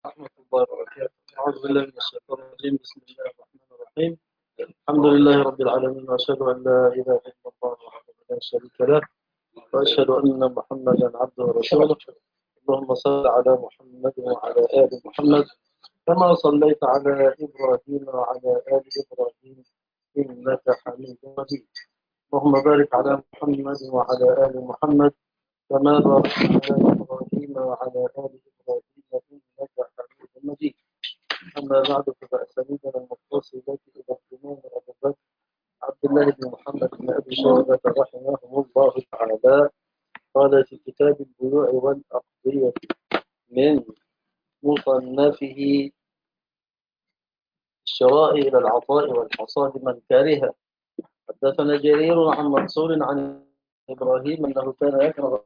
ورحمة الله وبركاته. أعوذ بالله من الشيطان الرجيم. بسم الله الرحمن الرحيم. الحمد لله رب العالمين، وأشهد أن لا إله إلا الله وحده لا شريك له، وأشهد أن محمدا عبده ورسوله. اللهم صل على محمد وعلى آل محمد كما صليت على إبراهيم وعلى آل إبراهيم إنك حميد مجيد. اللهم بارك على محمد وعلى آل محمد كما باركت على إبراهيم وعلى آل إبراهيم إنك حميد مجيد. أما بعد، فأسانيدنا المتصلة إلى الإمام أبي بكر عبد الله بن محمد بن أبي شيبة رحمه الله تعالى قال في كتاب البيوع والأقضية من مصنفه الشراء إلى العطاء والحصاد من كره. حدثنا جرير عن منصور عن إبراهيم أنه كان يكره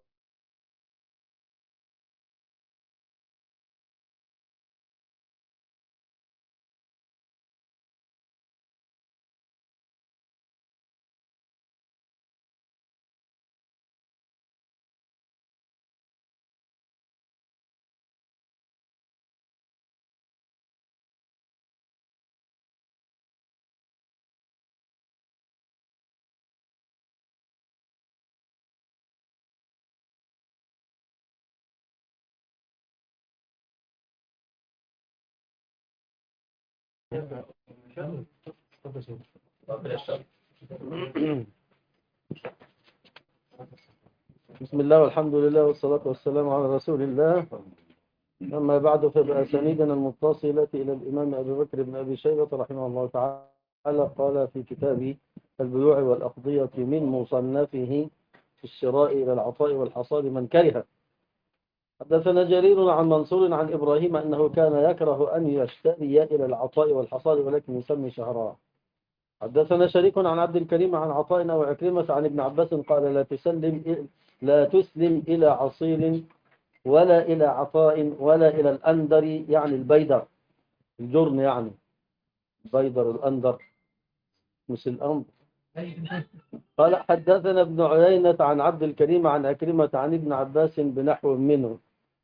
بسم الله والحمد لله والصلاة والسلام على رسول الله. أما بعد، فبأسانيدنا المتصلة إلى الإمام أبي بكر بن أبي شيبة رحمه الله تعالى قال في كتاب البيوع والأقضية من مصنفه في الشراء إلى العطاء والحصاد من كره. حدثنا جرير عن منصور عن إبراهيم أنه كان يكره أن يشتري إلى العطاء والحصاد ولكن يسمي شهرا. حدثنا شريك عن عبد الكريم عن عطاء أو عكرمة عن ابن عباس قال لا تسلم إلى عصير ولا إلى عطاء ولا إلى الأندر، يعني البيدر، الجرن يعني البيدر الأندر مش الأمر. قال حدثنا ابن عيينة عن عبد الكريم عن أكرمة عن ابن عباس بنحو منه.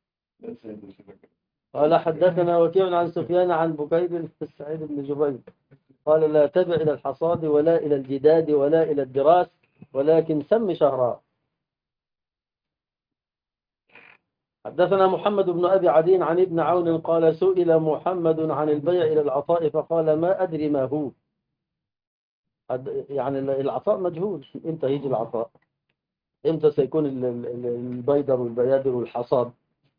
قال حدثنا وكيع عن سفيان عن بكير سعيد بن جبير قال لا تبع إلى الحصاد ولا إلى الجداد ولا إلى الدراس ولكن سم شهرا. حدثنا محمد بن أبي عدي عن ابن عون قال سئل محمد عن البيع إلى العطاء فقال ما أدري ما هو. يعني العطاء مجهول، امتى يجي العطاء، امتى سيكون البيدر والبيادر والحصاد.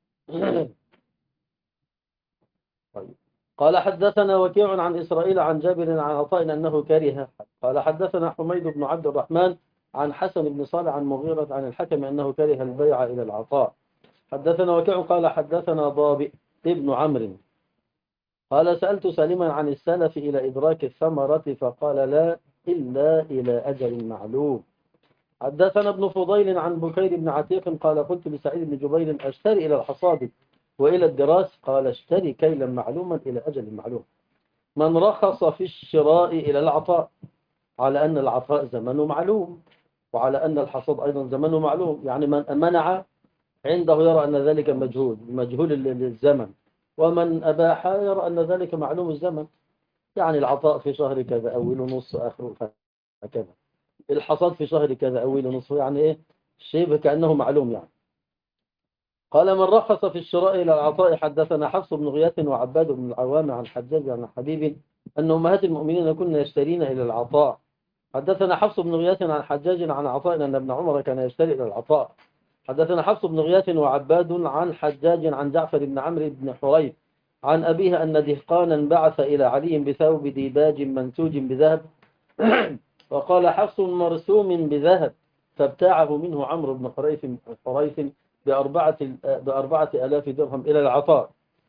طيب. قال حدثنا وكيع عن إسرائيل عن جابر عن عطاء أنه كره. قال حدثنا حميد بن عبد الرحمن عن حسن بن صالح عن مغيرة عن الحكم أنه كره البيع إلى العطاء. حدثنا وكيع قال حدثنا ضابئ ابن عمرو قال سألت سالما عن السلف إلى إدراك الثمرة فقال لا إلا إلى أجل معلوم. حدثنا ابن فضيل عن بكير بن عتيق قال قلت لسعيد بن جبير أشتري إلى الحصاد وإلى الدراس قال اشتري كيلا معلوما إلى أجل معلوم. من رخص في الشراء إلى العطاء على أن العطاء زمنه معلوم وعلى أن الحصاد أيضا زمنه معلوم، يعني من منع عنده يرى أن ذلك مجهول الزمن، ومن أباح يرى أن ذلك معلوم الزمن، يعني العطاء في شهر كذا أوله نص آخره هكذا، الحصاد في شهر كذا أوله نص، يعني إيه شبه كأنه معلوم يعني. قال من رخص في الشراء إلى العطاء حدثنا حفص بن غياث وعباد بن العوام عن حجاج عن حبيب أن أمهات المؤمنين كن يشترين إلى العطاء. حدثنا حفص بن غياث عن حجاج عن عطاء أن ابن عمر كان يشتري إلى العطاء. حدثنا حفص بن غياث وعباد عن حجاج عن جعفر بن عمرو بن حريث عن أبيه أن دهقانا بعث إلى علي بثوب ديباج منسوج بذهب وقال حفص مرسوم بذهب فابتاعه منه عمرو بن حريث بأربعة آلاف درهم إلى العطاء.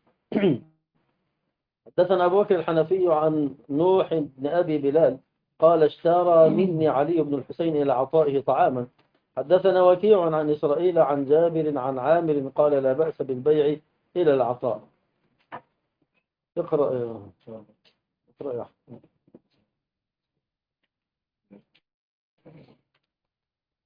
حدثنا أبو بكر الحنفي عن نوح بن أبي بلال قال اشترى مني علي بن الحسين إلى عطائه طعاما. حدثنا وكيع عن إسرائيل عن جابر عن عامر قال لا بأس بالبيع إلى العطاء. اقرأ اقرأ يا أحمد.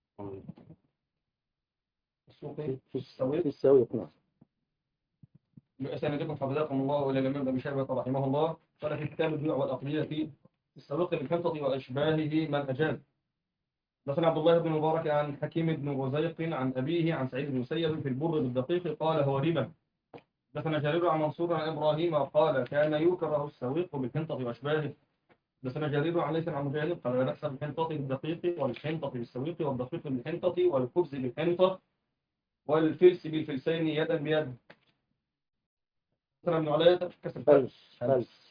في السويق. نعم. بأسانيدكم حفظكم الله إلى الإمام أبي شيبة رحمه الله قال في كتاب البيوع والأقلية في السابق بالحنطة وأشباهه من أجاز. حدثنا عبد الله بن مبارك عن حكيم بن رزيق عن أبيه عن سعيد بن المسيب في البر بالدقيق قال هو ربا. حدثنا جرير عن منصور عن إبراهيم قال كان يكره السويق بالحنطة وأشباهه. حدثنا جرير عن ليث عن مجاهد قال لا بأس بالحنطة بالدقيق والحنطة بالسويق والدقيق بالحنطة والخبز بالحنطة والفلس بالفلسين يدا بيد. حدثنا ابن علاء كسر فلس.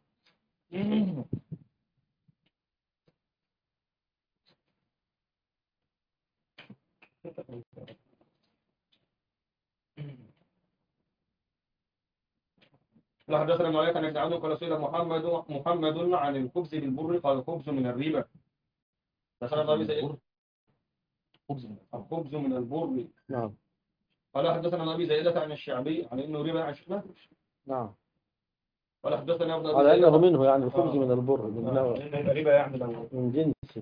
لا حدثنا ابن علاء عن ابن عون قال سئل محمد عن الخبز بالبر قال الخبز من الربا. حدثنا ابن ابي زيد الخبز من البر. نعم. قال حدثنا ابن ابي زيدة عن الشعبي عن انه ربا عشنا. نعم. قال حدثنا ابن ابي على زيدة أنه منه يعني الخبز من البر ربا يعني لو من جنسه.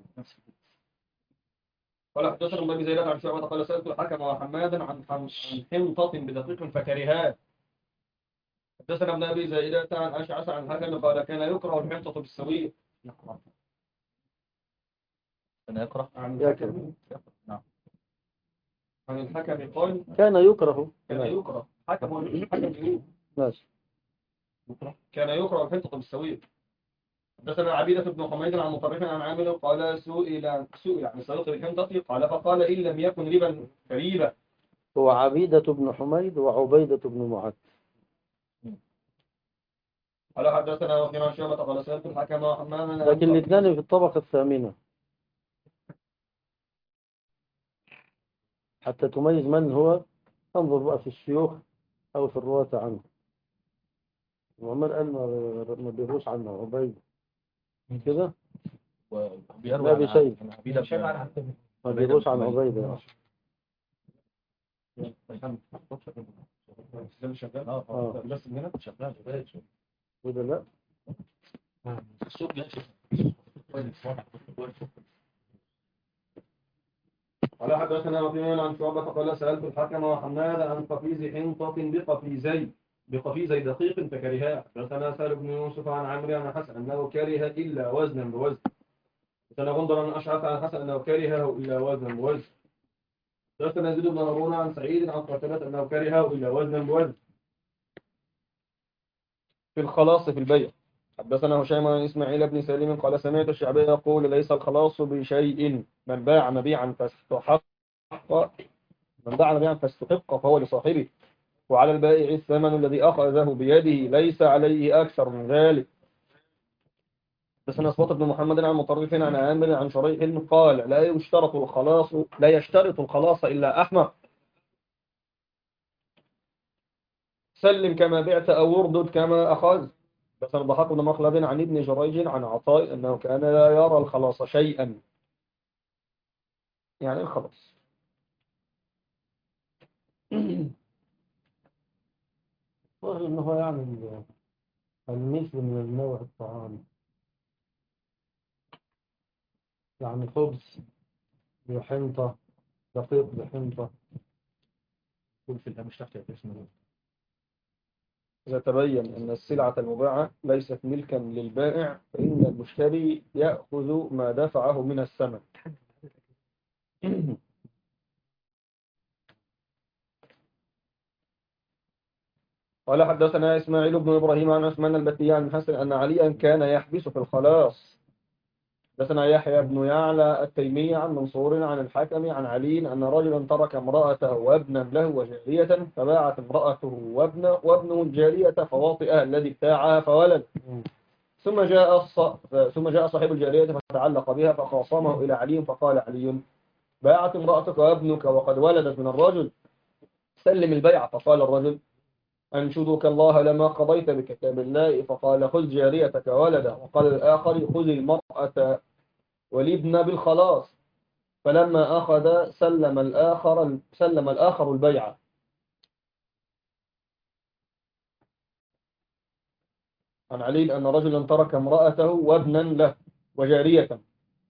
قال حدثنا ابن ابي زيدة عن شعبة قال سألت الحكم وحمادا عن حنطة بدقيق فكرها. حدثنا ابن ابي زيدة عن اشعث عن الحكم قال كان يكره الحنطة بالسويق. أنا يقرأ عن الحكم نعم عن الحكم قال كان يكره. كان يكره حكم يقول ماشي. كان يكره الحنطة بالسويق. حدثنا عبيدة بن حميد عن مطرف عن عامر قال سئل عن سويق الحنطة قال فقال إن لم يكن ربا فريبا. هو عبيدة بن حميد وعبيدة بن معد. قال حدثنا وكما شعبة قال سألت الحكم وحماما لكن الاثنان في الطبقة الثامنة حتى تميز من هو. انظر بقى في الشيوخ أو في الرواة عنه. وعمر قال ما بيروش عنه عبيد كده. وبيروي لا بشيء. ما بيروش عن عبيد. بس من هنا شغال وده لا. السوق جاي قال حدثنا وكما عن شعبة قال سألت الحكم وحماد عن قفيز حنطة بقفيزي دقيق فكرها. حدثنا سهل بن يوسف عن عمرو عن حسن أنه كره إلا وزنا بوزن. حدثنا غندر عن أشعث عن حسن أنه كره إلا وزنا بوزن. حدثنا يزيد بن هارون عن سعيد عن قتادة أنه كره إلا وزنا بوزن في الخلاص في البيع. حدثنا هشام عن إسماعيل بن سليم قال سمعت الشعبي يقول ليس الخلاص بشيء من باع مبيعا فاستحق فهو لصاحبه وعلى البائع الثمن الذي أخذه بيده ليس عليه أكثر من ذلك. حدثنا أصبط بن محمد عن مطرف عن عامر عن شريح قال لا يشترط الخلاص إلا أحمق. سلم كما بعت أو وردد كما أخذ. حدثنا ضحاك بن مخلد عن ابن جريج عن عطاء أنه كان لا يرى الخلاص شيئا يعني الخلاص. ظهر إنه هو يعني المثل من النوع الطعام يعني خبز بحنطة دقيق بحنطة. كل في الهامش تحت اسمه. إذا تبين أن السلعة المباعة ليست ملكا للبائع فإن المشتري يأخذ ما دفعه من الثمن. قال حدثنا إسماعيل بن إبراهيم عن عثمان البتي عن حسن أن عليا كان يحبس في الخلاص. حدثنا يحيى بن يعلى التيمي عن منصور عن الحكم عن علي أن رجلا ترك امرأته وابنا له وجارية فباعت امرأته وابنه الجارية فواطئها الذي ابتاعها فولد. ثم جاء صاحب الجارية فتعلق بها فخاصمه إلى علي فقال علي باعت امرأتك وابنك وقد ولدت من الرجل سلم البيع. فقال الرجل أنشدك الله لما قضيت بكتاب الله. فقال خذ جاريتك ولدا. وقال الآخر خذ المرأة والابن بالخلاص. فلما أخذ سلم الآخر البيع. عن علي أن رجلا ترك امرأته وابنا له وجارية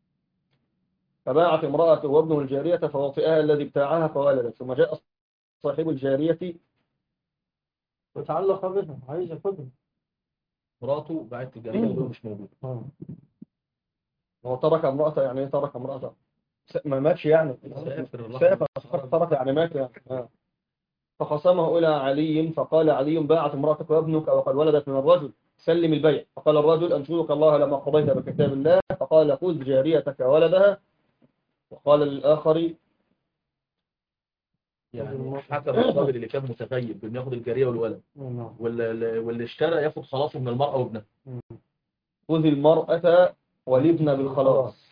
فباعت امرأته وابنه الجارية فوطئها الذي ابتاعها فولدت. ثم جاء صاحب الجارية وتعلق بها عايز ياخدها. مراته باعت الجريمة وهو مش موجود. هو ترك امرأته، يعني ايه ترك امرأته؟ ما ماتش يعني، سافر ترك يعني مات يعني. فخصمه إلى علي فقال علي باعت امرأتك وابنك وقد ولدت من الرجل سلم البيع. فقال الرجل أنشدك الله لما قضيت بكتاب الله. فقال خذ جاريتك ولدها. وقال للآخر يعني حكم الراجل اللي كان متغيب بأنه ياخد الجارية والولد، واللي اشترى ياخد خلاصه من المرأة وابنها. خذ المرأة والابن بالخلاص.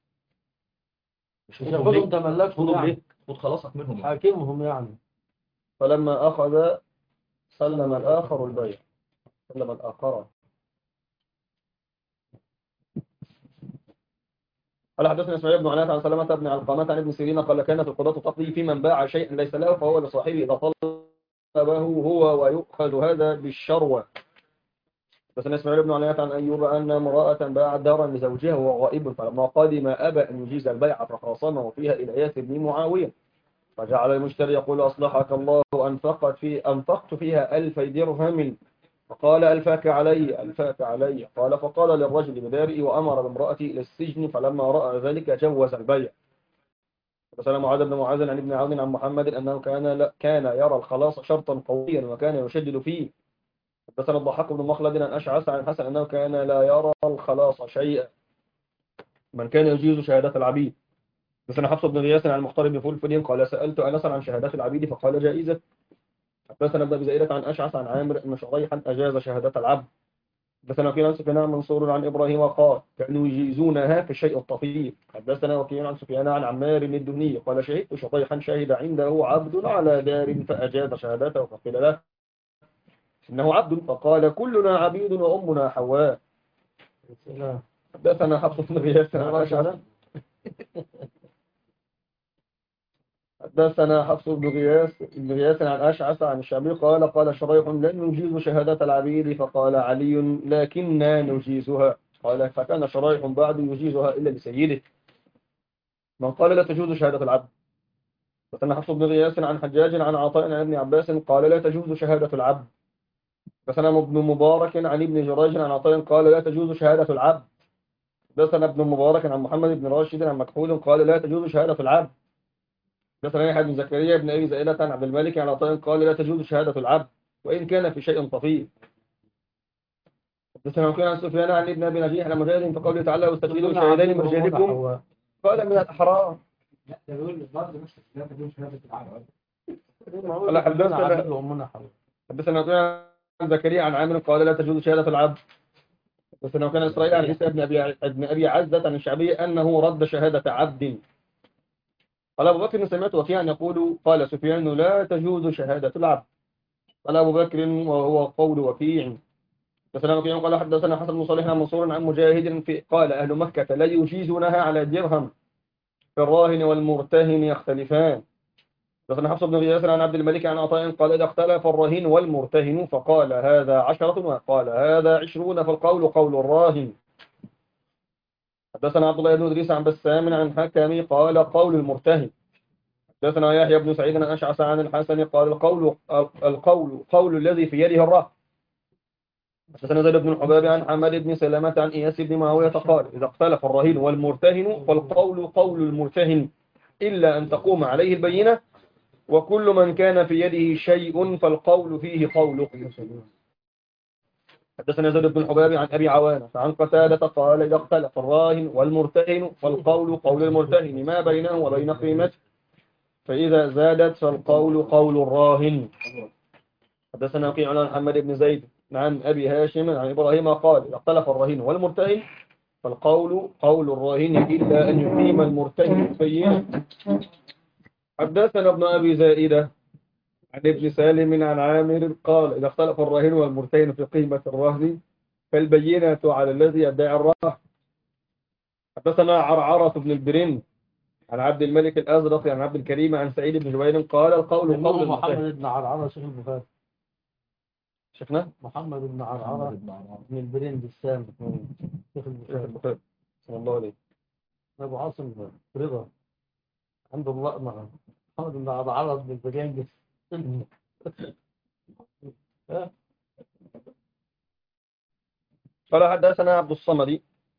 مش ياخدهم تملكهم يعني. خد خلاصك منهم يعني. حاكمهم يعني. فلما أخذ سلم الآخر البيع. سلم الآخر. قال حدثنا اسماعيل بن علاء عن سلمة بن علقمة عن ابن سيرين قال كانت القضاة تقضي في من باع شيئا ليس له فهو لصاحبه إذا طلبه هو ويؤخذ هذا بالشروة. حدثنا اسماعيل بن علاء عن أيوب أن امرأة باعت دارا لزوجها وهو غائب فلما قدم أبى أن يجيز البيع فخاصمه فيها إلى ياسر بن معاوية فجعل المشتري يقول أصلحك الله أنفقت فيها 1000 درهم. فقال ألفاك علي. قال فقال للرجل بدارئي وأمر بامرأتي إلى السجن فلما رأى ذلك جوز البيع. حدثنا معاذ بن معاذ عن ابن عون عن محمد أنه كان يرى الخلاص شرطا قويا وكان يشدد فيه. حدثنا الضحاك بن مخلد عن أشعث عن حسن أنه كان لا يرى الخلاص شيئا من كان يجيز شهادات العبيد. حدثنا حفص بن غياث عن المختار بن فلفل قال سألت أنسا عن شهادات العبيد فقال جائزة. حدثنا ابن أبي زائدة عن أشعث عن عامر بن شريحا أجاز شهادات العبد. حدثنا وكيع عن سفيان عن منصور عن إبراهيم قال كانوا يجيزونها في الشيء الطفيف. حدثنا وكيع عن سفيان عن عمار الدهني قال شهدت شطيحا شهد عنده عبد على دار فأجاز شهادته فقيل له إنه عبد فقال كلنا عبيد وأمنا حواء. حدثنا حفص بن غياث عن أشعث حدثنا حفص بن غياث عن أشعث عن الشعبي قال شريح لن نجيز شهادة العبيد فقال علي لكننا نجيزها. قال فكان شريح بعد يجيزها إلا لسيده من قال لا تجوز شهادة العبد. حدثنا حفص بن غياث عن حجاج عن عطاء عن ابن عباس قال لا تجوز شهادة العبد. حدثنا ابن مبارك عن ابن جريج عن عطاء قال لا تجوز شهادة العبد. حدثنا ابن مبارك عن محمد بن راشد عن مكحول قال لا تجوز شهادة العبد. حدثنا يحيى بن زكريا بن ابي زائدة عن عبد الملك عن عطاء قال لا تجوز شهادة العبد وإن كان في شيء طفيف. حدثنا وكيع عن سفيان عن ابن ابي نجيح عن مجاهد فقوله تعالى واستشهدوا شهيدين من رجالكم قال من الأحرار. قال حدثنا وكيع عن زكريا عن عامر قال لا تجوز شهادة العبد. حدثنا وكيع عن إسرائيل عن عيسى بن أبي عزة عن الشعبي أنه رد شهادة عبد. قال أبو بكر سمعت وكيعا يقول قال سفيان لا تجوز شهادة العبد. قال أبو بكر وهو قول وكيع. حدثنا وكيع قال حدثنا حسن بن صالح عن منصور عن مجاهد قال أهل مكة لا يجيزونها على درهم في الراهن والمرتهن يختلفان. حدثنا حفص بن غياث عن عبد الملك عن عطاء قال إذا اختلف الرهين والمرتهن فقال هذا 10 وقال هذا 20 فالقول قول الراهن. حدثنا عبد الله بن إدريس عن بسام عن حكم قال قول المرتهن. حدثنا يحيى بن سعيد عن أشعث عن الحسن قال القول قول الذي في يده الرهن. حدثنا زيد بن الحباب عن حماد بن سلامة عن إياس بن معاوية قال إذا اختلف الرهين والمرتهن فالقول قول المرتهن إلا أن تقوم عليه البينة وكل من كان في يده شيء فالقول فيه قوله. حدثنا زيد بن الحباب عن أبي عوانة عن قتادة قال إذا اختلف الراهن والمرتهن فالقول قول المرتهن ما بينه وبين قيمته فإذا زادت فالقول قول الراهن. حدثنا وكيع عن محمد بن زيد عن أبي هاشم عن إبراهيم قال إذا اختلف الراهن والمرتهن فالقول قول الراهن إلا أن يقيم المرتهن البينة. حدثنا ابن أبي زائدة عن ابن سالم عن عامر قال إذا اختلف الراهن والمرتهن في قيمة الرهن فالبينة على الذي يدعي الرهن. حدثنا عرعرة بن البرين عن عبد الملك الأزرق عن عبد الكريم عن سعيد بن جبير قال القول قول محمد بن عرعرة شيخ البخاري. شيخنا محمد بن عرعرة بن البرين بالسام شيخ البخاري صلى الله عليه. أبو عاصم رضا عنده اللقمة محمد بن عرعرة بن البرين قال حدثنا عبد الصمد.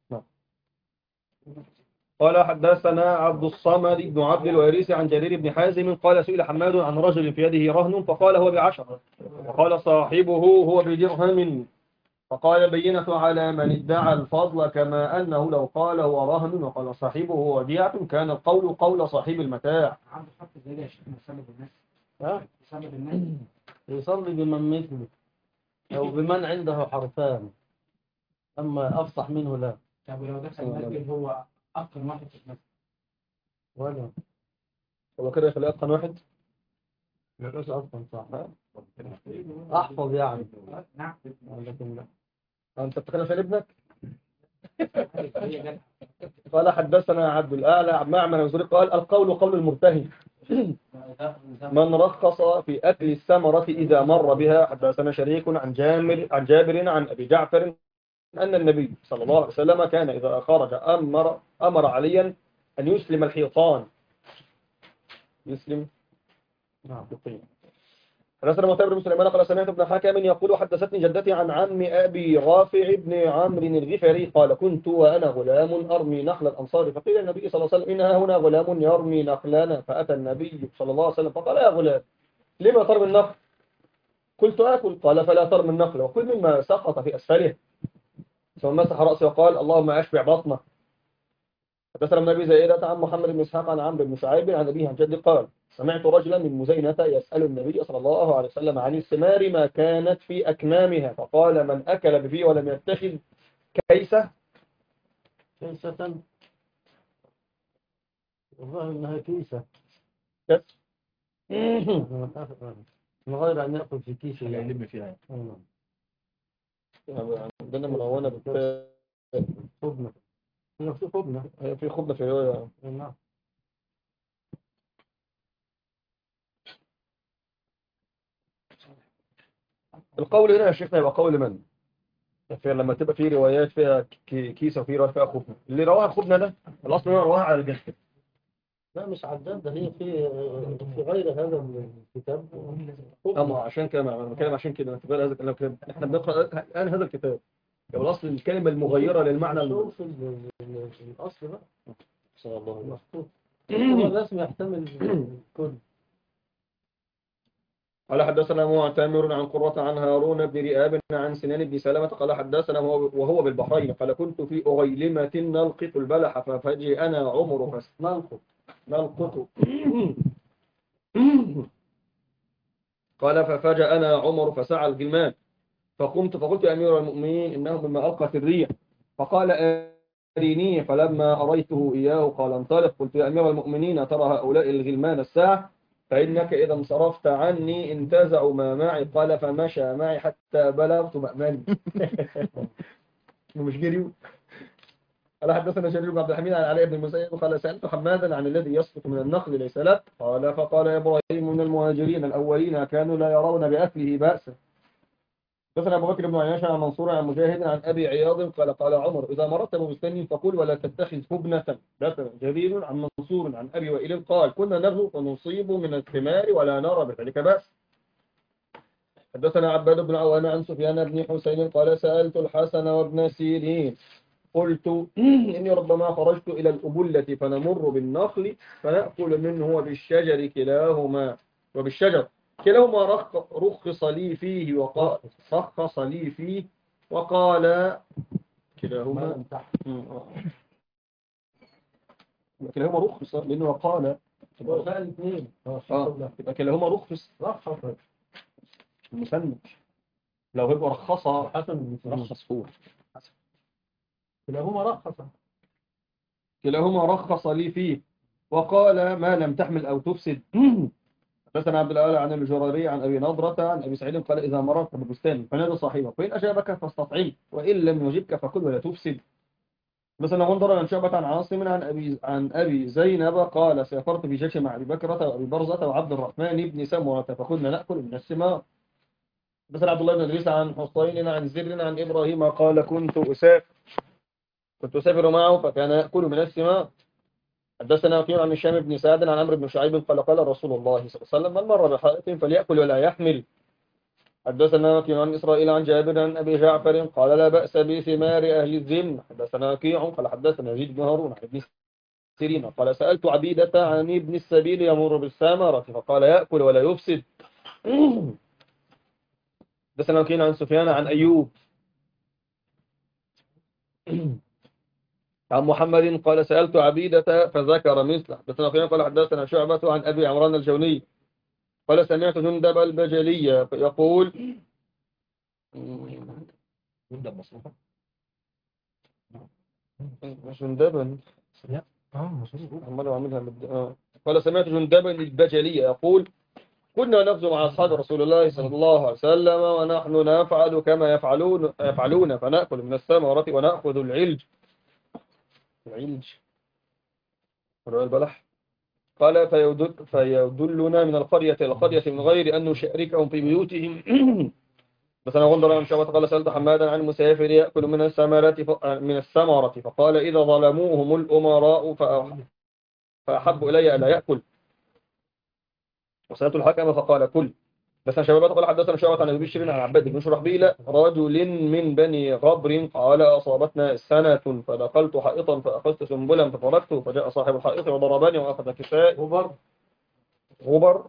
قال حدثنا عبد الصمد بن عبد الوارث عن جرير بن حازم قال سئل حماد عن رجل في يده رهن فقال هو ب10 وقال صاحبه هو بدرهم فقال البينة على من ادعى الفضل كما أنه لو قال هو رهن وقال صاحبه هو وديعة كان القول قول صاحب المتاع. عنده خط زي ده يا شيخ يصلي بالناس. ها؟ يصلي بالناس. يصلي بمن مثله أو بمن عنده حرفان، أما أفصح منه لا. طب ولو دخل المسجد هو أكتر واحد في المسجد. ولا هو كده يخليه أتقن واحد. مش أصلا صح. أحفظ يعني. نعم. لكن لا. أنت بتتكلم عشان ابنك. قال حدثنا عبد الأعلى عن معمر الزهري قال القول قول المرتهن من رخص في أكل الثمرة إذا مر بها. حدثنا شريك عن جابر عن أبي جعفر أن النبي صلى الله عليه وسلم كان إذا خرج أمر عليا أن يسلم الحيطان. يسلم. نعم. حدثنا معتمر بن سليمان قال سمعت ابن حكم يقول حدثتني جدتي عن عم أبي رافع بن عمرو الغفاري قال كنت وأنا غلام أرمي نخل الأنصار فقيل النبي صلى الله عليه وسلم إنها هنا غلام يرمي نخلنا فأتى النبي صلى الله عليه وسلم فقال يا غلام لما ترمي النخل؟ قلت آكل. قال فلا ترمي النخل وكل مما سقط في أسفله. ثم مسح رأسه وقال اللهم أشبع بطنه. حدثنا ابن أبي زائدة عن محمد بن إسحاق عن عمرو بن شعيب عن أبيه عن جده قال سمعت رجلا من مزينة يسأل النبي صلى الله عليه وسلم عن الثمار ما كانت في أكمامها فقال من أكل بفيه ولم يتخذ كيسة. والله إنها كيسة كيس من غير أن يأكل في كيسة اللي يلم فيها عندنا ملونة خبنة. هي في خبنة. هي في خبنة في رواية. نعم. القول هنا يا شيخنا يبقى قول من؟ لما تبقى في روايات فيها كيسة وفي روايات فيها خبنة اللي رواها الخبنة ده الأصل هو رواها على الجسد. لا مش عداد، ده هي في غير هذا الكتاب. أما عشان كده أنا بتكلم عشان كده احنا بنقرأ الآن هذا الكتاب يبقى الأصل الكلمة المغيرة للمعنى شوف الأصل بقى صلى الله عليه وسلم هو الاسم يحتمل كل. قال حدثنا معتمر عن قرة عن هارون بن رئاب عن سنان بن سلمة قال حدثنا وهو بالبحرين قال كنت في أغيلمة نلقط البلح ففجئنا عمر نلقط قال ففجأنا عمر فسعى الغلمان فقلت يا أمير المؤمنين إنه مما ألقت الريح فقال أرينيه فلما أريته إياه قال انطلق. قلت يا أمير المؤمنين ترى هؤلاء الغلمان الساعة فإنك إذا انصرفت عني انتزعوا ما معي. قال فمشى معي حتى بلغت مأمني. مش جريوا. قال حدثنا جرير بن عبد الحميد عن علي بن المسيب قال سألت حمادا عن الذي يسقط من النخل ليس لك قال فقال إبراهيم من المهاجرين الأولين كانوا لا يرون بأكله بأسا. حدثنا أبو بكر بن عياش عن منصور عن مجاهد عن أبي عياض قال عمر إذا مررت ببستان فقل ولا تتخذ هبنة. حدثنا جرير عن منصور عن أبي وائل قال كنا نغزو فنصيب من الثمار ولا نرى بذلك بأس. حدثنا عباد بن عوان عن سفيان بن حسين قال سألت الحسن وابن سيرين قلت إني ربما خرجت إلى الأبلة فنمر بالنخل فنأكل منه وبالشجر كلاهما رخص لي فيه وقال رخص لي فيه وقال كلاهما رخص لأنه قال الاثنين يبقى كلاهما رخص المسند لو هو رخص حسن رخص فوق كلاهما رخص لي فيه وقال ما لم تحمل أو تفسد. حدثنا عبد الأعلى عن الجراري عن أبي نضرة عن أبي سعيد قال إذا مررت ببستان فنادى صاحبه فإن أجابك فاستطعم وإن لم يجبك فكل ولا تفسد. مثلا غندر عن شعبة عن عاصم عن أبي زينب قال سافرت بجيش مع أبي بكرة وأبي برزة وعبد الرحمن بن سمرة فكنا نأكل من الثمار. مثلا عبد الله بن إدريس عن حسين عن زر عن إبراهيم قال كنت أسافر معه فكان يأكل من الثمار. حدثنا وكيع عن هشام بن سعد عن عمرو بن شعيب قال رسول الله صلى الله عليه وسلم من مر بحائط فليأكل ولا يحمل. حدثنا وكيع عن إسرائيل عن جابر عن أبي جعفر قال لا بأس بثمار أهل الذم. حدثنا وكيع قال حدثنا يزيد بن هارون عن ابن سيرين قال سألت عبيدة عن ابن السبيل يمر بالثمرة فقال يأكل ولا يفسد. حدثنا وكيع عن سفيان عن أيوب عن محمد قال سألت عبيدة فذكر مثله. حدثنا وكيع قال حدثنا شعبة عن أبي عمران الجوني قال سمعت جندب البجلية يقول جندب مصروفة. جندبا مصروفة. عمال أعملها قال سمعت جندبا البجلية يقول كنا نغزو مع أصحاب رسول الله صلى الله عليه وسلم ونحن نفعل كما يفعلون فنأكل من الثمرة ونأخذ العلج رأي البلح. قال فيدلنا من القرية إلى القرية من غير أن نشاركهم في بيوتهم. بس أنا غندر عن شعبة قال سألت حمادا عن المسافر يأكل من الثمرة فقال إذا ظلموهم الأمراء فأحب إلي ألا يأكل. وسألت الحكم فقال كل. بس أنا شباب قال حدثنا شعبة عن أبي بشر عن عباد بن شرحبيل رجل من بني غبر قال أصابتنا سنة فدخلت حائطا فأخذت سنبلا فتركته فجاء صاحب الحائط وضربني وأخذ كساء غبر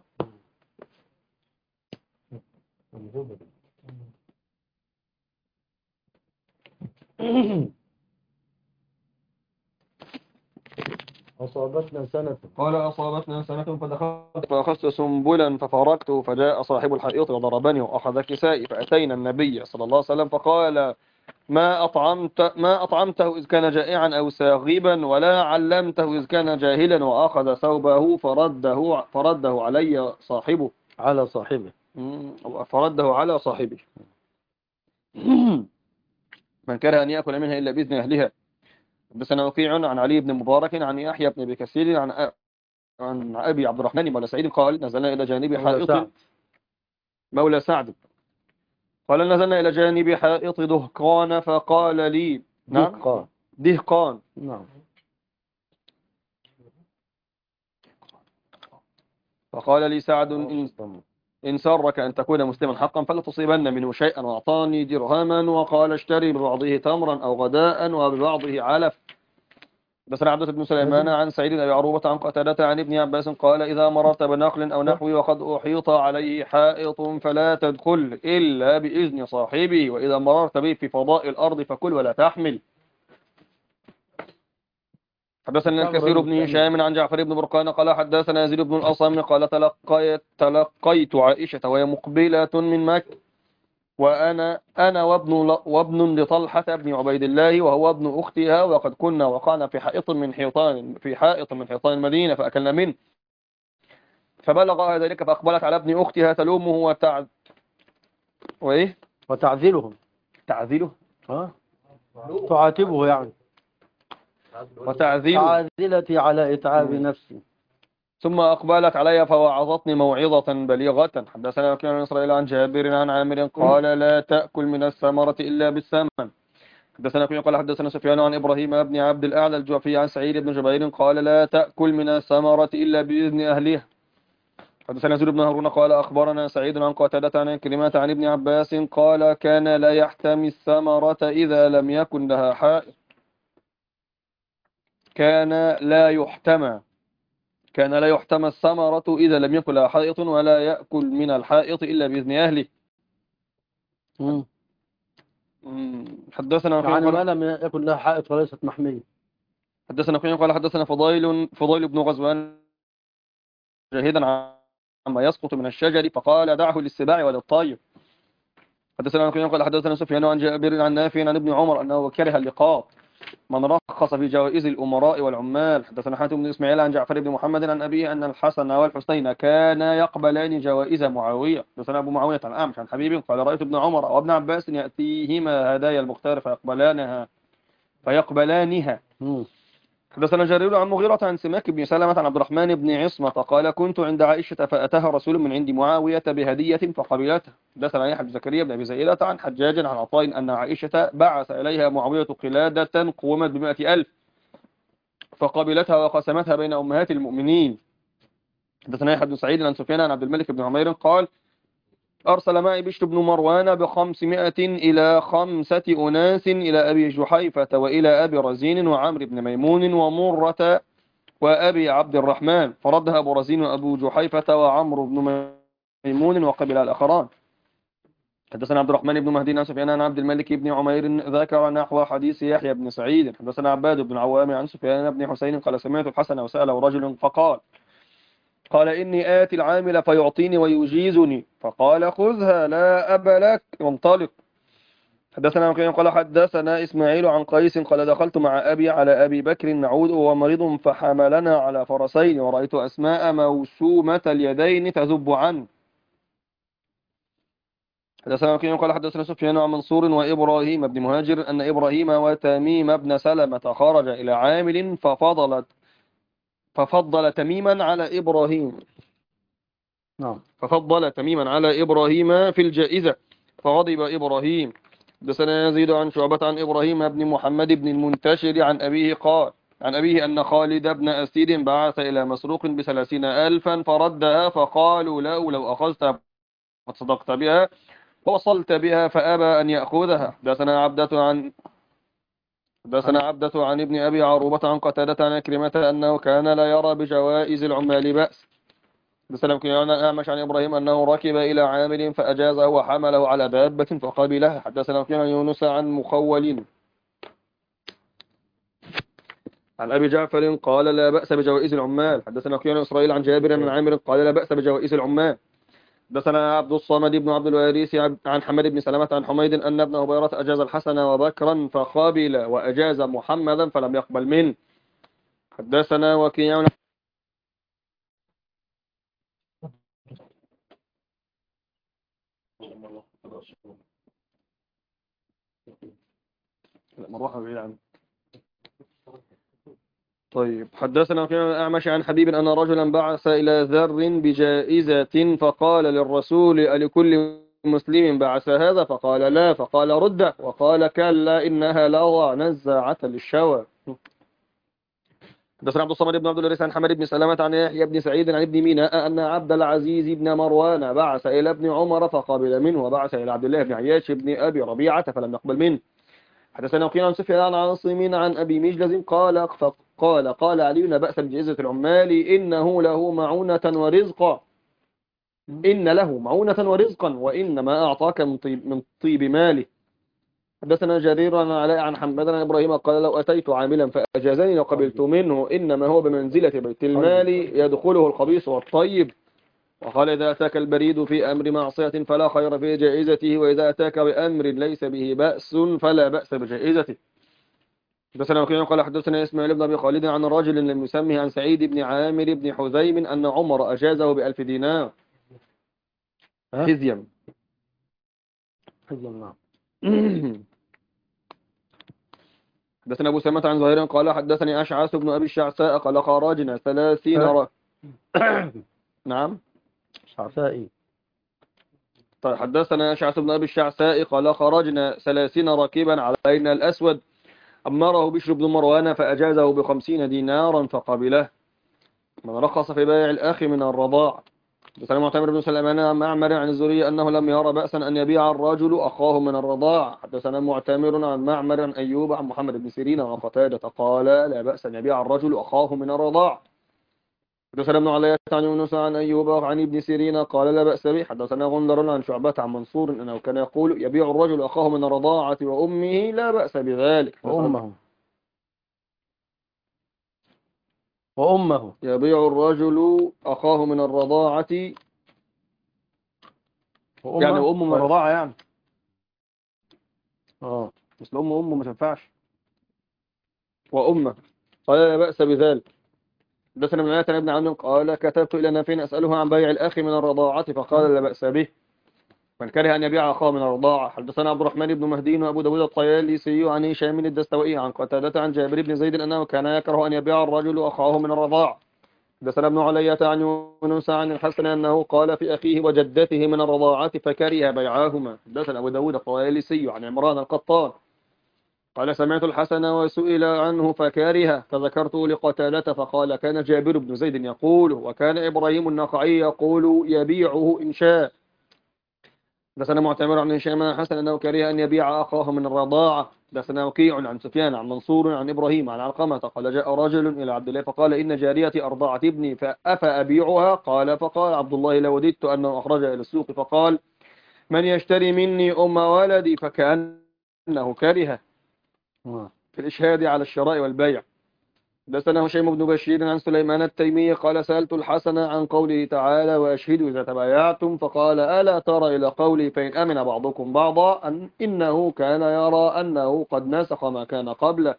أصابتنا سنة. قال أصابتنا سنة فدخلت فأخذت سنبلا ففرقته فجاء صاحب الحائط وضربني وأخذ كسائي فأتينا النبي صلى الله عليه وسلم فقال ما أطعمته إذ كان جائعا أو ساغبا ولا علمته إذ كان جاهلا وأخذ ثوبه فرده علي صاحبه على صاحبه. فرده على صاحبه. من كره أن يأكل منها إلا بإذن أهلها. بس أنا وكيع عن علي بن مبارك عن يحيى بن أبي كثير عن أبي عبد الرحمن مولى سعيد قال نزلنا إلى جانب حائط مولى سعد قال نزلنا إلى جانب حائط دهقان فقال لي نعم دهقان نعم فقال لي سعد إن سرك أن تكون مسلما حقا فلا تصيبن منه شيئا وأعطاني درهما وقال اشتري ببعضه تمرا أو غداء وببعضه علف. بس أنا عبدة بن سليمان عن سعيد أبي عروبة عن قتادة عن ابن عباس قال إذا مررت بنخل أو نحوه وقد أحيط عليه حائط فلا تدخل إلا بإذن صاحبه وإذا مررت به في فضاء الأرض فكل ولا تحمل. حدثنا الكثير بن هشام عن جعفر بن برقان قال حدثنا يزيد بن الأصم قال تلقيت عائشة وهي مقبلة من مكة وأنا وابن لطلحة بن عبيد الله وهو ابن أختها وقد كنا وقعنا في حائط من حيطان المدينة فأكلنا منه فبلغها ذلك فأقبلت على ابن أختها تلومه وتعذلهم تعذله تعاتبه يعني تعذلتي على إتعاب نفسي. ثم أقبلت علي فوعظتني موعظة بليغة. حدثنا وكيع عن إسرائيل عن جابر عن عامر قال لا تأكل من الثمرة إلا بالثمن. حدثنا وكيع قال حدثنا سفيان عن إبراهيم بن عبد الأعلى الجعفي عن سعيد بن جبير قال لا تأكل من الثمرة إلا بإذن أهلها. حدثنا يزيد بن هارون قال أخبرنا سعيد عن قتادة عن كلمة عن ابن عباس قال كان لا يحتمي الثمرة إذا لم يكن لها حائط. كان لا يحتمى الثمرة إذا لم يكن لها حائط ولا يأكل من الحائط إلا بإذن أهله. حدثنا يعني ما لم يكن لها حائط وليست محمية. حدثنا وكيع قال حدثنا فضيل بن غزوان جاهدا عما يسقط من الشجر فقال دعه للسباع وللطير. حدثنا وكيع قال حدثنا سفيان عن جابر عن نافع عن ابن عمر أنه كره اللقاط من رخص في جوائز الأمراء والعمال. حدثنا حاتم بن إسماعيل عن جعفر بن محمد عن أبيه أن الحسن والحسين كانا يقبلان جوائز معاوية. حدثنا أبو معاوية عن أعمش عن حبيب قال رأيت ابن عمر وابن عباس يأتيهما هدايا المختار فيقبلانها. حدثنا جرير عن مغيرة عن سماك بن سلمة عن عبد الرحمن بن عصمة قال كنت عند عائشة فأتاها رسول من عند معاوية بهدية فقبلتها. حدثنا يحيى بن زكريا بن أبي زائدة عن حجاج عن عطاء أن عائشة بعث إليها معاوية قلادة قومت ب100,000 فقبلتها وقسمتها بين أمهات المؤمنين. حدثنا يحيى بن سعيد عن سفيان عن عبد الملك بن عمير قال أرسل معي بشر بن مروان ب500 إلى 5 أناس إلى أبي جحيفة وإلى أبي رزين وعمرو بن ميمون ومرة وأبي عبد الرحمن، فردها أبو رزين وأبو جحيفة وعمرو بن ميمون وقبل الآخران. حدثنا عبد الرحمن بن مهدي عن سفيان عن عبد الملك بن عمير ذكر نحو حديث يحيى بن سعيد. حدثنا عباد بن عوام عن سفيان بن حسين قال سمعت الحسن وسأله رجل قال إني آتي العامل فيعطيني ويجيزني، فقال خذها لا أب لك وانطلق. حدثنا وكيع قال حدثنا إسماعيل عن قيس قال دخلت مع أبي على أبي بكر نعود وهو مريض فحملنا على فرسين ورأيت أسماء موسومة اليدين تذب عنه. حدثنا وكيع قال حدثنا سفيان عن منصور وإبراهيم بن مهاجر أن إبراهيم وتميم بن سلمة خرج إلى عامل ففضل تميما على إبراهيم ففضل تميما على إبراهيم في الجائزة فغضب إبراهيم. حدثنا يزيد عن شعبة عن إبراهيم بن محمد بن المنتشر عن أبيه قال عن أبيه أن خالد بن أسيد بعث إلى مسروق ب30,000 فردها فقالوا له لو أخذتها فصدقت بها ووصلت بها فأبى أن يأخذها. حدثنا عبدة عن ابن أبي عروبة عن قتادة عن كريمة أنه كان لا يرى بجوائز العمال بأس. بسلام كنان الأعمش عن إبراهيم أنه ركب إلى عامل فأجازه وحمله على دابة فقبلها. حدثنا كنان يونس عن مخول عن أبي جعفر قال لا بأس بجوائز العمال. حدثنا كنان إسرائيل عن جابر بن عامر قال لا بأس بجوائز العمال. حدثنا عبد الصمد بن عبد الوارث عن حمد بن سلمة عن حميد أن ابن هبيرة أجاز الحسن وبكرا فقبل وأجاز محمدا فلم يقبل منه. حدثنا وكيع مروحة بعيد عنه. طيب حدثنا وكيع الأعمش عن حبيب أن رجلا بعث إلى ذر بجائزة فقال للرسول ألكل مسلم بعث هذا فقال لا فقال رده وقال كلا إنها لظى نزاعة للشوى. حدثنا عبد الصمد بن عبد الوارث عن حمد بن سلمة عن يحيى بن سعيد عن ابن ميناء أن عبد العزيز بن مروان بعث إلى ابن عمر فقبل منه وبعث إلى عبد الله بن عياش بن أبي ربيعة فلم يقبل منه. حدثنا وكيع عن سفيان عن عاصم عن أبي مجلز قال علي لا بأس بجائزة العمال إنه له معونة ورزقا إن له معونة ورزقا وإنما أعطاك من طيب ماله. حدثنا جرير عن علاء عن حماد عن إبراهيم قال لو أتيت عاملا فأجازني لقبلت منه إنما هو بمنزلة بيت المال يدخله الخبيث والطيب. وقال إذا أتاك البريد في أمر معصية فلا خير في جائزته وإذا أتاك بأمر ليس به بأس فلا بأس بجائزته. حدثنا وكيع قال حدثنا إسماعيل بن أبي خالد عن رجل لم يسمه عن سعيد بن عامر بن حزيم أن عمر أجازه ب1000 دينار حزيا. نعم. حدثنا أبو سلمة عن زهير قال حدثني أشعث بن أبي الشعثاء قال خرجنا 30 نعم شعثائي. طيب حدثنا أشعث بن أبي الشعثاء قال خرجنا 30 راكبا علينا الأسود أمره بشر بن مروان فأجازه ب50 دينارا فقبله. من رخص في بيع الأخ من الرضاع. حدثنا معتمر بن سليمان عن معمر عن الزهري أنه لم يرى بأسا أن يبيع الرجل أخاه من الرضاع. حدثنا معتمر عن معمر عن أيوب عن محمد بن سيرين عن قتادة قال لا بأس أن يبيع الرجل أخاه من الرضاع. حدثنا ابن علية عن يونس عن أيوب عن ابن سيرين قال لا بأس به. حدثنا غندر عن شعبة عن منصور أنه كان يقول يبيع الرجل أخاه من الرضاعة وأمه لا بأس بذلك. وأمه يبيع الرجل أخاه من الرضاعة يعني أمه من الرضاعة يعني مثل أمه ما تنفعش وأمه قال لا بأس بذلك. حدثنا من آية ابن عمرو قال كتبت إلى نافع أسأله عن بيع الأخ من الرضاعة فقال لا بأس به من كره أن يبيع أخاه من الرضاعة. حدثنا عبد الرحمن بن مهدي وأبو داود الطيالسي عن هشام الدستوائي عن قتادة عن جابر بن زيد أنه كان يكره أن يبيع الرجل أخاه من الرضاعة. حدثنا ابن علية عن يونس عن الحسن أنه قال في أخيه وجدته من الرضاعة فكره بيعاهما. حدثنا أبو داود الطيالسي عن عمران القطان قال سمعت الحسن وسئل عنه فكره فذكرته لقتادة فقال كان جابر بن زيد يقول وكان إبراهيم النخعي يقول يبيعه إن شاء. حدثنا معتمر عن هشام عن حسن أنه كره أن يبيع أخاه من الرضاعة. حدثنا وكيع عن سفيان عن منصور عن إبراهيم عن علقمة قال جاء رجل إلى عبد الله فقال إن جاريتي أرضعت ابني فأبيعها؟ قال فقال عبد الله لوددت أنه أخرج إلى السوق فقال من يشتري مني أم ولدي؟ فكأنه كره في الإشهاد على الشراء والبيع. حدثنا هشيم بن بشير عن سليمان التيمي قال سألت الحسن عن قوله تعالى وأشهدوا إذا تبايعتم فقال ألا ترى إلى قولي فإن أمن بعضكم بعضا إنه كان يرى أنه قد نسخ ما كان قبله.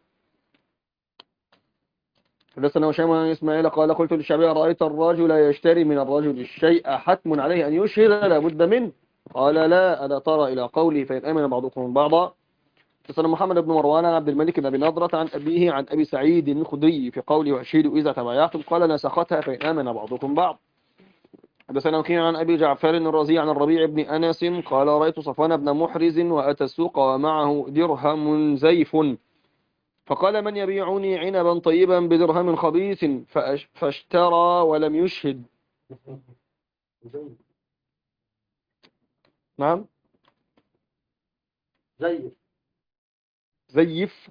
حدثنا هشيم عن إسماعيل قال قلت للشعبي رأيت الرجل يشتري من الرجل الشيء حتم عليه أن يشهد لا بد منه؟ قال لا ألا ترى إلى قولي فإن أمن بعضكم بعضا. حدثنا محمد بن مروان عن عبد الملك بن ابي نضرة عن أبيه عن أبي سعيد الخدري في قوله وأشهدوا إذا تبايعتم قال نسختها فإن آمن بعضكم بعض. حدثنا وكيع عن أبي جعفر الرازي عن الربيع بن أنس قال رأيت صفوان بن محرز وأتى السوق ومعه درهم زيف فقال من يبيعني عنبا طيبا بدرهم خبيث فاشترى ولم يشهد. نعم زيف.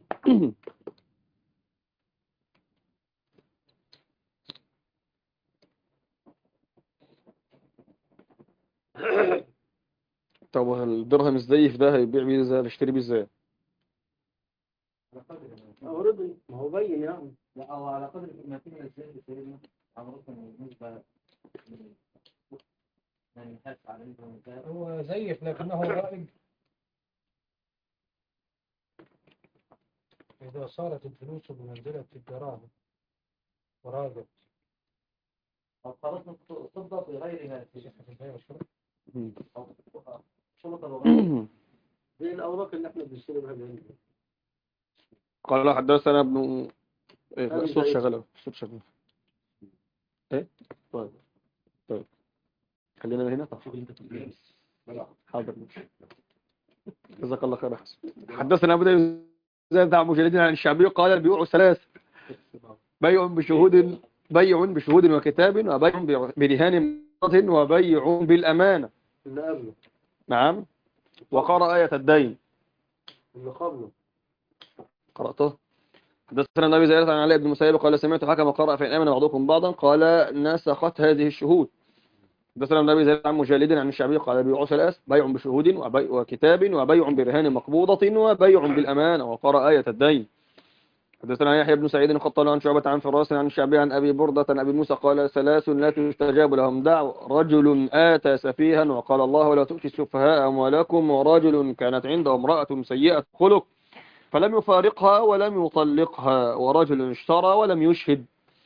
طب الدرهم الزيف ده هيبيع بيه ازاي؟ هيشتري بيه ازاي؟ رضي ما هو بين يعني. لا أو على قدر ما تيجي إزاي بسيرنا عمركم بالنسبة يعني حس على هو زيف لكنه رائج إذا صارت الفلوس بمنزلة الدراهم وراجت أو خلاص تصدق بغيرها في البيع والشراء. أو شرطة وغيرها زي الأوراق اللي احنا بنشتري بها الهند. قال حدثنا ابن الصوت شغال. الصوت شغال. ايه طيب خلينا هنا. حاضر جزاك الله خير. حدثنا ابو زيد عن مجلدين عن الشعبي قال البيوع ثلاث بيع بشهود وكتاب وبيع برهان وبيع بالأمانة. نعم وقرأ آية الدين اللي قبله قرأته. حدثنا النبي زيادة عن علي بن المسيب قال سمعت حكم قرأ فإن آمن بعضكم بعضا قال نسخت هذه الشهود. حدثنا النبي زيادة عن مجالد عن الشعبي قال بيع ثلاث بيع بشهود وكتاب وبيع برهان مقبوضة وبيع بالأمانة وقرأ آية الدين. حدثنا يحيى بن سعيد القطان عن شعبة عن فراس عن الشعبي عن أبي بردة عن أبي موسى قال ثلاث لا تستجاب لهم دعوة رجل آتى سفيها وقال الله ولا تؤتي السفهاء أموالكم ورجل كانت عنده امرأة سيئة خلق فلم يفارقها ولم يطلقها ورجل اشترى ولم يشهد.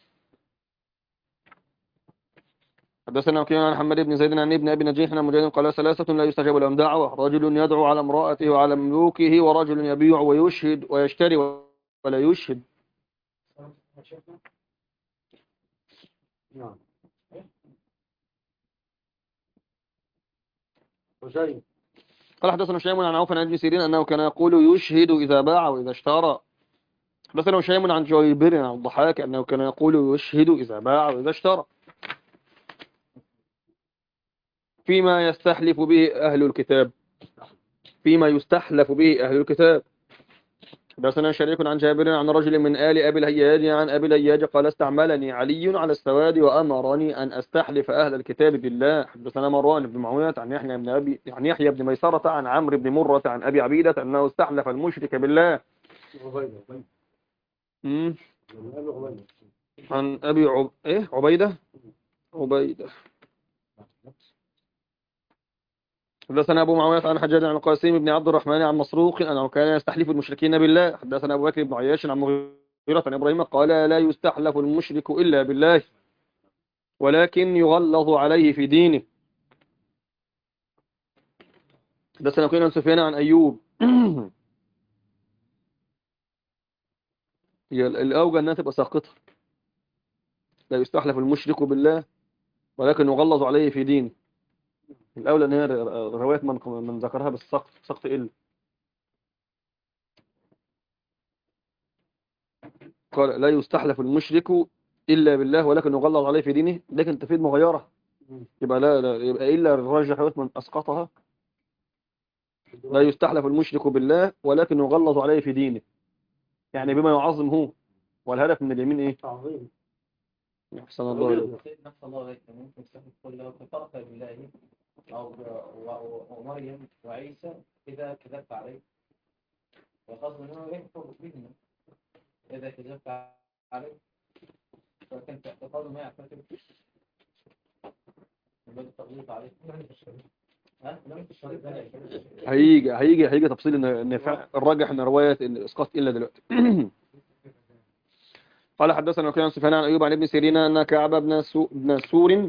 حدثنا وكيع عن محمد بن زيد عن ابن أبي نجيح عن مجاهد قال ثلاثة لا يستجاب لهم دعوة رجل يدعو على امرأته وعلى ملوكه ورجل يبيع ويشهد ويشتري ولا يشهد. نعم وزين. قال حدثنا هشام عن عوف عن ابن سيرين أنه كان يقول يشهد إذا باع وإذا اشترى. حدثنا هشام عن جويبر عن الضحاك أنه كان يقول يشهد إذا باع وإذا اشترى فيما يستحلف به أهل الكتاب. فيما يستحلف به أهل الكتاب. حدثنا شريك عن جابر عن رجل من آل أبي الهياج عن أبي الهياج قال استعملني علي على السواد وأمرني أن أستحلف أهل الكتاب بالله. حدثنا مروان بن معاوية عن يحيى بن ميسرة عن عمرو بن مرة عن أبي عبيدة أنه استحلف المشرك بالله. عن أبي عبيدة. حدثنا أبو معاوية عن حجاج عن القاسم بن عبد الرحمن عن مسروق أنه كان يستحلف المشركين بالله. حدثنا أبو بكر بن عياش عن مغيرة عن إبراهيم قال لا يستحلف المشرك إلا بالله ولكن يغلظ عليه في دينه. حدثنا وكيع عن سفيان عن أيوب. هي الأوجه أنها تبقى ساقطة. لا يستحلف المشرك بالله ولكن يغلظ عليه في دينه. الأولى أن هي رواية من ذكرها بالسقط سقط إلا. قال لا يستحلف المشرك إلا بالله ولكن يغلظ عليه في دينه لكن تفيد مغيرة يبقى لا يبقى إلا الراجح من أسقطها لا يستحلف المشرك بالله ولكن يغلظ عليه في دينه، يعني بما يعظم هو، والهدف من اليمين إيه؟ تعظيم. أحسن الله إليك. سيدنا صلى الله عليه وسلم ممكن تقول له كفرت بالله أو ومريم وعيسى إذا كذبت عليه، وقصد أنه يكفر بهما إذا كذبت عليه، فكان في اعتقاده ما يعتقد يبقى التغليط عليه. ها؟ لم تشرب هيجي تفصيل ان الراجح ان روايه ان اسقاط الا دلوقتي. قال حدثنا وكيع عن سفيان عن ايوب عن ابن سيرين ان كعب بن سور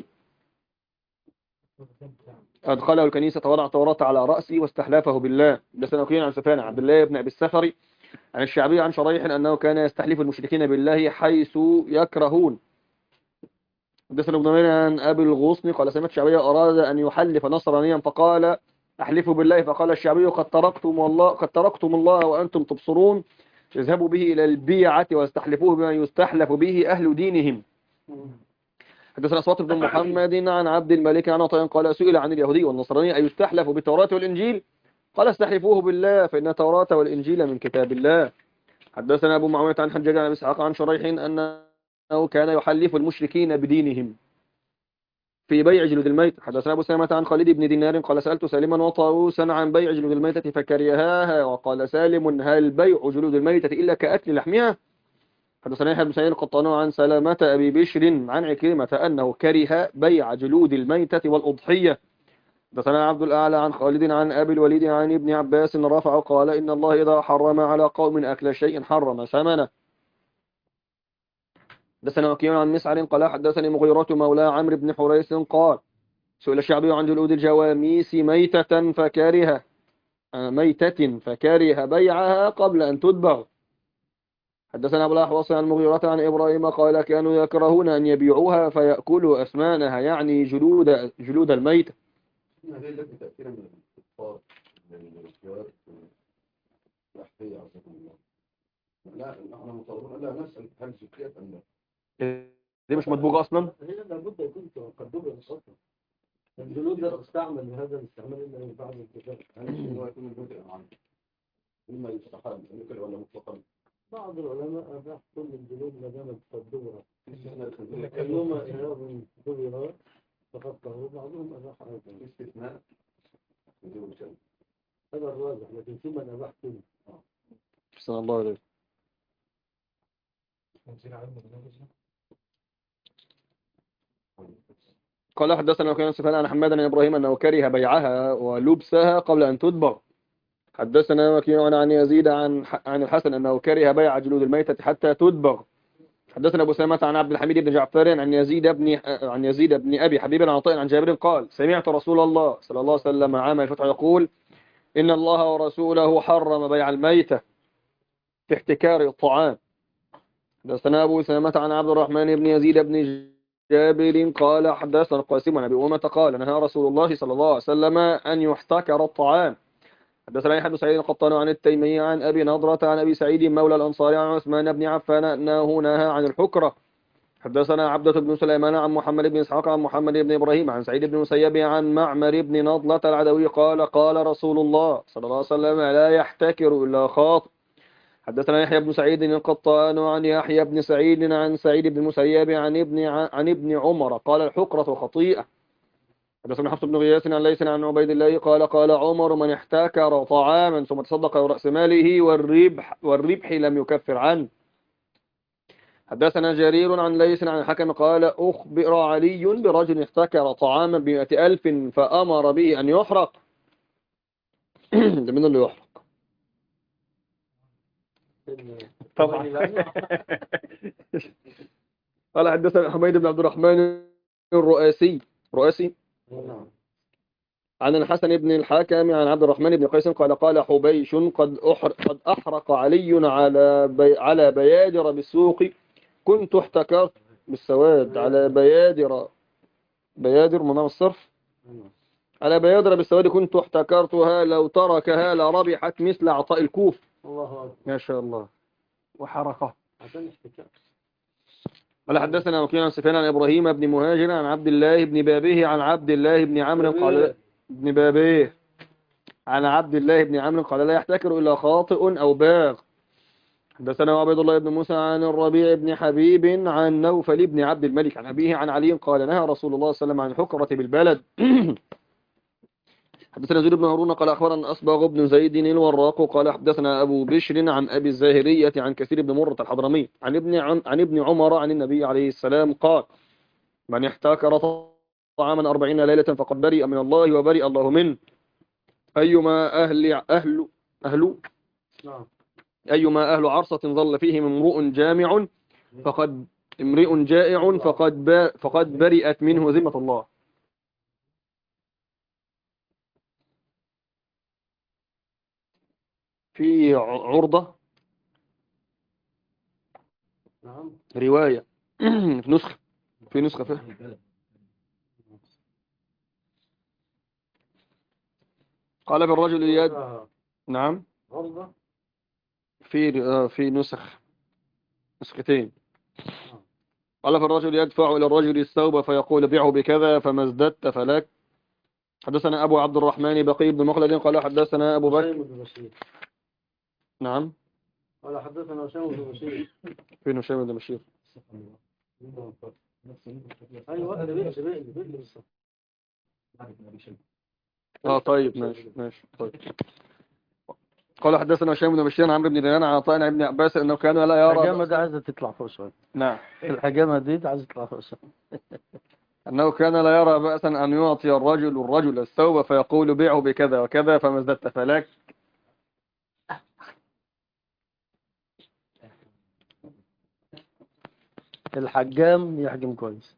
ادخله الكنيسه وضع التوراه على راسه واستحلفه بالله. حدثنا وكيع عن سفيان عن عبد الله بن ابي السفري عن الشعبي عن شريح انه كان يستحلف المشركين بالله حيث يكرهون. حدثنا ابن عمير عن ابي الغصن قال سمعت الشعبي اراد ان يحلف نصرانيا فقال احلف بالله، فقال الشعبي قد تركتم الله وانتم تبصرون، اذهبوا به الى البيعه واستحلفوه بما يستحلف به اهل دينهم. حدثنا أصوات بن محمد عن عبد الملك عن عطاء قال سئل عن اليهودي والنصراني أي يستحلف بالتوراة والإنجيل؟ قال استحلفوه بالله فإن التوراة والإنجيل من كتاب الله. حدثنا أبو معاوية عن حجاج عن إسحاق عن شريح أنه كان يحلف المشركين بدينهم في بيع جلود الميت. حدثنا أبو سلمة عن خالد بن دينار قال سألت سالما وطاووسا عن بيع جلود الميتة فكرهاها، وقال سالم هل بيع جلود الميتة إلا كأكل لحمها؟ حدثنا يحيى بن سعيد القطان عن سلامة أبي بشر عن عكرمة أنه كره بيع جلود الميتة والأضحية. حدثنا عبد الأعلى عن خالد عن أبي الوليد عن ابن عباس رفع قال إن الله إذا حرم على قوم أكل شيء حرم ثمنه. حدثنا وكيع عن مسعر قال حدثني مغيرة مولى عمرو بن حريث قال سئل الشعبي عن جلود الجواميس ميتة فكره بيعها قبل أن تدبغ. حدثنا أبو الأحوص عن مغيرة عن إبراهيم قال كانوا يكرهون أن يبيعوها فيأكلوا أسمانها، يعني جلود الميتة. هذه التي تأثير من الكفار من الزيارات الأحفية عزكم الله. لا نحن مطالبون لا نسأل هل زكيت أم لا. دي مش مدبوغة أصلا؟ هي لابد يكون تقدم أصلا. الجلود لا تستعمل بهذا الاستعمال إلا من بعد الكتاب. هل هو يكون البدء عنه مما يستحال ممكن ولا مطلقا؟ بعض العلماء أباح كل الجلود ما دامت تدبرها. استثناء أيما إعراب دبر فقد طهور، بعضهم أباح أيضا. استثناء هذا الراجح، لكن في من أباح كله. بسم الله عليك. قال حدثنا وكيع عن سفيان عن حماد بن إبراهيم أنه كره بيعها ولبسها قبل أن تدبغ. حدثنا وكيع عن يزيد عن الحسن أنه كره بيع جلود الميتة حتى تدبغ. حدثنا أبو سلمة عن عبد الحميد بن جعفر عن يزيد بن أبي حبيب عن عطاء عن جابر قال سمعت رسول الله صلى الله عليه وسلم عام الفتح يقول إن الله ورسوله حرم بيع الميتة في احتكار الطعام. حدثنا أبو سلمة عن عبد الرحمن بن يزيد بن جابر قال حدثنا القاسم عن أبي أمامة قال نهى رسول الله صلى الله عليه وسلم أن يحتكر الطعام. حدثنا يحيى بن سعيد القطان عن التيمي عن أبي نضرة عن أبي سعيد مولى الأنصار عن عثمان بن عفان أنه نهى عن الحكرة. حدثنا عبدة بن سليمان عن محمد بن إسحاق عن محمد بن إبراهيم عن سعيد بن مسيب عن معمر بن نضلة العدوي قال قال رسول الله صلى الله عليه وسلم لا يحتكر إلا خاطئ. حدثنا يحيى بن سعيد القطان عن يحيى بن سعيد عن سعيد بن مسيب عن ابن عمر قال الحكرة خطيئة. حدثنا حفص بن غياث عن ليث عن عبيد الله قال قال عمر من احتكر طعاما ثم تصدق برأس ماله والربح لم يكفر عنه. حدثنا جرير عن ليث عن الحكم قال أخبر علي برجل احتكر طعاما ب100,000 فأمر به أن يحرق. ده من اللي يحرق طبعا. قال حدثنا حميد بن عبد الرحمن الرؤاسي عن الحسن بن الحكم عن عبد الرحمن بن قيس قال حبيش قد أحرق علي على بيادر بالسوق كنت احتكرت بالسواد على بيادر منام الصرف على بيادر بالسواد كنت احتكرتها لو تركها لربحت مثل عطاء الكوف. الله أكبر ما شاء الله. وحرقه عشان احتكار. قال حدثنا وكيع عن سفيان عن إبراهيم بن مهاجر عن عبد الله بن بابيه عن عبد الله بن عمرو قال ابن بابيه عن عبد الله بن عمرو قال لا يحتكر إلا خاطئ أو باغ. حدثنا عبد الله بن موسى عن الربيع بن حبيب عن نوفل بن عبد الملك عن أبيه عن علي قال نهى رسول الله صلى الله عليه وسلم عن الحكرة بالبلد. حدثنا زيد بن هارون قال أخبرنا أصبغ بن زيد الوراق قال حدثنا أبو بشر عن أبي الزاهرية عن كثير بن مرة الحضرمي عن ابن عمر عن النبي عليه السلام قال من احتكر طعاما 40 ليلة فقد برئ من الله وبرئ الله منه. أيما أيما أهل عرصة ظل فيهم امرؤ جامع فقد امرئ جائع فقد برئت منه ذمة الله. في عرضة رواية في نسخة فيه قال في الرجل يد نعم في نسختين قال في الرجل يدفع إلى الرجل الثوب فيقول بيعه بكذا فما ازددت فلك. حدثنا أبو عبد الرحمن بقي بن مخلد قال حدثنا أبو بكر نعم قال حدثنا هشام بن بشير. فين هشام بن بشير؟ ايوه طيب ماشي طيب. قال حدثنا هشام بن بشير عن عمرو بن دينار عن عطاء عن ابن عباس انه كان لا يرى الحجامه دي عايزه تطلع فوق شويه. نعم الحجامه دي عايزه تطلع فوق شويه. انه كان لا يرى بأسا ان يعطي الرجل الثوب فيقول بيعه بكذا وكذا فما ازددت فلك. الحجام يحجم كويس.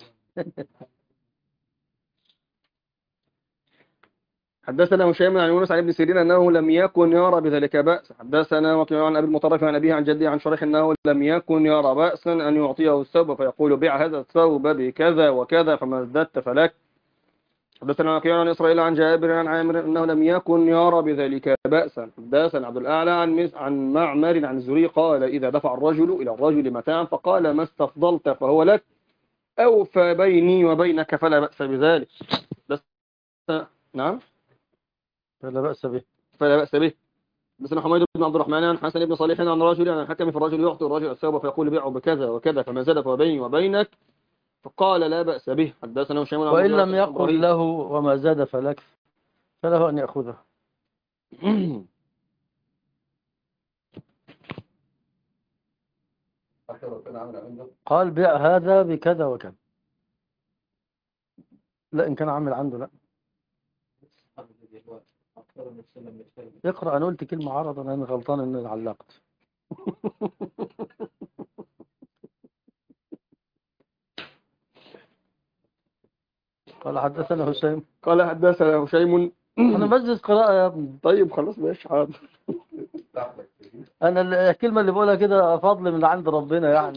حدثنا هشام عن يونس عن ابن سيرين انه لم يكن يرى بذلك بأس. حدثنا وكيع عن ابي المطرف عن ابيه عن جده عن شريح انه لم يكن يرى بأسا ان يعطيه الثوب فيقول بيع هذا الثوب بكذا وكذا فما ازددت فلك. حدثنا وكيع عن اسرائيل عن جابر عن عامر انه لم يكن يرى بذلك بأسا. حدثنا عبد الاعلى عن معمر عن الزهري قال اذا دفع الرجل الى الرجل متاعا فقال ما استفضلت فهو لك او فبيني وبينك فلا بأس بذلك. نعم فلا بأس به. مثل حميد بن عبد الرحمن عن حسن بن صالح عن رجل عن الحكم في الرجل يعطي الرجل الثوب فيقول بيعه بكذا وكذا فما زاد فبيني وبينك فقال لا بأس به. حدثنا هشام وإن لم يقل له وما زاد فلك فله أن يأخذه. قال بيع هذا بكذا وكذا. لا إن كان عامل عنده لا. اقرأ. أنا قلت كلمة عرض أنا غلطان إني علقت. قال حدثنا هشام. أنا بجلس قراءة يا ابني. طيب خلاص ماشي حاضر. أنا الكلمة اللي بقولها كده فضل من عند ربنا يعني.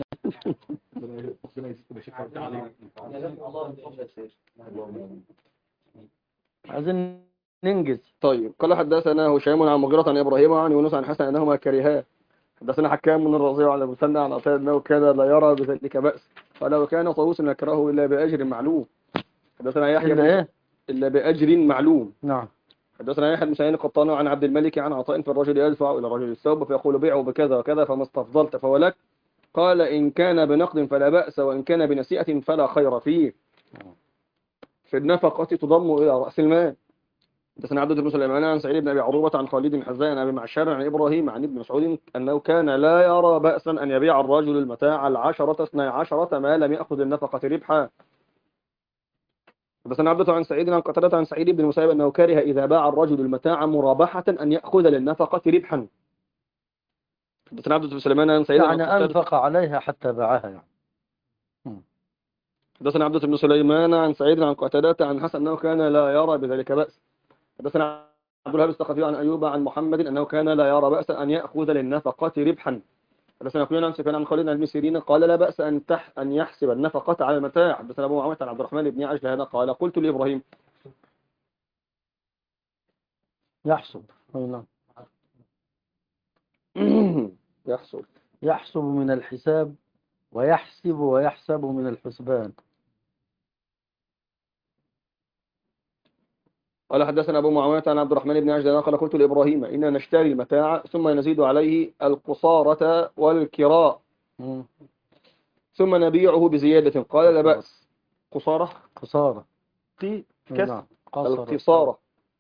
عايزين ننجز. طيب قال حدثنا هشام عن مغيرة عن إبراهيم عن يونس عن حسن أنهما كرها. حدثنا حكام من الرضيع على مسنى عن عطاء أنه كان لا يرى بذلك بأس قال وكان طاووس يكرهه إلا بأجر معلوم. حدثنا يحيى إلا بأجر معلوم. نعم. حدثنا يحيى بن سعيد القطان عن عبد الملك عن عطاء في الرجل يدفع إلى الرجل الثوب فيقول بيعه بكذا وكذا فما استفضلت فهو لك. قال إن كان بنقد فلا بأس وإن كان بنسيئة فلا خير فيه. في النفقة تضم إلى رأس المال. حدثنا عبد بن سليمان عن سعيد بن أبي عروبة عن خالد الحذاء عن أبي معشر عن إبراهيم عن ابن مسعود أنه كان لا يرى بأسا أن يبيع الرجل المتاع 12 ما لم يأخذ النفقة ربحا. حدثنا عبد عن سعيد عن قتادة عن سعيد بن المسيب أنه كره إذا باع الرجل المتاع مرابحة أن يأخذ للنفقة ربحا. حدثنا عبد بن سليمان عن سعيد يعني أنفق عليها حتى باعها يعني. حدثنا عبد بن سليمان عن سعيد عن قتادة عن حسن أنه كان لا يرى بذلك بأس. حدثنا عبد الوهاب الثقفي عن أيوب عن محمد أنه كان لا يرى بأسا أن يأخذ للنفقة ربحا. حدثنا يقولون عن سفيان عن خالد عن ابن سيرين قال لا بأس أن يحسب النفقة على المتاع. حدثنا أبو معاوية عن عبد الرحمن بن عجلان قال قلت لإبراهيم يحسب يحسب من الحساب ويحسب ويحسب من الحسبان. قال حدثنا أبو معاوية عن عبد الرحمن بن عجلان قال قلت لإبراهيم إننا نشتري المتاع ثم نزيد عليه القصارة والكراء مم. ثم نبيعه بزيادة قال لا بأس. قصارة قصارى. كسر نعم. قصر. القصارة.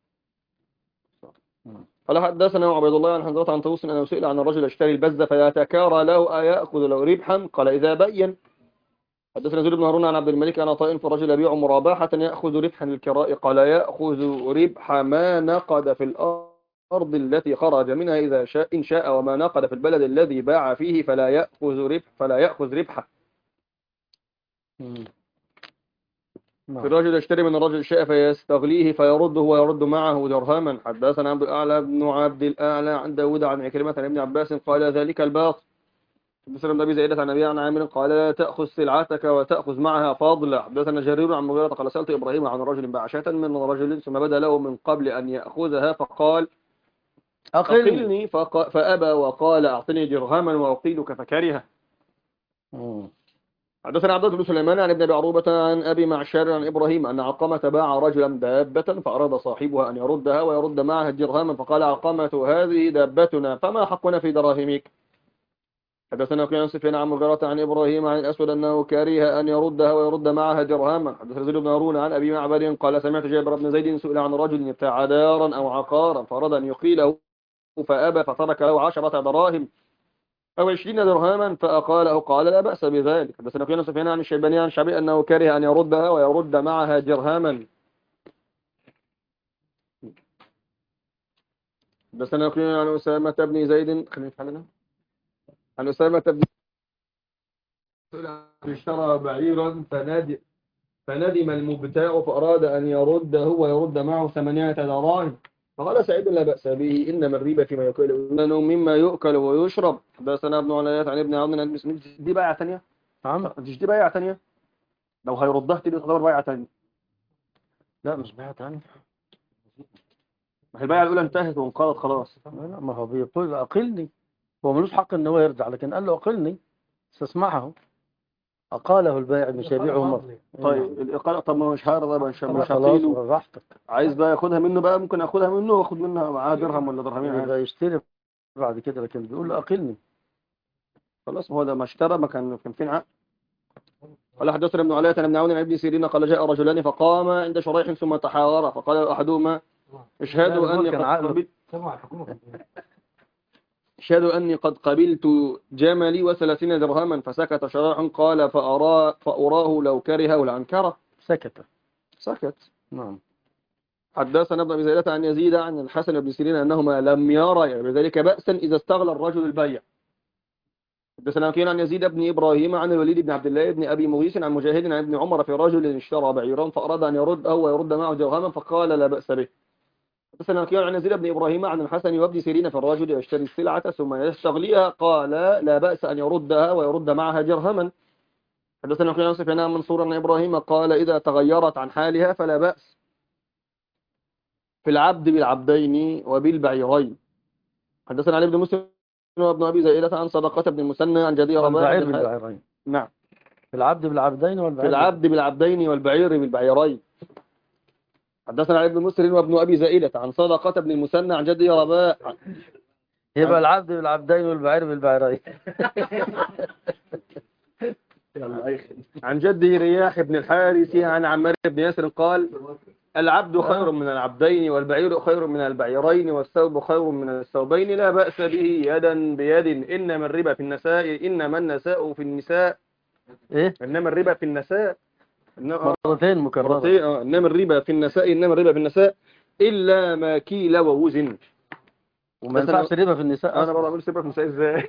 مم. قال حدثنا عبيد الله عن حنظلة عن طوس أنه سئل عن الرجل يشتري البزة فيتكارى له أيأخذ له ربحا قال إذا بين. حدثنا زيد بن هارون عن عبد الملك عن عطاء فالرجل يبيع مرابحة يأخذ ربحا للكراء قال يأخذ ربح ما نقد في الأرض التي خرج منها إذا شاء إن شاء وما نقد في البلد الذي باع فيه فلا يأخذ ربحه. مم. في نعم. الرجل يشتري من الرجل شيء فيستغليه فيرده ويرد معه درهما. حدثنا عبد الأعلى بن عبد الأعلى عن داود عن عكرمة عن ابن عباس قال ذلك الباطل. حدثنا ابن ابي زيدة عن ابي عن عامر قال لا تأخذ سلعتك وتأخذ معها فضلا. حدثنا جرير عن مغيرة قال سألت إبراهيم عن رجل باع شاة من رجل ثم بدا له من قبل أن يأخذها فقال أقلني فأبى وقال أعطني درهما وأقيلك فكره. مم. حدثنا عبد الله بن سليمان عن ابن ابي عروبة عن ابي معشر عن ابراهيم ان علقمة باع رجلا دابة فاراد صاحبها ان يردها ويرد معها درهما فقال علقمة هذه دابتنا فما حقنا في دراهمك. حدثنا وكيع عن سفيان عن مغيرة عن ابراهيم عن الاسود انه كره ان يردها ويرد معها درهما. حدثنا زيد بن هارون عن ابي معبد قال سمعت جابر بن زيد سئل عن رجل ابتاع دارا او عقارا فاراد ان يقيله فابى فترك له 10 دراهم أو 20 درهما فأقاله قال لا بأس بذلك. بس نقينا سفيان عن الشيباني عن شعبي أنه كره أن يردها ويرد معها درهما. بس نقينا عن أسامة بن زيد خلينا نتحلنا عن أسامة بن اشترى بعيرا فندم المبتاع فأراد أن يرده ويرد معه 8 دراهم فقال سعيد لا بأس به إنما الربا فيما يأكل مما يؤكل ويشرب. حدثنا ابن عليات عن ابن عون عن دي بيعة ثانية. نعم. مش دي بيعة ثانية لو هيردها تبقى تعتبر بيعة ثانية. لا مش بيعة تاني. ما هي البيعة الأولى انتهت وانقضت خلاص. لا ما هو بيقول أقلني. هو ملوش حق إن هو يرجع لكن قال له أقلني استسمعه. أقاله البائع مش هيبيعه مرة. طيب الإقالة طب ما مش هارض مش خلاص هقيله. راحتك. عايز بقى ياخدها منه بقى ممكن أخدها منه وأخد منها معاه درهم ولا درهمين يبقى يشتري بعد كده لكن بيقول له أقلني. خلاص هو ده ما اشترى ما كان فين عقد. قال حدثنا ابن علاء عن ابن عون عن ابن سيرين قال جاء رجلان فقام عند شريح ثم تحاورا فقال أحدهما اشهدوا أني قد قبلت جملي و30 درهما فسكت شريح قال فأراه لو كره لأنكره. سكت. نعم. حدثنا ابن ابي زيدة عن يزيد عن الحسن بن سيرين انهما لم يرى بذلك بأسا اذا استغلى الرجل البيع. حدثنا وكيع عن يزيد بن ابراهيم عن الوليد بن عبد الله بن ابي مغيث عن مجاهد عن ابن عمر في رجل اشترى بعيرا فاراد ان يرده ويرد معه درهما فقال لا بأس به. حدثنا وكيع عن يزيد بن ابراهيم عن الحسن وابن سيرين في الرجل يشتري السلعة ثم يستغليها قال لا بأس ان يردها ويرد معها درهما. حدثنا وكيع عن سفيان عن منصور عن ابراهيم قال اذا تغيرت عن حالها فلا بأس في العبد بالعبدين وبالبعيرين. حدثنا علي بن مسلم وابن ابي زائدة عن صدقة بن المثنى عن جدي رباح بالبعيرين. نعم في العبد بالعبدين والبعير. في العبد بالعبدين والبعير بالبعيرين. حدثنا علي بن مسلم وابن ابي زائدة عن صدقة بن المثنى عن جدي رباح. يبقى العبد بالعبدين والبعير بالبعيرين. عن جدي رياح بن الحارث عن عمار بن ياسر قال العبد خير من العبدين والبعير خير من البعيرين والثوب خير من الثوبين لا بأس به يدا بيد إنما الربا في النساء إنما النساء في النساء إيه؟ إنما الربا في النساء مرتين مكررة. إنما الربا في النساء إنما الربا في النساء إلا ما كيل ووزن. وما ينفعش ربا في النساء. أنا برضه أقول ربا في النساء إزاي؟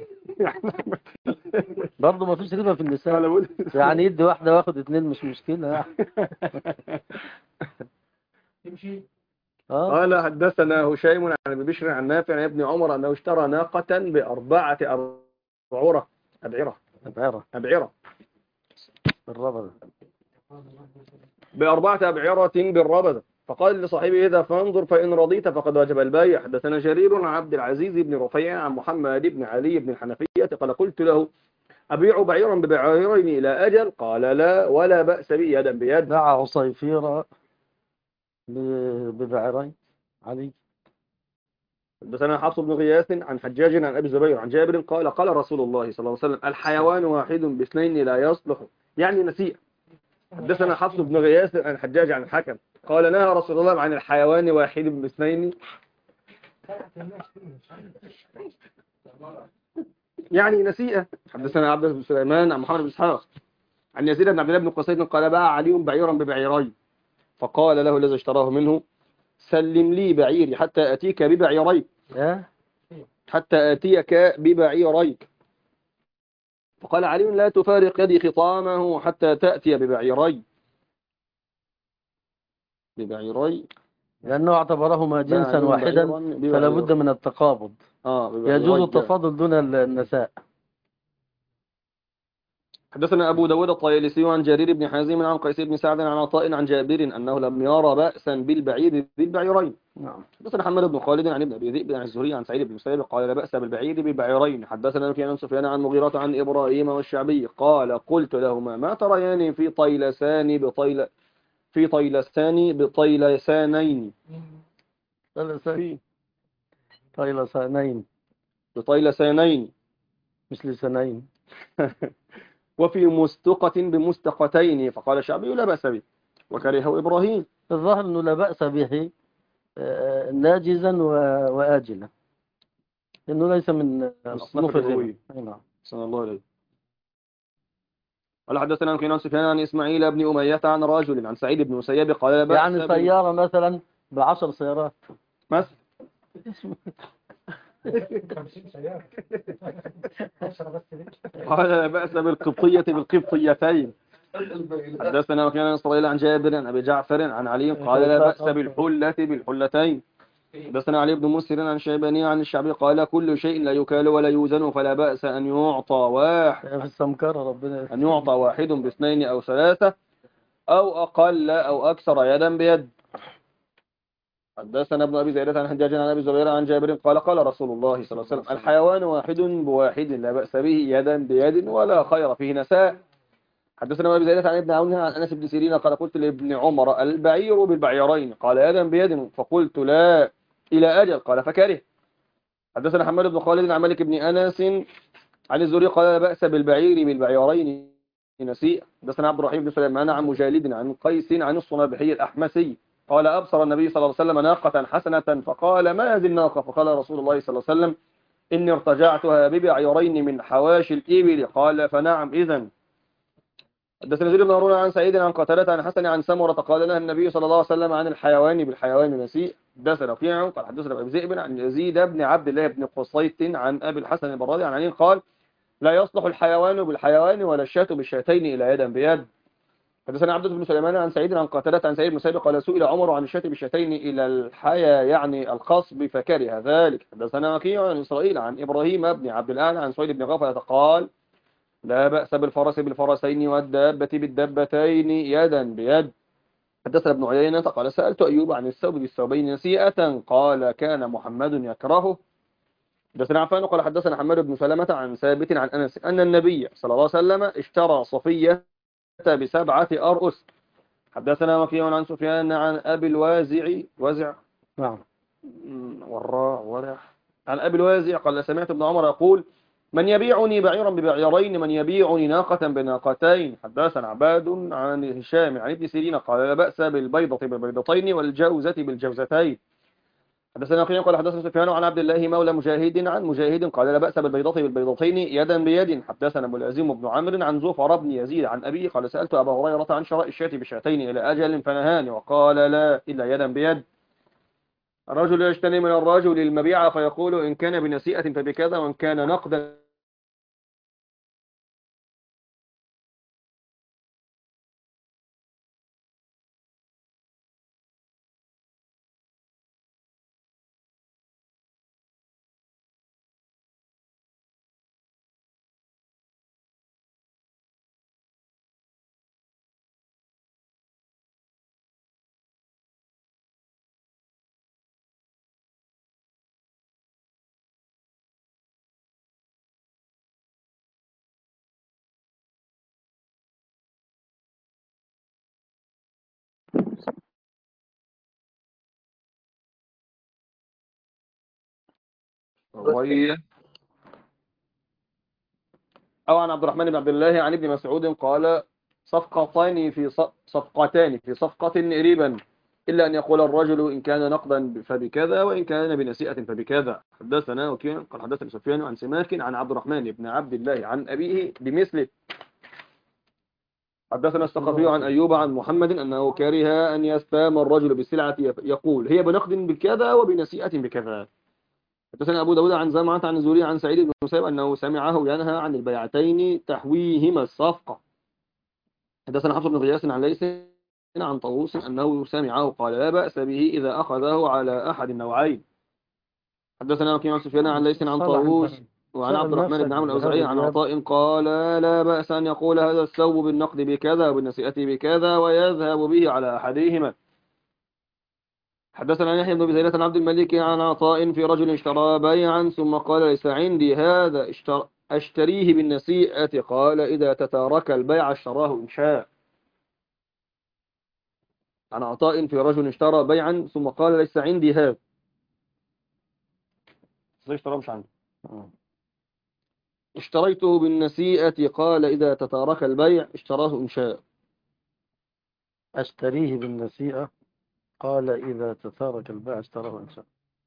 برضه ما فيش ربا في النساء. يعني يدي واحدة واخد 2 مش مشكلة. تمشي. قال حدثنا هشيم عن ابي بشر عن نافع عن ابن عمر انه اشترى ناقة ب4 أبعرة بالربا. ب4 أبعرة بالربذة فقال لصاحبه إذا فانظر فإن رضيت فقد وجب البيع. حدثنا جرير عن عبد العزيز بن رفيع عن محمد بن علي بن الحنفية قال قلت له أبيع بعيرا ببعيرين إلى أجل؟ قال لا، ولا بأس به يدا بيد. باع عصيفير ببعيرين علي. حدثنا حفص بن غياث عن حجاج عن أبي الزبير عن جابر قال قال رسول الله صلى الله عليه وسلم الحيوان واحد باثنين لا يصلح، يعني نسيء. حدثنا حفص بن غياث عن حجاج عن الحكم قال نهى رسول الله عن الحيوان واحد باثنين يعني نسيئة. حدثنا عبد بن سليمان عن محمد بن اسحاق عن يزيد بن عبد الله بن قصيد قال باع علي بعيرا ببعيرين، فقال له الذي اشتراه منه سلم لي بعيري حتى أتيك ببعيريك، حتى أتيك ببعيريك. فقال علي لا تفارق يدي خطامه حتى تأتي ببعيري. لأنه اعتبرهما جنسا واحدا فلا بد من التقابض. يجوز التفاضل دون النساء. حدثنا أبو داود الطيالسي عن جرير بن حازم عن قيس بن سعد عن عطاء عن جابر أنه لم يرى بأسا بالبعير بالبعيرين. حدثنا محمد بن خالد عن ابن أبي ذئب عن الزهري عن سعيد بن مسيب قال لا بأس بالبعير بالبعيرين. حدثنا سفيان عن سفيان عن مغيرة عن إبراهيم والشعبي قال قلت لهما ما تريان في طيلسان بطيلسانين بطيلسانين مش لسانين وفي مستقة بمستقتين. فقال الشعبي لا بأس به وكرهه إبراهيم. الظاهر أنه لا بأس به ناجزا وآجلا، إنه ليس من أصناف الربا. نعم صلى الله عليه. قال حدثنا عن كنان سفيان عن إسماعيل بن أمية عن رجل عن سعيد بن مسيب قال لا بأس يعني سيارة مثلا ب10 سيارات مثلا 50 سيارة. قال لا بأس بالقبطية بالقبطيتين. حدثنا وكان إسرائيل عن جابر عن أبي جعفر عن علي قال لا بأس بالحلة بالحلتين. حدثنا علي بن مسر عن شيباني عن الشعبي قال كل شيء لا يكال ولا يوزن فلا بأس أن يعطى واحد في السمكرة ربنا أن يعطى واحد باثنين أو ثلاثة أو أقل أو أكثر يدا بيد. حدثنا ابن أبي زيادة عن حجاج عن أبي زبير عن جابر قال قال رسول الله صلى الله عليه وسلم الحيوان واحد بواحد لا بأس به يدا بيد ولا خير فيه نساء. حدثنا ابن أبي زيادة عن ابن عون عن أنس بن سيرين قال قلت لابن عمر البعير بالبعيرين قال يدا بيد فقلت لا إلى أجل قال فكره. حدثنا حماد بن خالد عن مالك بن أنس عن الزهري قال لا بأس بالبعير بالبعيرين نسيء. حدثنا عبد الرحيم بن سليمان عن مجالد عن قيس عن الصنابحي الأحمسي قال أبصر النبي صلى الله عليه وسلم ناقة حسنة فقال ما هذه الناقة؟ فقال رسول الله صلى الله عليه وسلم إني ارتجعتها ببعيرين من حواشي الإبل قال فنعم إذن. حدثنا زيد بن هارون عن سعيد عن قتادة عن حسن عن سمرة قال لها النبي صلى الله عليه وسلم عن الحيوان بالحيوان نسيء. حدثنا وكيع قال حدثنا أبي ذئب عن يزيد بن عبد الله بن قصيط عن أبي الحسن البرادي عن علي قال لا يصلح الحيوان بالحيوان ولا الشاة بالشاتين إلى يدا بيد. حدثنا عبد بن سليمان عن سعيد عن قتادة عن سعيد بن مسيب قال سئل عمر عن الشاة بالشاتين إلى الحيا يعني الخصب فكره ذلك. حدثنا وكيع عن إسرائيل عن إبراهيم بن عبد الأعلى عن سويد بن غفلة قال لا بأس بالفرس بالفرسين والدابة بالدبتين يدا بيد. حدثنا ابن عيينة قال سألت أيوب عن الثوب بالثوبين نسيئة قال كان محمد يكرهه. حدثنا عفان قال حدثنا حماد بن سلمة عن ثابت عن أنس أن النبي صلى الله عليه وسلم اشترى صفية ب7 أرؤس. حدثنا وكيع عن سفيان عن أبي الوازع نعم وراء عن أبي الوازع قال سمعت ابن عمر يقول من يبيعني بعيرا ببعيرين من يبيعني ناقة بناقتين. حدثنا عباد عن هشام عن ابن سيرين قال لا بأس بالبيضة بالبيضتين والجوزة بالجوزتين. حدثنا وكيع قال حدثنا سفيان عن عبد الله مولى مجاهد عن مجاهد قال لا بأس بالبيضة بالبيضتين يدا بيد. حدثنا ملازم بن عمرو عن زفر بن يزيد عن أبيه قال سألت أبا هريرة عن شراء الشاة بشاتين إلى أجل فنهاني وقال لا إلا يدا بيد. الرجل يشتري من الرجل المبيع فيقول إن كان بنسيئة فبكذا وإن كان نقدا رويه أو عن عبد الرحمن بن عبد الله عن ابن مسعود قال صفقتان في صفقة ربا إلا أن يقول الرجل إن كان نقدا فبكذا وإن كان بنسيئة فبكذا. حدثنا وكيع قال حدثنا سفيان عن سماك عن عبد الرحمن بن عبد الله عن أبيه بمثله. حدثنا الثقفي عن أيوب عن محمد أنه كره أن يستام الرجل بالسلعة يقول هي بنقد بكذا وبنسيئة بكذا. حدثنا أبو داود عن زمعة عن الزهري عن سعيد بن المسيب أنه سمعه ينهى عن البيعتين تحويهما الصفقة. حدثنا حفص بن غياث عن ليث عن طاووس أنه سمعه قال لا بأس به إذا أخذه على أحد النوعين. حدثنا وكيع عن سفيان عن ليث عن طاووس وعن عبد الرحمن بن عمرو الأوزاعي عن عطاء قال لا بأس أن يقول هذا الثوب بالنقد بكذا وبالنسيئة بكذا ويذهب به على أحدهما. حدثنا يحيى بن بزيلة عن عبد الملك عن عطاء في رجل اشترى بيعا ثم قال ليس عندي هذا أشتريه بالنسيئة قال إذا تتارك البيع اشتراه إن شاء. عن عطاء في رجل اشترى بيعا ثم قال ليس عندي هذا اشتراه مش عندي اشتريته بالنسيئة قال إذا تتارك البيع اشتراه إن شاء. أشتريه بالنسيئة قال إذا تتارك البيع اشتراه إن شاء.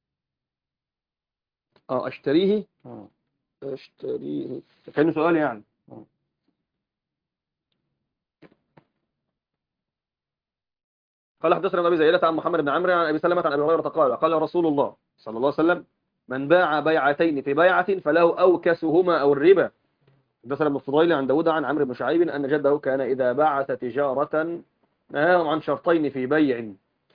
أشتريه أشتريه كان سؤال يعني. قال حدثنا أبي زيلة عن محمد بن عمرو عن أبي سلمة عن أبي هريرة قال رسول الله صلى الله عليه وسلم من باع بيعتين في بيعة فله أوكسهما أو الربا. حدثنا ابن الفضيل عن داود عن عمرو بن شعيب أن جده كان إذا بعث تجارة نهاهم عن شرطين في بيع.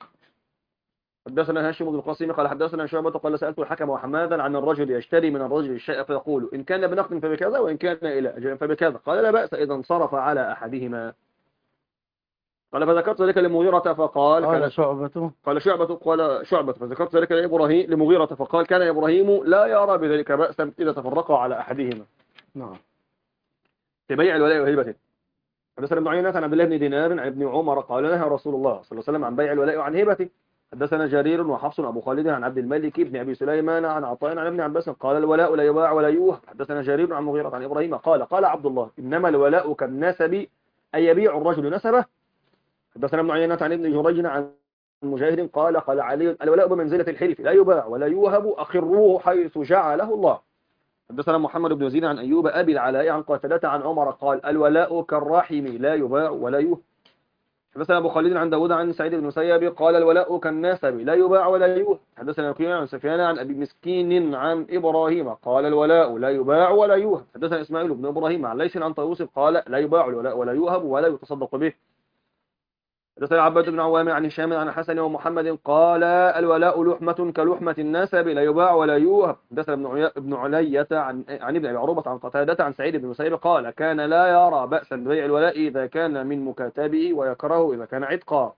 حدثنا هاشم بن القاسم قال حدثنا شعبة قال سألت الحكم وحمادا عن الرجل يشتري من الرجل الشيء فيقول إن كان بنقد فبكذا وإن كان إلى أجل فبكذا قال لا بأس إذا انصرف على أحدهما. قال فذكرت ذلك لمغيرة فقال قال شعبة فذكرت ذلك لمغيرة فقال كان إبراهيم لا يرى بذلك بأسا إذا تفرقوا على أحدهما. نعم. في بيع الولاء وهبته. حدثنا ابن عيينة عن عبد الله بن دينار عن ابن عمر قال نهى رسول الله صلى الله عليه وسلم عن بيع الولاء وعن هبته. حدثنا جرير وحفص أبو خالد عن عبد الملك بن أبي سليمان عن عطاء عن ابن عباس قال الولاء لا يباع ولا يوهب. حدثنا جرير عن مغيرة عن إبراهيم قال عبد الله إنما الولاء كالنسب أي يبيع الرجل نسبه. حدثنا ابن عيينة عن ابن جريج عن مجاهد قال علي الولاء بمنزلة الحلف لا يباع ولا يوهب أخروه حيث جعله الله. حدثنا محمد بن يزيد عن أيوب أبي العلاء عن قتادة عن عمر قال الولاء كالرحم لا يباع ولا يوهب. حدثنا أبو خالد عن داود عن سعيد بن المسيب قال الولاء كالنسب لا يباع ولا يوهب. حدثنا وكيع عن سفيان عن أبي مسكين عن إبراهيم قال الولاء لا يباع ولا يوهب. حدثنا إسماعيل بن إبراهيم عن ليث عن طاووس قال لا يباع الولاء ولا يوهب ولا يتصدق به. حدثنا عباد بن عوام عن هشام عن حسن ومحمد قال الولاء لحمة كلحمة النسب لا يباع ولا يوهب. حدثنا ابن علية عن ابن أبي عروبة عن قتادة عن سعيد بن المسيب قال كان لا يرى بأسا ببيع الولاء إذا كان من مكاتبه ويكره إذا كان عتقا.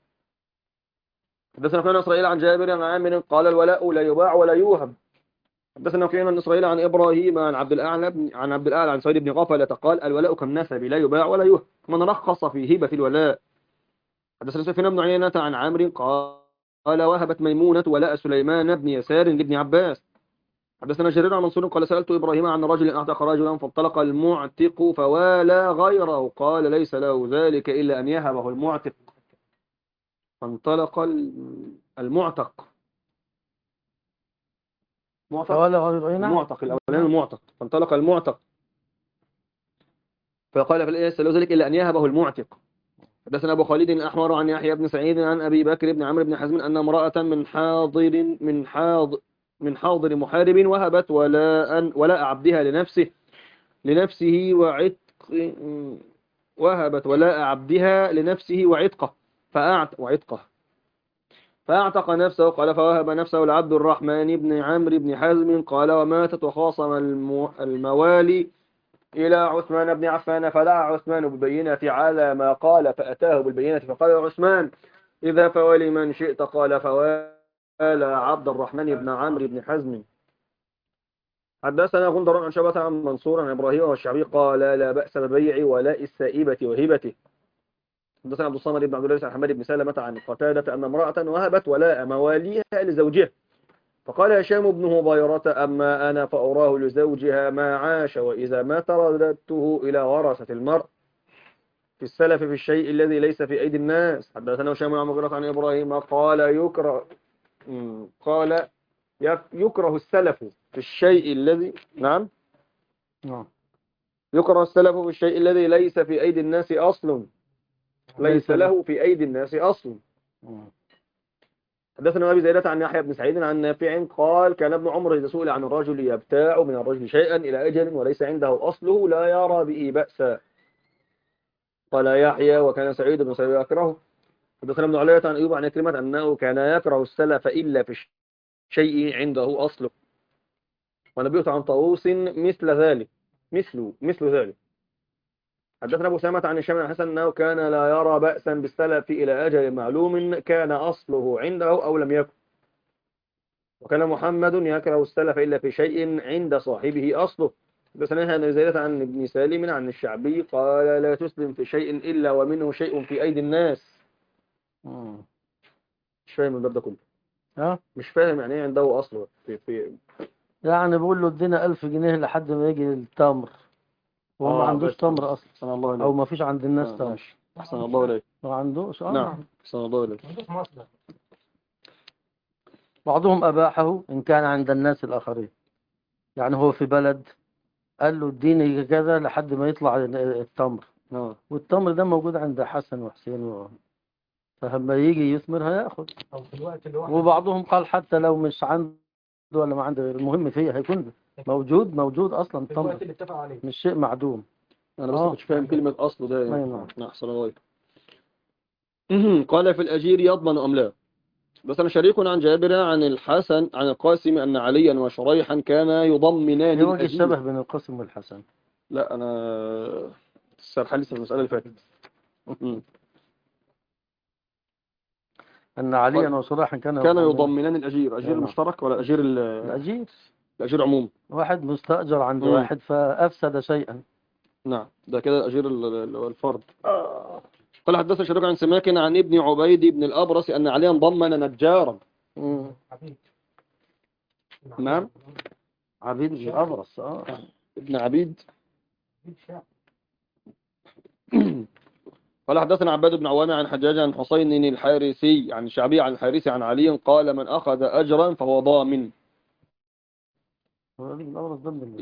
حدثنا كان إسرائيل عن جابر عن عامر قال الولاء لا يباع ولا يوهب. حدثنا كان إسرائيل عن إبراهيم عن عبد الأعلى عن سعيد بن غفلة قال الولاء كالنسب لا يباع ولا يوهب من رخص في هبة الولاء. حدثنا سفيان بن عيينة عن عامر قال وهبت ميمونة ولاء سليمان بن يسار لابن عباس. حدثنا جرير عن منصور قال سألت إبراهيم عن رجل أعتق رجلا فانطلق المعتق فوالى غيره قال ليس له ذلك إلا أن يهبه المعتق. فانطلق المعتق المعتق فانطلق المعتق فقال ليس له ذلك إلا أن يهبه المعتق. حدثنا أبو خالد الأحمر عن يحيى بن سعيد عن أبي بكر بن عمرو بن حزم أن امرأة من حاضر محارب وهبت ولاء عبدها لنفسه وهبت ولاء عبدها لنفسه فأعتق نفسه قال فوهب نفسه لعبد الرحمن بن عمرو بن حزم قال وماتت وخاصم الموالي إلى عثمان بن عفان فدعا عثمان بالبينة على ما قال فأتاه بالبينة فقال عثمان إذا فولي من شئت قال فوالى عبد الرحمن بن عمرو بن حزم. حدثنا غندر عن شعبة عن منصور عن إبراهيم والشعبي قال لا بأس ببيع ولاء السائبة وهبته. حدثنا عبد الصمد بن عبد الله عن حماد بن سلمة عن قتادة أن امرأة وهبت ولاء مواليها لزوجها فقال هشام بن هبيرة أما أنا فأراه لزوجها ما عاش وإذا ما ترددته إلى ورثة المرء في السلف في الشيء الذي ليس في أيدي الناس. حدثنا هشام عن مغيرة عن إبراهيم قال يكره السلف في الشيء الذي نعم يكره السلف في الشيء الذي ليس في أيدي الناس أصل ليس له في أيدي الناس أصل. حدثنا أبي زيادة عن يحيى بن سعيد عن نافع قال كان ابن عمر إذا سئل عن الرجل يبتاع من الرجل شيئا إلى أجل وليس عنده أصله لا يرى به بأسا. قال يحيى وكان سعيد بن سعيد يكرهه. حدثنا ابن علية عن أيوب عن كلمة أنه كان يكره السلف إلا في شيء عنده أصله. ونبيت عن طاووس مثل ذلك مثل ذلك. حدثنا أبو سامة عن هشام بن حسن أنه كان لا يرى بأسا بالسلف إلى أجل معلوم كان أصله عنده أو لم يكن. وكان محمد يكره السلف إلا في شيء عند صاحبه أصله. حدثنا أبي زيادة عن ابن سالم عن الشعبي قال لا تسلم في شيء إلا ومنه شيء في أيدي الناس. مش فاهم الباب ده كله. مش فاهم يعني ايه عنده أصله يعني بقول له ادينا 1000 جنيه لحد ما يجي التمر وهو ما عندوش تمر أصلا. أحسن الله إليك. أو ما فيش عند الناس تمر. أحسن الله إليك. ما عندوش. نعم. أحسن الله إليك. بعضهم أباحه إن كان عند الناس الآخرين. يعني هو في بلد قال له اديني كذا لحد ما يطلع التمر. والتمر ده موجود عند حسن وحسين فلما يجي يثمر هياخد. أو في الوقت اللي وبعضهم قال حتى لو مش عنده ولا ما عنده المهم فيه هيكون موجود أصلا في التمر. الوقت اللي اتفق عليه. مش شيء معدوم. أنا بس مش فاهم كلمة أصله ده. نعم. أحسن الله إليك. قال في الأجير يضمن أم لا. بس أنا شريك عن جابر عن الحسن عن القاسم أن عليا وشريحا كانا يضمنان الأجير. الشبه بين القاسم والحسن. لا أنا السرحة لسه المسألة اللي فاتت. أن عليا وشريحا كان يضمنان الأجير. أجير مشترك ولا أجير الأجير عموم. واحد مستأجر عند واحد فأفسد شيئا. نعم ده كده الأجير الفرد. قال حدثنا شريك عن سماك عن ابن عبيد بن الأبرص أن عليا ضمن نجارا. نعم عبيد بن الأبرص. ابن عبيد. قال حدثنا عباد بن عوامة عن حجاج عن حسين الحارثي عن شعبي عن الحارثي عن علي قال من أخذ أجرا فهو ضامن. عبيد بن الأبرص ضمن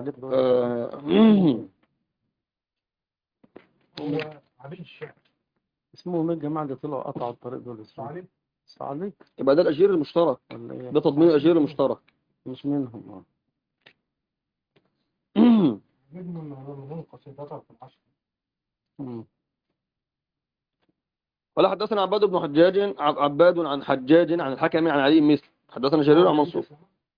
هو عبيد الشعب. اسمه من الجماعة اللي طلعوا قطعوا الطريق دول. صعليك. يبقى ده الأجير المشترك. ده تضمين الأجير المشترك. مش منهم. قال حدثنا عباد بن حجاج عباد عن حجاج عن الحكم عن علي مثل. حدثنا جرير عن منصور.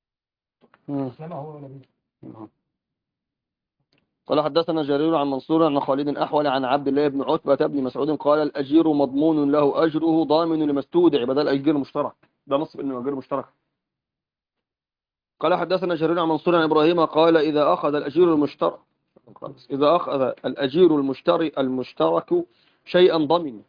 قال حدثنا جرير عن منصور عن خالد أحول عن عبد الله بن عتبة بن مسعود قال الأجير مضمون له أجره ضامن لما استودع. بدل الأجير مشترك. ده نص إنه أجير مشترك. قال حدثنا جرير عن منصور عن إبراهيم قال إذا أخذ الأجير المشترك شيئا ضمن.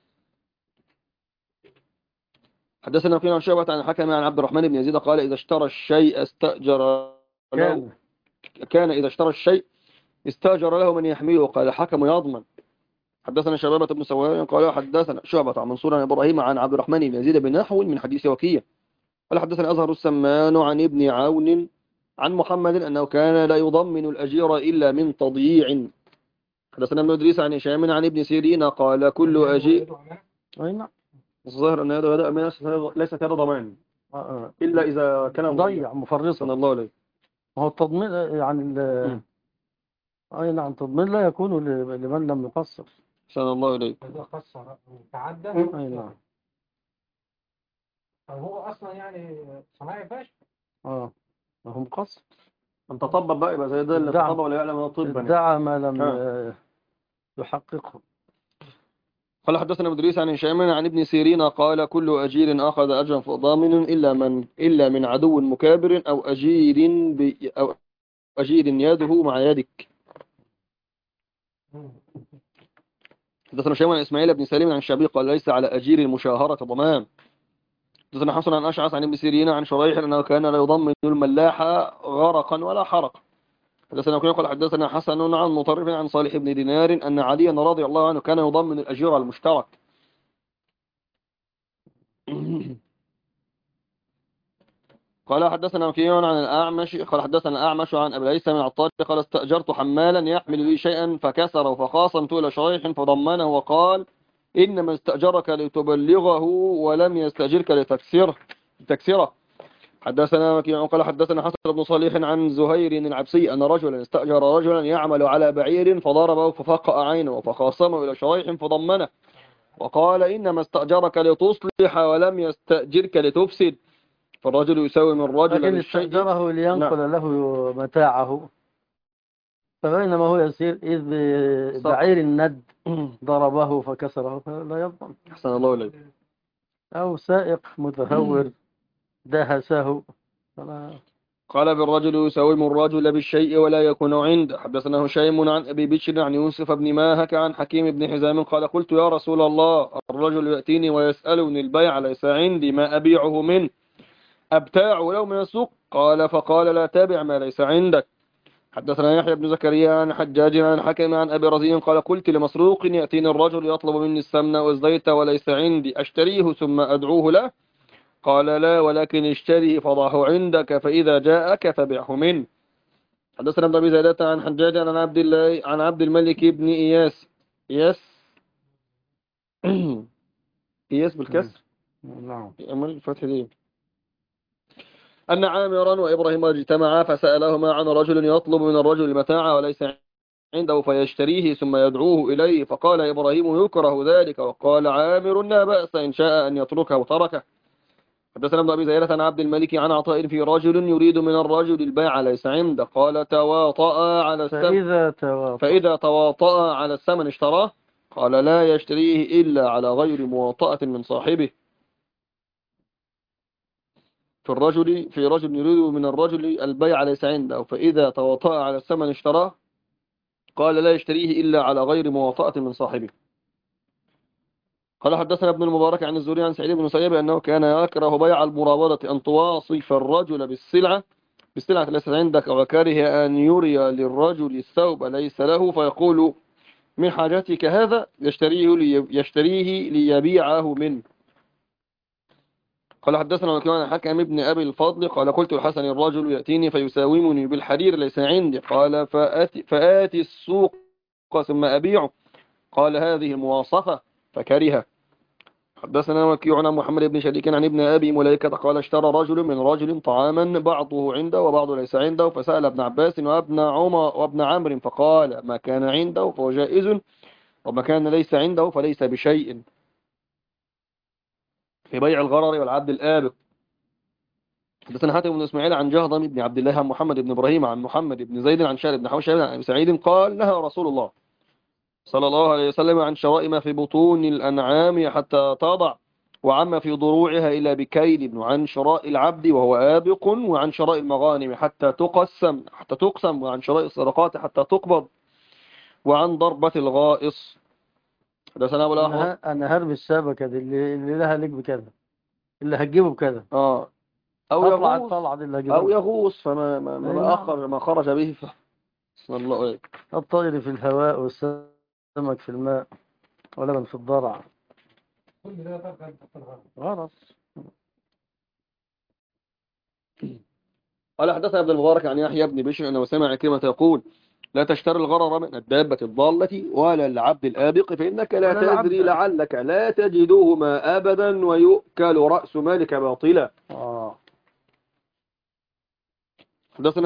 حدثنا فينا عن شعبة عن الحكم عن عبد الرحمن بن يزيد قال إذا اشترى الشيء استأجر له كان إذا اشترى الشيء استأجر له من يحميه قال الحكم يضمن. حدثنا شبابة بن سوار قال حدثنا شعبة عن منصور عن إبراهيم عن عبد الرحمن بن يزيد بنحو من حديث وكيع قال حدثنا أزهر السمان عن ابن عون عن محمد أنه كان لا يضمن الأجير إلا من تضييع. حدثنا ابن إدريس عن هشام عن ابن سيرين قال كل أجير الظاهر أن هذا ليس هذا ضمان إلا إذا كان ضيع مفرطا. الله عليه. هو التضمين يعني أي نعم تضمين لا يكون لمن لم يقصر. سنة الله عليه. إذا قصر وتعدى. أي نعم. هو أصلا يعني صناعي فاشل. ما هو مقصر. أنت طبب بقى يبقى زي ده اللي تطبب ولا يعلم طبا. ادعى ما لم يحققه. قال حدثنا ابن إدريس عن هشام عن ابن سيرين قال كل أجير أخذ أجرا فضامن إلا من عدو مكابر أو أجير يده مع يدك. حدثنا هشام عن إسماعيل بن سالم عن الشعبي قال ليس على أجير المشاهرة ضمان حدثنا حسن عن أشعث عن ابن سيرين عن شريح أنه كان لا يضمن الملاح غرقا ولا حرقا. حدثنا وكيع قال حدثنا حسن عن مطرف عن صالح بن دينار أن عليا رضي الله عنه كان يضمن الأجير المشترك. قال حدثنا وكيع عن الأعمش قال حدثنا الأعمش عن أبي الهيثم من عطار قال استأجرت حمالا يحمل لي شيئا فكسره فخاصمت إلى شريح فضمنه وقال إنما استأجرك لتبلغه ولم يستأجرك لتكسره. حدثنا وكيع قال حدثنا حسن بن صالح عن زهير العبسي أن رجلا استأجر رجلا يعمل على بعير فضربه ففقأ عينه فخاصمه إلى شريح فضمنه وقال إنما استأجرك لتصلح ولم يستأجرك لتفسد. فالرجل يساوي من الرجل لكن بالشيء. استأجره لينقل له متاعه، فبينما هو يسير إذ بعير الند ضربه فكسره فلا يضمن. أحسن الله إليك. أو سائق متهور دهسه فلا. قال بالرجل يساوم الرجل بالشيء ولا يكون عنده. حدثنا هشيم عن أبي بشر عن يوسف بن ماهك عن حكيم بن حزام قال قلت يا رسول الله الرجل يأتيني ويسألني البيع ليس عندي ما أبيعه منه أبتاعه لو من السوق قال فقال لا تابع ما ليس عندك. حدثنا يحيى بن زكريا عن حجاج عن حكم عن أبي رزين قال قلت لمسروق يأتيني الرجل يطلب مني السمن والزيت وليس عندي أشتريه ثم أدعوه له قال لا ولكن اشتريه فضعه عندك فإذا جاءك فبعه منه. حدثنا ابن أبي زيادة عن حجاج عن عبد الملك بن إياس إياس بالكسر نعم. أمال الفتح دي أن عامرا وإبراهيم اجتمعا فسألهما عن رجل يطلب من الرجل المتاع وليس عنده فيشتريه ثم يدعوه إليه فقال إبراهيم يكره ذلك وقال عامر لا بأس إن شاء أن يتركه تركه. حدثنا ابن أبي زيادة عن عبد الملك عن عطاء في رجل يريد من الرجل البيع ليس عنده قال تواطأ على الثمن فإذا تواطأ على الثمن اشتراه قال لا يشتريه إلا على غير مواطأة من صاحبه. في رجل يريد من الرجل البيع ليس عنده فإذا تواطأ على الثمن اشتراه قال لا يشتريه إلا على غير مواطأة من صاحبه. قال حدثنا ابن المبارك عن الزهري عن سعيد بن مسيب أنه كان يكره بيع المرابضة أن تواصف الرجل بالسلعة ليست عندك وكره أن يري للرجل الثوب ليس له فيقول من حاجتك هذا يشتريه ليبيعه منه. قال حدثنا وكمان حكم ابن أبي الفضل قال قلت الحسن الرجل يأتيني فيساومني بالحرير ليس عندي قال فآتي السوق ثم أبيعه قال هذه المواصفة فكره. حدثنا وكيع عن محمد بن شريك عن ابن أبي مليكة قال اشترى رجل من رجل طعاما بعضه عنده وبعضه ليس عنده فسأل ابن عباس وابن عمر وابن عمرو فقال ما كان عنده فهو جائز وما كان ليس عنده فليس بشيء في بيع الغرر والعبد الآبق. حدثنا حاتم بن اسماعيل عن جهضم بن عبد الله عن محمد بن ابراهيم عن محمد بن زيد عن شارب بن حوشب عن ابي سعيد قال نهى رسول الله صلى الله عليه وسلم عن شراء ما في بطون الأنعام حتى تضع وعما في ضروعها إلى بكيل وعن شراء العبد وهو آبق وعن شراء المغانم حتى تقسم وعن شراء الصدقات حتى تقبض وعن ضربة الغائص. حدثنا أبو الأحوص أنا هرمي الشبكة دي اللي لها لك بكذا اللي هتجيبه بكذا أو يغوص ما خرج به بسم الله عليك. الطير في الهواء والسمك في الماء ولبن في الضرع كل ده غرس. قال حدثنا ابن المبارك عن يحيى بن بشر أنه سمع كلمة يقول لا تشتري الغرر من الدابة الضالة ولا العبد الآبق فإنك لا تدري لعلك لا تجدهما أبدا ويؤكل رأس مالك باطلا. حدثنا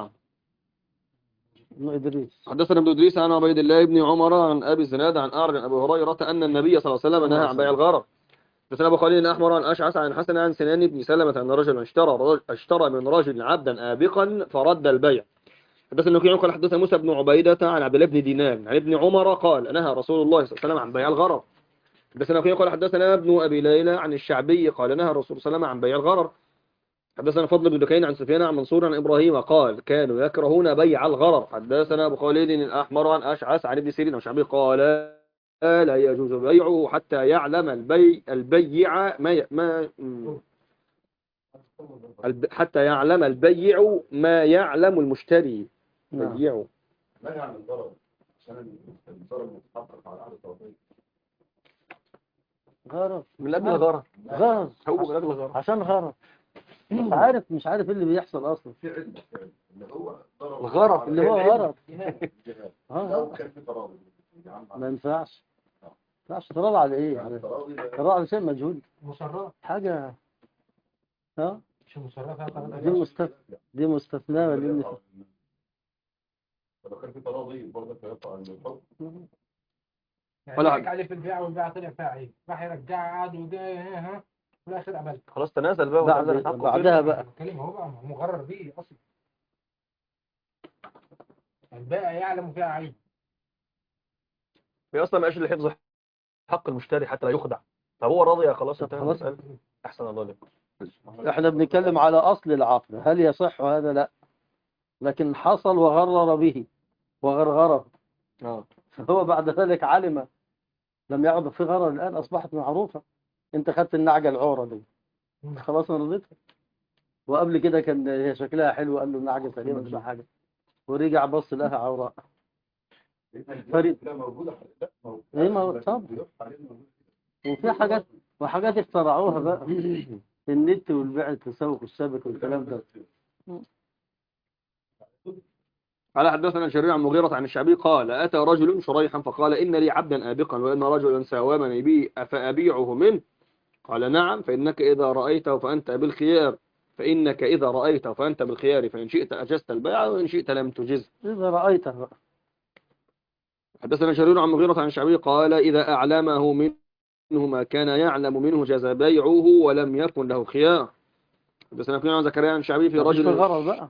ابن إدريس عن عبيد الله بن عمر عن أبي الزناد عن أعرج عن أبي هريرة أن النبي صلى الله عليه وسلم نهى عن بيع الغرر. حدثنا أبو خليل الأحمر عن أشعث عن حسن عن سنان بن سلمة أن رجلا اشترى من رجل عبدا آبقا فرد البيع. حدثنا وكيع قال حدثنا موسى بن عبيدة عن عبد الله بن دينار عن ابن عمر قال نهى رسول الله صلى الله عليه وسلم عن بيع الغرر. حدثنا وكيع قال حدثنا ابن أبي ليلى عن الشعبي قال نهى الرسول صلى الله عليه وسلم عن بيع الغرر. حدثنا فضل بن دكين عن سفيان عن منصور عن إبراهيم قال كانوا يكرهون بيع الغرر. حدثنا أبو خالد الأحمر عن أشعث عن ابن سيرين والشعبي قال لا يجوز بيعه حتى يعلم البيع حتى يعلم البيع ما يعلم المشتري. نعم. بيع لا يعني الضرر عشان الضرر متحقق على أهل التوضيح. غرض من أجل غرض. غرض هو من أجل غرض. عشان غرض. مش عارف ايه اللي بيحصل اصلا. في عدة فعل اللي هو ضرر الغرض اللي هو غرض. الجهاد. اه لو كان في تراضي يا عم ما ينفعش. ما ينفعش تراضى على ايه؟ يعني التراضي ده تراضى على شيء مجهول. مصرات حاجة. ها مش مصرات دي مستثناة ده دي يقع. فلو كان في تراضي برضه هيقع عند الحكم. يعني ضحك عليه في البيع والبيع طلع فاعل راح يرجع قعد وده ها في الاخر قبل خلاص تنازل بقى وتنازل حقه بعدها بقى. بتكلم هو بقى مغرر بيه اصلا البائع يعلم فيها عيب هي أصلا ما قاش لحفظ حق المشتري حتى لا يخدع. فهو راضي خلاص طب انتهى خلاص. المسألة. أحسن الله لك. احنا بنتكلم على اصل العقد، هل يصح وهذا لا، لكن حصل وغرر به وغرغره، فهو بعد ذلك علم لم يعد في غرر، الان اصبحت معروفة. انت خدت النعجة العورة دي خلاص انا رضيتها، وقبل كده كان هي شكلها حلو قال له النعجة سليمة مش حاجة، ورجع بص لها عوراء. فريد. لا موجودة. لا موجودة. ايه ما طب وفي حاجات اخترعوها بقى النت والبيع التسوق والسبك والكلام ده. قال حدثنا شريع عن مغيرة عن الشعبي قال أتى رجل شريحا فقال إن لي عبدا آبقا وإن رجلا ساومني به أفأبيعه منه؟ قال نعم فإنك إذا رأيته فأنت بالخيار فإن شئت أجزت البيع وإن شئت لم تجز. إذا رأيته بقى. حدثنا شريع عن مغيرة عن الشعبي قال إذا أعلمه منه ما كان يعلم منه جاز بيعه ولم يكن له خيار. حدثنا كنا عن زكريا عن الشعبي في رجل في غرض بقى.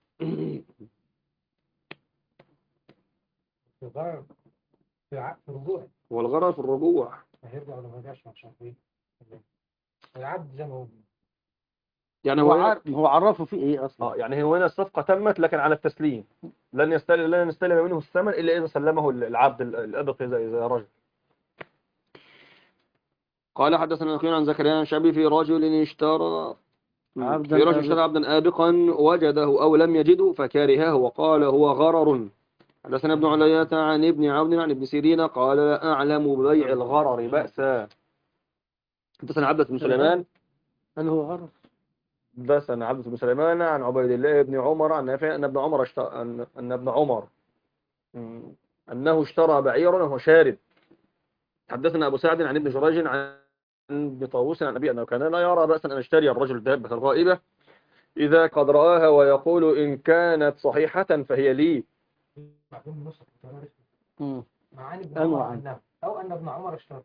الضرر في الرجوع والغرض في الرجوع هيرجع ولا ما يرجعش مش عارف ايه العبد زي ما هو يعني هو عرفه فيه ايه اصلا. يعني هو هنا الصفقة تمت لكن على التسليم. لن يستلم منه الثمن إلا إذا سلمه العبد الأبق إذا رجل. قال حدثنا أخيرا عن زكريا عن شعبي في رجل اشترى عبدا آبقا وجده أو لم يجده فكرهه وقال هو غرر. حدثنا ابن عليات عن ابن عون عن ابن سيرين قال لا أعلم ببيع الغرر بأسا. حدثنا عبدة بن سليمان هل هو غرر؟ حدثنا عبدة بن سليمان عن عبيد الله بن عمر عن نافع أن ابن عمر أنه اشترى بعيرا وهو شارد. حدثنا أبو سعد عن ابن جريج عن ابن طاووس عن أبي أنه كان لا يرى بأسا أن يشتري الرجل دابة الغائبة إذا قد رآها ويقول إن كانت صحيحة فهي لي. معاني ابن عمر عنه أو أن ابن عمر اشترى.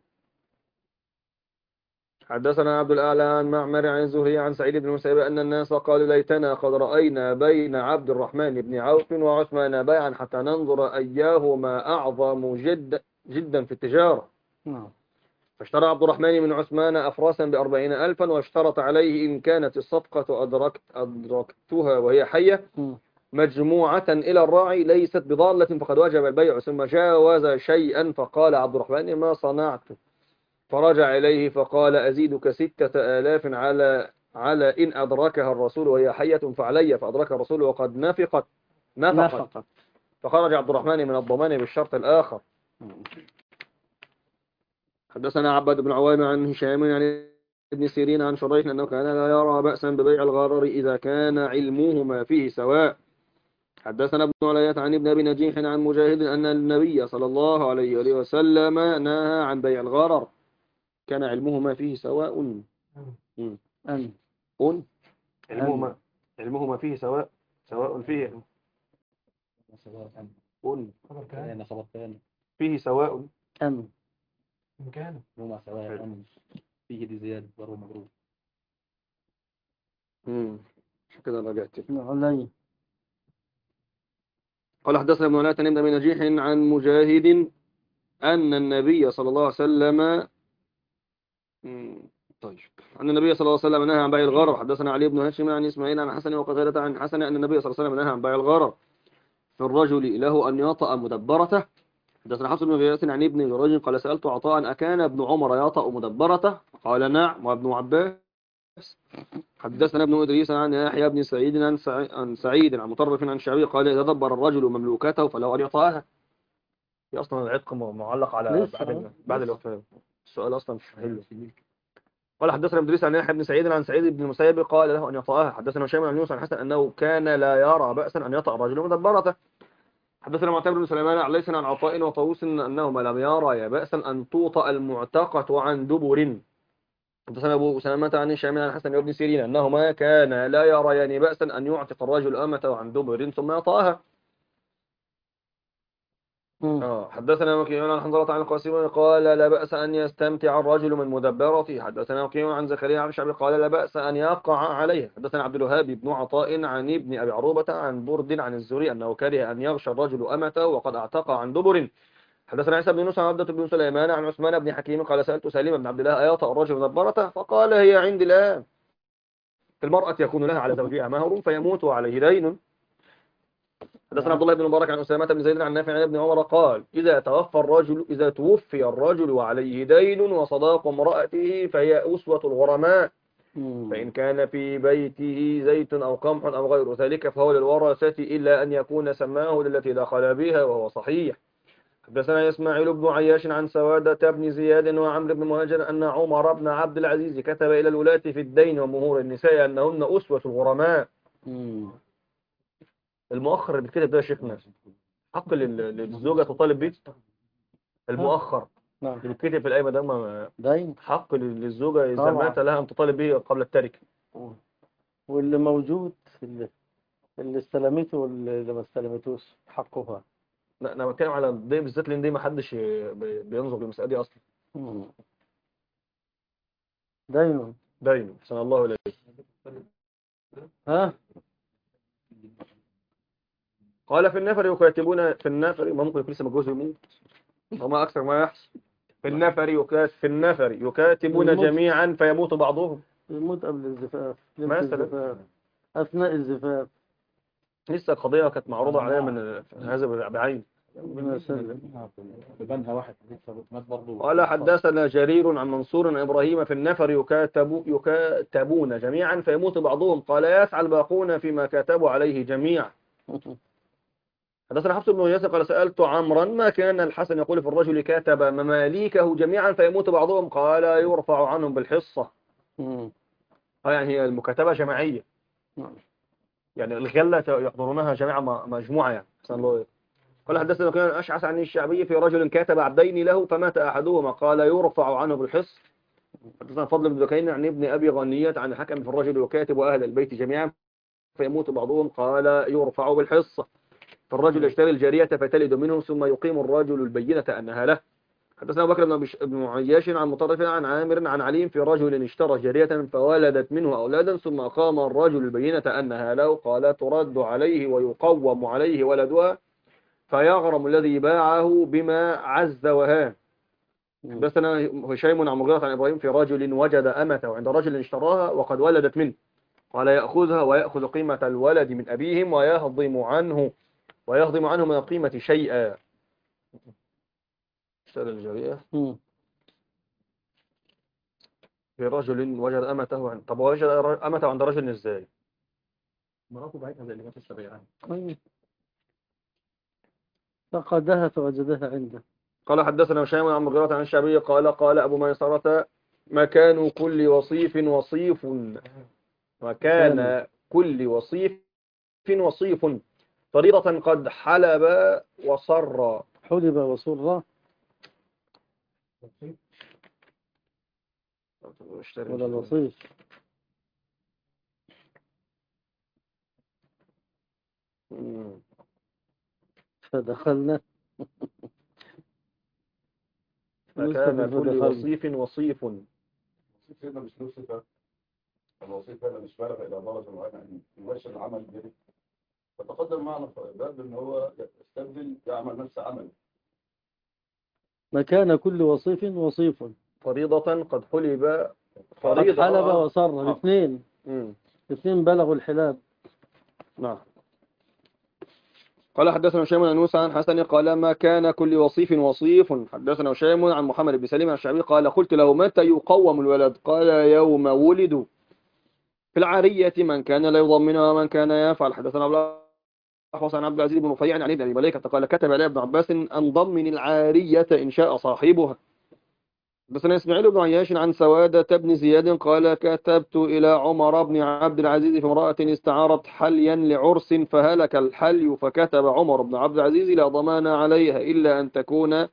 حدثنا عبد الأعلى عن معمر عن الزهري عن سعيد بن المسيب أن الناس قالوا ليتنا قد رأينا بين عبد الرحمن بن عوف وعثمان بيعا حتى ننظر أيهما أعظم جدا في التجارة. فاشترى عبد الرحمن من عثمان أفراسا ب40,000 واشترط عليه إن كانت الصفقة أدركتها وهي حية مجموعة إلى الراعي ليست بضالة فقد وجب البيع. ثم جاوز شيئا فقال عبد الرحمن ما صنعت فرجع إليه فقال أزيدك 6,000 على إن أدركها الرسول وهي حية فعلي فأدركها الرسول وقد نفقت فخرج عبد الرحمن من الضمان بالشرط الآخر. حدثنا عباد بن عوام عن هشام عن ابن سيرين عن شريح أنه كان لا يرى بأسا ببيع الغرر إذا كان علمهما فيه سواء. حدثنا ابن عليات عن ابن أبي نجيح عن مجاهد أن النبي صلى الله عليه وسلم نهى عن بيع الغرر كان علمهما فيه سواء. علمهما فيه سواء فيه فيه سواء إن كان هما سواء فيه دي زيادة ضرب مضروب. كده رجعت. قال حدثنا ابن علاء عن ابن نجيح عن مجاهد أن النبي صلى الله عليه وسلم أن النبي صلى الله عليه وسلم نهى عن بيع الغرر. حدثنا علي بن هاشم عن إسماعيل عن حسن وقتادة عن حسن أن النبي صلى الله عليه وسلم نهى عن بيع الغرر في الرجل له أن يطأ مدبرته. حدثنا حفص بن غياث عن ابن جريج قال سألت عطاء أكان ابن عمر يطأ مدبرته قال نعم وابن عباس حدثنا ابن إدريس عن يحيى بن سعيد عن سعيد عن مطرف عن شعبي قال إذا دبر الرجل مملوكته فلو أن يطاها. هي أصلا العتق معلق على لسه. بعد الوفاة. السؤال أصلا مش حلو. قال حدثنا ابن إدريس عن يحيى بن سعيد عن سعيد بن المسيب قال له أن يطاها. حدثنا هشام عن يونس عن حسن أنه كان لا يرى بأسا أن يطأ الرجل مدبرته. حدثنا معتمر بن سليمان عن ليس عن عطاء وطاووس أنهما لم يرى بأسا أن توطأ المعتقة عن دبر. حدثنا أبو سلمة عن هشام عن حسن بن سيرين أنهما كان لا يريان بأسا أن يعتق الرجل أمته عن دبر ثم يطأها. حدثنا وكيع عن حنظلة عن القاسم قال لا بأس أن يستمتع الرجل من مدبرته. حدثنا وكيع عن زكريا عن الشعبي قال لا بأس أن يقع عليه. حدثنا عبد الوهاب بن عطاء عن ابن أبي عروبة عن برد عن الزهري أنه كره أن يغشى الرجل أمته وقد اعتق عن دبر. حدثنا عيسى بن يونس عن عبدة بن سليمان عن عثمان بن حكيم قال سألت سليم بن عبد الله أيطأ الرجل مدبرته فقال هي عندي الآن. المرأة يكون لها على زوجها مهر فيموت وعليه دين. حدثنا عبد الله بن مبارك عن أسامة بن زيد عن نافع عن ابن عمر قال إذا توفي الرجل وعليه دين وصداق امرأته فهي أسوة الغرماء. فإن كان في بيته زيت أو قمح أو غير ذلك فهو للورثة إلا أن يكون سماه للتي دخل بها وهو صحيح. حدثنا إسماعيل بن عياش عن سوادة بن زياد وعمرو بن مهاجر أن عمر بن عبد العزيز كتب إلى الولاة في الدين ومهور النساء أنهن أسوة الغرماء. المؤخر اللي بيتكتب ده يا شيخنا حق للزوجة تطالب به. المؤخر اللي بيتكتب في القايمة ده دين حق للزوجة إذا مات لها أن تطالب به قبل التركة. واللي موجود اللي استلمته واللي ما استلمتوش حقها. لا أنا بتكلم على دي بالذات لأن دي ما حدش بينظر للمسألة دي أصلا. دين حسن الله إليك. قال في النفر يكاتبون في النفر ما ممكن يكون لسه متجوز يموت وما أكثر ما يحصل. في النفر يكاتبون جميعا فيموت بعضهم. يموت قبل الزفاف مثلا أثناء الزفاف. لسه القضية كانت معروضة عليها من هذا بعين. قال حدثنا جرير عن منصور عن إبراهيم في النفر يكاتبون جميعا فيموت بعضهم قال يسعى الباقون فيما كاتبوا عليه جميعا. حدثنا حفص بن ياسر قال سألت عمرا ما كان الحسن يقول في الرجل كاتب مماليكه جميعا فيموت بعضهم قال يرفع عنهم بالحصة. يعني هي المكاتبة جماعية يعني الغلة يحضرونها جماعة مجموعة يعني. قال حدثنا كان أشعث عن الشعبي في رجل كاتب عبدين له فمات أحدهما قال يرفع عنه بالحص. حدثنا فضل بن ذكين عن ابن أبي غنية عن الحكم في الرجل يكاتب أهل البيت جميعا فيموت بعضهم قال يرفع بالحصة. فالرجل يشتري الجارية فتلد منه ثم يقيم الرجل البينة أنها له. حدثنا أبو بكر بن عياش عن مطرف عن عامر عن عليم في رجل اشترى جارية فولدت منه أولادا ثم أقام الرجل البينة أنها له قال ترد عليه ويقوم عليه ولدها فيغرم الذي باعه بما عز وهان. حدثنا هشيم عن مغيرة عن إبراهيم في رجل وجد أمته عند رجل اشتراها وقد ولدت منه قال يأخذها ويأخذ قيمة الولد من أبيهم ويهضم عنه من القيمة شيئا. اشترى الجارية في رجل وجد أمته عند طب وجد أمته عند رجل ازاي؟ مراته بعتها زي اللي كانت الشريعة. فقدها فوجدها عنده. قال حدثنا هشام عن مغيرة عن الشعبي قال أبو ميسرة مكان كل وصيف وصيف مكان كل وصيف فريضة قد حلب وصر. حلب وصر ولا الوصيف فدخلنا مكان كل وصيف هنا مش له صفة. الوصيف هنا مش بالغ إلى درجة معينة أن يباشر العمل به. فتقدم معنا باب إن هو يستبدل يعمل نفس عمله. مكان كل وصيف فريضة قد حلب قد حلب وصر الاثنين بلغوا الحلاب. نعم. قال حدثنا هشام عن موسى عن حسن قال ما كان كل وصيف. حدثنا هشام عن محمد بن سليم عن الشعبي قال قلت له متى يقوم الولد قال يوم ولدوا. في العارية من كان لا يضمنها ومن كان يفعل. حدثنا عبد الأحوص عن عبد العزيز بن رفيع عن ابن أبي مليكة قال كتب علي ابن عباس أن ضمن العارية إن شاء صاحبها. حدثنا إسماعيل بن عياش عن سوادة بن زياد قال كتبت إلى عمر بن عبد العزيز في امرأة استعارت حليا لعرس فهلك الحلي، فكتب عمر بن عبد العزيز لا ضمان عليها إلا أن تكون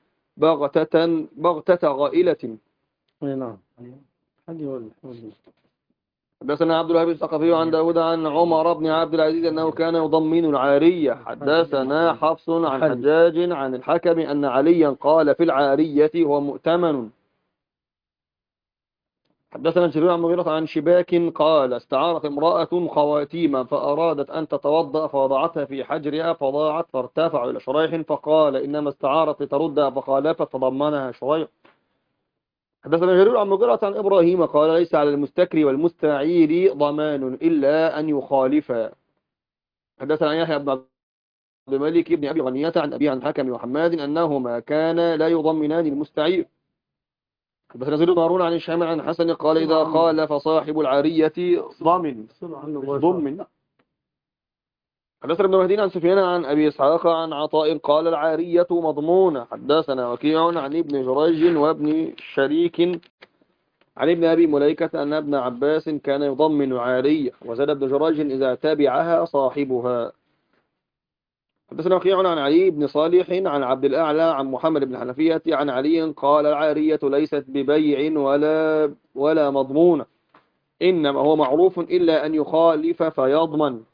بغتة غائلة. نعم. حد حدثنا عبد الوهاب الثقفي عن داود عن عمر بن عبد العزيز أنه كان يضمن العارية. حدثنا حفص عن حجاج عن الحكم أن عليا قال في العارية هو مؤتمن. حدثنا جرير عن مغيرة عن شباك قال استعارت امرأة خواتيما فأرادت أن تتوضأ فوضعتها في حجرها فضاعت فارتفع إلى شريح فقال إنما استعارت لتردها فخالفت فضمنها شريح. حدثنا جرير عن مغيرة عن إبراهيم قال ليس على المستكري والمستعير ضمان إلا أن يخالفا. حدثنا يحيى بن عبد الملك بن أبي غنية عن أبي عن حكم وحماد أنهما كان لا يضمنان المستعير. حدثنا زيد بن هارون عن الشام عن حسن قال إذا خالف صاحب العارية ضمن. حدثنا ابن مهدي عن سفيان عن أبي إسحاق عن عطاء قال العارية مضمونة. حدثنا وكيع عن ابن جريج وابن شريك عن ابن أبي مليكة أن ابن عباس كان يضمن عارية وزاد ابن جريج إذا تابعها صاحبها. حدثنا وكيع عن علي بن صالح عن عبد الأعلى عن محمد بن حنفية عن علي قال العارية ليست ببيع ولا مضمونة إنما هو معروف إلا أن يخالف فيضمن.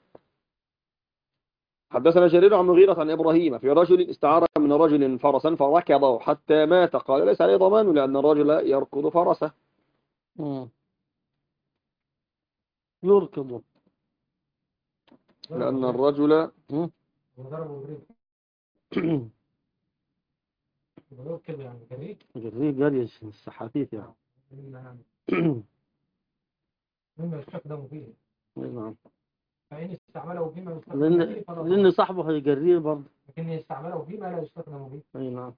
حدثنا جرير عن مغيرة عن إبراهيم في رجل استعار من رجل فرسا فركضه حتى مات قال ليس عليه ضمان لأن الرجل يركض فرسه. يركض لأن الرجل جري السحافيت يعني. مما يستخدم فيه. نعم. فإن استعمله فيما يستخدم فيه لأن صاحبه هيجريه برضه. لكن يستعمله فيما لا يستخدم فيه. أي نعم.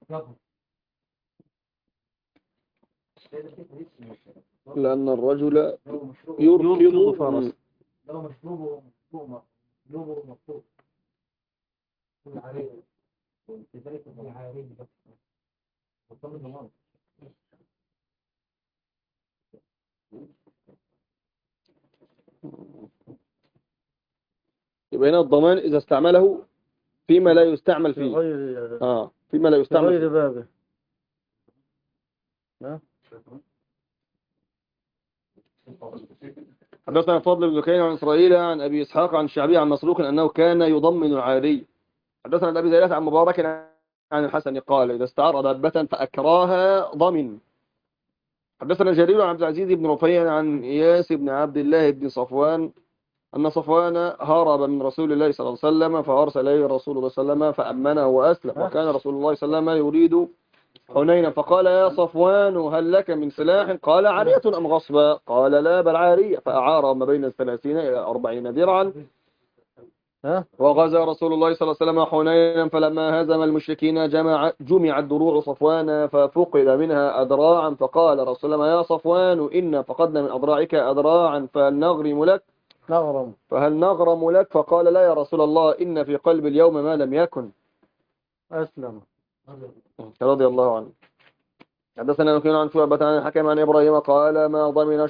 لأن الرجل يركض فرس. لو مشروبه مطلوب العارية لذلك العارية وطلب الضمان. يبقى هنا الضمان إذا استعمله فيما لا يستعمل فيه فيما لا يستعمل غير بابه. حدثنا فضل بن كين عن إسرائيل عن أبي إسحاق عن الشعبي عن مسروق أنه كان يضمن العاري. حدثنا أبي زيلات عن مبارك عن الحسن قال إذا استعار دابة فأكراها ضمن. حدثنا جرير عن عبد العزيز بن رفيع عن إياس بن عبد الله بن صفوان أن صفوان هرب من رسول الله صلى الله عليه وسلم فأرسل إليه رسول الله صلى الله عليه وسلم فأمنه وأسلم وكان رسول الله صلى الله عليه وسلم يريد حنينا فقال يا صفوان هل لك من سلاح؟ قال عارية أم غصبا؟ قال لا بل عارية فأعار ما بين 30 إلى 40 درعا. وغزا رسول الله صلى الله عليه وسلم حنينا فلما هزم المشركين جمعت دروع صفوان ففقد منها أدراعا فقال رسول الله يا صفوان إن فقدنا من أدراعك أدراعا فهل نغرم لك فقال لا يا رسول الله إن في قلب اليوم ما لم يكن. أسلم رضي الله عنه. حدثنا وكيع عن شعبة عن الحكم عن إبراهيم قال ما ضمن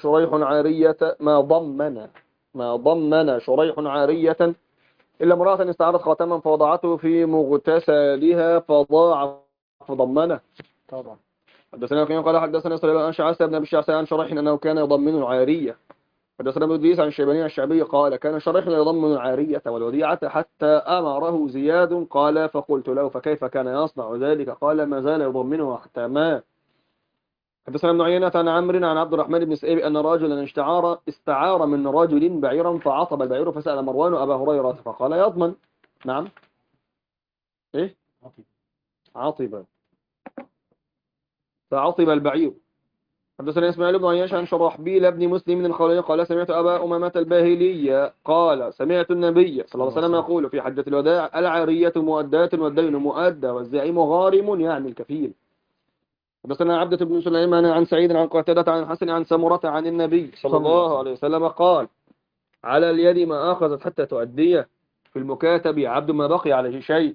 شريح عارية إلا امرأة استعارت خاتما فوضعته في مغتسلها فضاع فضمنه. طبعا. حدثنا وكيع قال حدثنا سليمان عن شعث بن أبي الشعث عن شريح أنه كان يضمن العارية. حدثنا ابن إدريس عن الشيباني عن الشعبي قال كان شريح يضمن العارية والوديعة حتى أمره زياد قال فقلت له فكيف كان يصنع ذلك؟ قال ما زال يضمنه حتى ما. حدثنا ابن عيينة عن عمرو عن عبد الرحمن بن سئيب أن رجلا استعار من رجل بعيرا فعطب البعير فسأل مروان أبا هريرة فقال يضمن. نعم إيه عطب فعطب البعير. حدثنا اسماعيل بن عياش عن شرحبيل بن مسلم الخولاني قال سمعت أبا أمامة الباهلية قال سمعت النبي صلى الله عليه وسلم يقول في حجة الوداع العارية مؤدات والدين مؤدى والزعيم غارم يعني الكفيل. حدثنا عبدة بن سليمان عن سعيد عن قتادة عن الحسن عن سمرة عن النبي صلى الله عليه وسلم قال: على اليد ما أخذت حتى تؤديه، في المكاتب عبد ما بقي عليه شيء.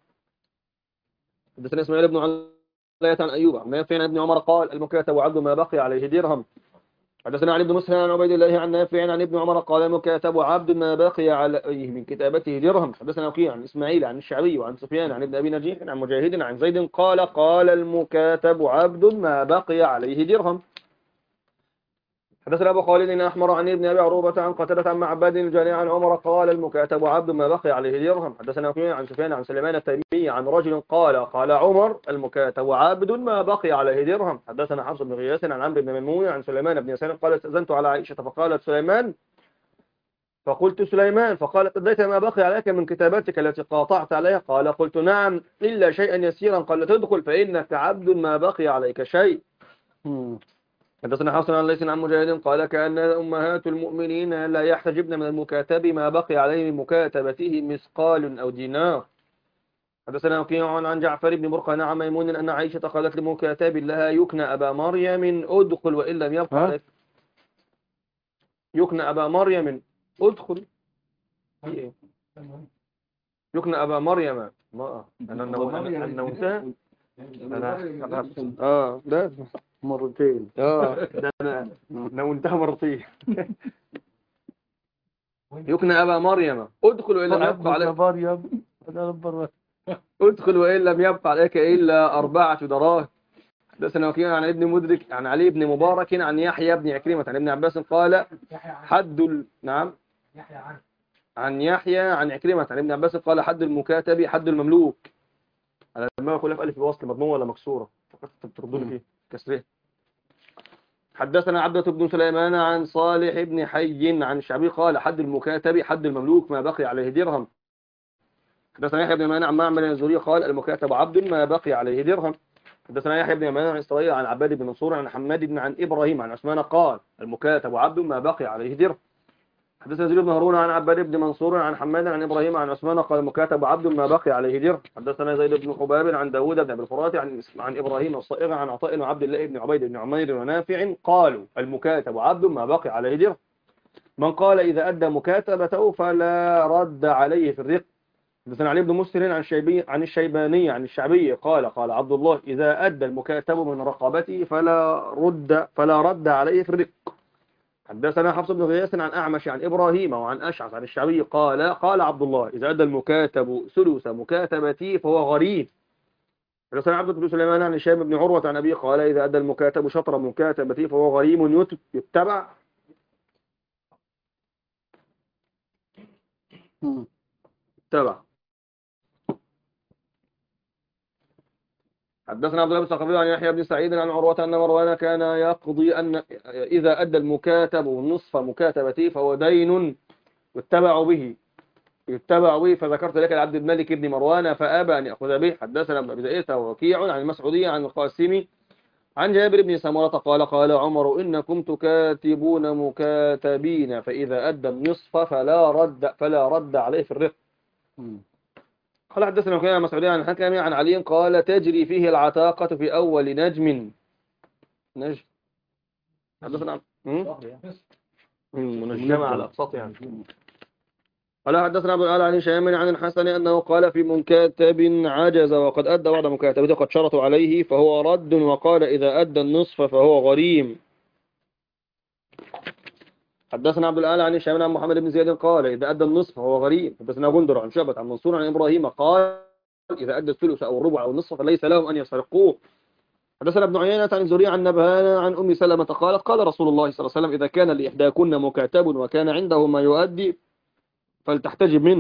حدثنا إسماعيل بن علية عن أيوب عن نافع عن ابن عمر قال: المكاتب عبد ما بقي عليه درهم. حدثنا علي بن مسلم عن عبيد الله عن نافع عن ابن عمر قال: المكاتب عبد ما بقي عليه من كتابته درهم. حدثنا وكيع عن إسماعيل عن الشعبي وعن سفيان عن ابن أبي نجيح عن مجاهد عن زيد قال: قال المكاتب عبد ما بقي عليه درهم. حدثنا أبو خالد الأحمر عن ابن أبي عروبة عن قتادة عن معبد الجاني عن عمر قال: المكاتب عبد ما بقي عليه درهم. حدثنا وكيع عن سفيان عن سليمان التيمي عن رجل قال: قال عمر: المكاتب عبد ما بقي عليه درهم. حدثنا حفص بن غياث عن عمرو بن ميمون عن سليمان بن يسار قال: استأذنت على عائشة فقالت سليمان، فقلت سليمان، فقالت: أديت ما بقي عليك من كتاباتك التي قاطعت عليها؟ قال: قلت نعم إلا شيئا يسيرا. قال: تدخل فإنك عبد ما بقي عليك شيء. حدثنا حسن عن ليس عن مجاهد قال: كأن أمهات المؤمنين لا يحتجبن من المكاتب ما بقي عليه من مكاتبته مثقال أو دينار. حدثنا وكيع عن جعفر بن برقان عن ميمون أن عائشة قالت لمكاتب لها: يكنى أبا مريم أدخل وإن لم يبقى عليك. يكنى أبا مريم أدخل. يكنى أبا مريم. أنا نوتها. ده مرتين. ده أنا نونتها مرتين. يكنى أبا مريم أدخل وإن لم يبقى عليك. مريم ادخل وإن لم يبقى عليك إلا 4 دراهم. حدثنا وكيع عن ابن مدرك عن علي بن مبارك عن يحيى بن عكرمة عن ابن عباس قال: نعم عن يحيى عن عكرمة عن ابن عباس قال: حد المكاتب حد المملوك. أنا لما أقول لك ألف الوصل مضمومة ولا مكسورة؟ فقط تردوا لي فيه كسره. حدثنا عبدة بن سليمان عن صالح بن حي عن الشعبي قال: حد المكاتب حد المملوك ما بقي عليه درهم. حدثنا يحيى بن مانع عن معمر الزهري قال: المكاتب عبد ما بقي عليه درهم. حدثنا يحيى بن مانع عن إسرائيل عن عباد بن منصور عن حماد بن عن إبراهيم عن عثمان قال: المكاتب عبد ما بقي عليه درهم. حدثنا زيد بن هارون عن عباد بن منصور عن حماد عن إبراهيم عن عثمان قال: المكاتب عبد ما بقي عليه درهم. حدثنا زيد بن حباب عن داوود بن أبي الفرات عن إبراهيم الصائغ عن عطاء وعبد الله بن عبيد بن عمير ونافع قالوا: المكاتب عبد ما بقي عليه درهم. من قال إذا أدى مكاتبته فلا رد عليه في الرق. حدثنا علي بن مسهر عن الشيباني عن الشعبي قال عبد الله: إذا أدى المكاتب من رقبته فلا رد عليه في الرق. حدثنا حفص بن غياث عن أعمش عن إبراهيم وعن أشعث عن الشعبي قال عبد الله: إذا أدى المكاتب ثلث مكاتبتي فهو غريب. حدثنا عبد بن سليمان عن هشام بن عروة عن أبيه قال: إذا أدى المكاتب شطر مكاتبتي فهو غريم يتبع. حدثنا عبد الله بن ثقفي عن يحيى بن سعيد عن عروة أن مروان كان يقضي أن إذا أدى المكاتب نصف مكاتبته فهو دين يتبع به فذكرت لك لعبد الملك بن مروان فأبى أن يأخذ به. حدثنا ابن أبي زئير وكيع عن المسعودية عن القاسم عن جابر بن سمرة قال عمر: إنكم تكاتبون مكاتبين فإذا أدى النصف فلا رد عليه في الرق. قال حدثنا وكيع عن مسعودية عن الحكم عن علي قال: تجري فيه العتاقة في أول نجم. حدثنا منجمة على أقساط يعني. قال حدثنا أبو الأعلى عن هشام عن الحسن أنه قال: في مكاتب عجز وقد أدى بعد مكاتبته قد شرطوا عليه فهو رد، وقال: إذا أدى النصف فهو غريم. حدثنا عبد الأعلى عن هشام عن محمد بن زياد قال: إذا أدى النصف فهو غريم. حدثنا غندر عن شعبة عن منصور عن إبراهيم قال: إذا أدى الثلث أو الربع أو النصف فليس لهم أن يسرقوه. حدثنا ابن عيينة عن الزهري عن نبهان عن أم سلمة قالت: قال رسول الله صلى الله عليه وسلم: إذا كان لإحداكن مكاتب وكان عنده ما يؤدي فلتحتجب منه.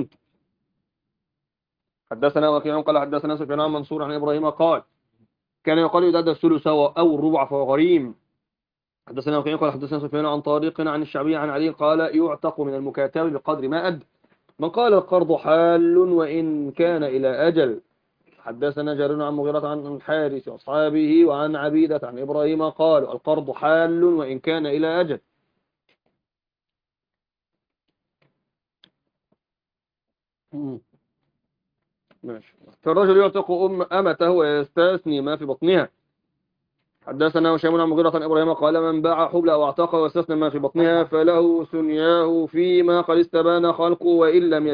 حدثنا وكيع قال: حدثنا سفيان عن منصور عن إبراهيم قال: كان يقال إذا أدى الثلث أو الربع فهو غريم. حدثنا وكيع قال: حدثنا سفيان عن طارق عن الشعبي عن علي قال: يعتق من المكاتب بقدر ما أدى. من قال: القرض حال وإن كان إلى أجل. حدثنا جرير عن مغيرة عن الحارث وأصحابه وعن عبيدة عن إبراهيم قالوا: القرض حال وإن كان إلى أجل. ماشي. فالرجل يعتق أمته ويستثني ما في بطنها. حدثنا هشام عن مغيرة عن إبراهيم قال من باع حبلى أو اعتق واستثنى ما في بطنها فله ثنياه فيما قد استبان خلقه وإن لم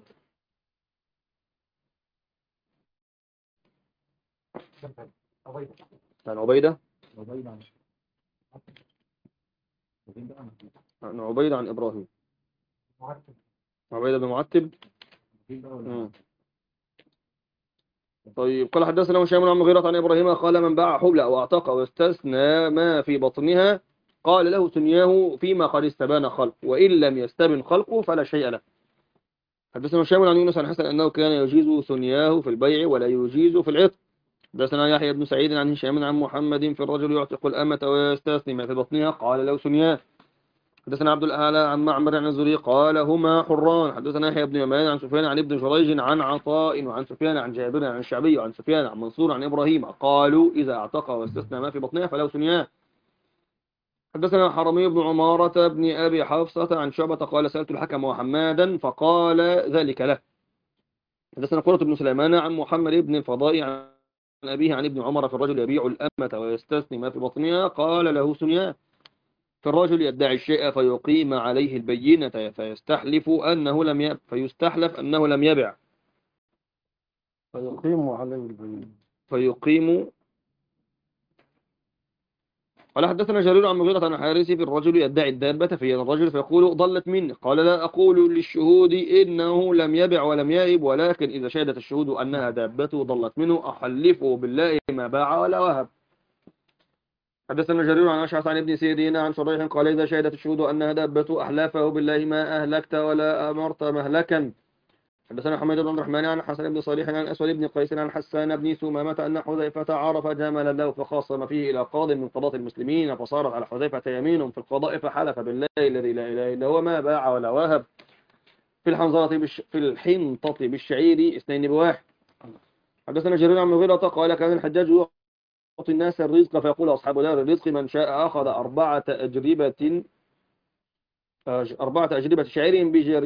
عن عبيدة عن عبيدة عن إبراهيم عبيدة بن معتب. طيب قال حدثنا هشام عن مغيرة عن إبراهيم قال من باع حبلى أو اعتق واستثنى ما في بطنها قال له ثنياه فيما قد استبان خلقه وإن لم يستبن خلقه فلا شيء له. حدثنا هشام عن يونس عن حسن أنه كان يجيز ثنياه في البيع ولا يجيز في العتق. حدثنا يحيى بن سعيد عن هشام عن محمد في الرجل يعتق الأمة ويستثني ما في بطنها قال له ثنياه. حدثنا عبد الأعلى عن معمر عن الزهري قال هما حران. حدثنا يحيى بن يمان عن سفيان عن ابن جريج عن عطاء وعن سفيان عن جابر عن الشعبي وعن سفيان عن منصور عن إبراهيم قالوا إذا اعتق واستثنى ما في بطنها فله ثنياه. حدثنا حرمي بن عمارة بن أبي حفصة عن شعبة قال سألت الحكم وحمادا فقال ذلك له. حدثنا قرة بن سليمان عن محمد بن الفضاء عن أبيه عن ابن عمر في الرجل يبيع الأمة ويستثني ما في بطنها قال له ثنياه. في الرجل يدعي الشيء فيقيم عليه البينة فيستحلف أنه لم يبع فيقيم عليه البينة فيقيم. قال حدثنا جرير عن مغيرة عن حارث في الرجل يدعي الدابة في يد الرجل فيقول ضلت مني قال لا أقول للشهود إنه لم يبع ولم يائب ولكن إذا شهدت الشهود أنها دابته ضلت منه أحلفه بالله ما باع ولا وهب. حدثنا جرير عن أشعث عن ابن سيرين عن شريح قال إذا شهدت الشهود أنها دابته أحلفه بالله ما أهلكت ولا أمرت مهلكا. حدثنا حميد بن الرحمن عن حسن بن صالح عن أسود بن قيس عن حسان بن سمامة أن حذيفة عرف جملا له فخاصم فيه إلى قاض من قضاة المسلمين فصارت على حذيفة يمين في القضاء فحلف بالله الذي لا إله إلا هو ما باع ولا وهب في الحنطة بالشعير 2 بواحد. حدثنا جرير عن مغيرة قال كان الحجاج يعطي الناس الرزق فيقول أصحاب دار الرزق من شاء أخذ 4 أجربة شعير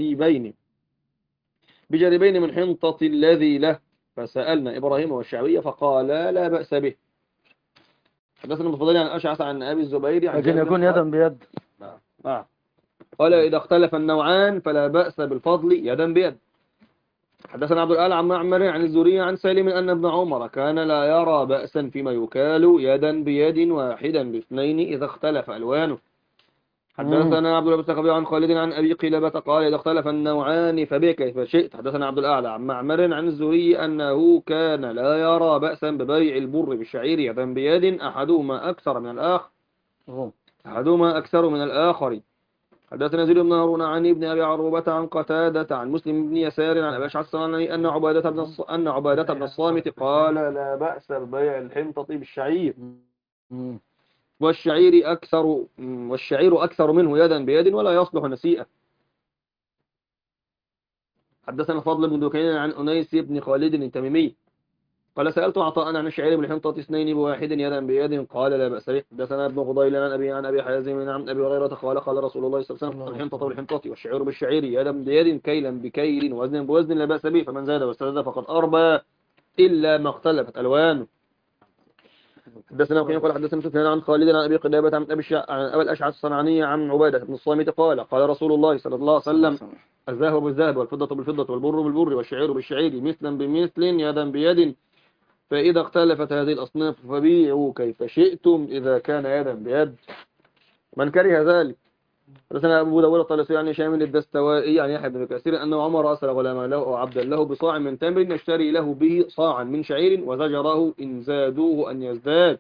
بجريبين من حنطة الذي له فسألنا إبراهيم والشعبية فقال لا بأس به. حدثنا المفضل عن أشعث عن أبي الزبير عن لكن يكون يدا بيد. قال إذا اختلف النوعان فلا بأس بالفضل يدا بيد. حدثنا عبد الأعلى عن معمر عن الزهري عن سالم أن ابن عمر كان لا يرى بأسا فيما يكال يدا بيد واحدا باثنين إذا اختلف ألوانه. حدثنا عبد الله بن سخبي عن خالد عن أبي قلابة قال إذا اختلف النوعان فبيع كيف شئت. حدثنا عبد الأعلى عن معمر عن الزهري أنه كان لا يرى بأسا ببيع البر بالشعير يدا بيد أحدهما أكثر من الآخر. حدثنا زيد بن هارون عن ابن أبي عروبة عن قتادة عن مسلم بن يسار عن أبي أشعث الصنعاني أن عبادة بن الصامت قال لا بأس ببيع الحنطة بالشعير والشعير أكثر منه يدا بيد ولا يصلح نسيئة. حدثنا فضل بن دكين عن أنيس بن خالد التميمي قال سألت عطاء عن الشعير بالحنطة 2 بواحد يدا بيد قال لا بأس به. حدثنا ابن فضيل عن أبي حازم عن أبي هريرة قال رسول الله صلى الله عليه وسلم الحنطة بالحنطة والشعير بالشعير يدا بيد كيلا بكيل وزنا بوزن لا بأس به فمن زاد واستزاد فقد أربى إلا ما اختلفت ألوانه. حدثنا وكيع قال حدثنا سفيان عن خالد عن أبي قلابة عن أبي الأشعث الصنعاني عن عبادة بن الصامت قال رسول الله صلى الله عليه وسلم الذهب بالذهب والفضة بالفضة والبر بالبر والشعير بالشعير مثلا بمثل يدا بيد فإذا اختلفت هذه الأصناف فبيعوا كيف شئتم إذا كان يدا بيد. من كره ذلك. حدثنا أبو داود الطالسي عن هشام الدستوائي عن يحيى بن كثير أنه عمر أرسل غلاما له أو عبدا له بصاع من تمر يشتري له به صاعا من شعير وزجره إن زادوه أن يزداد.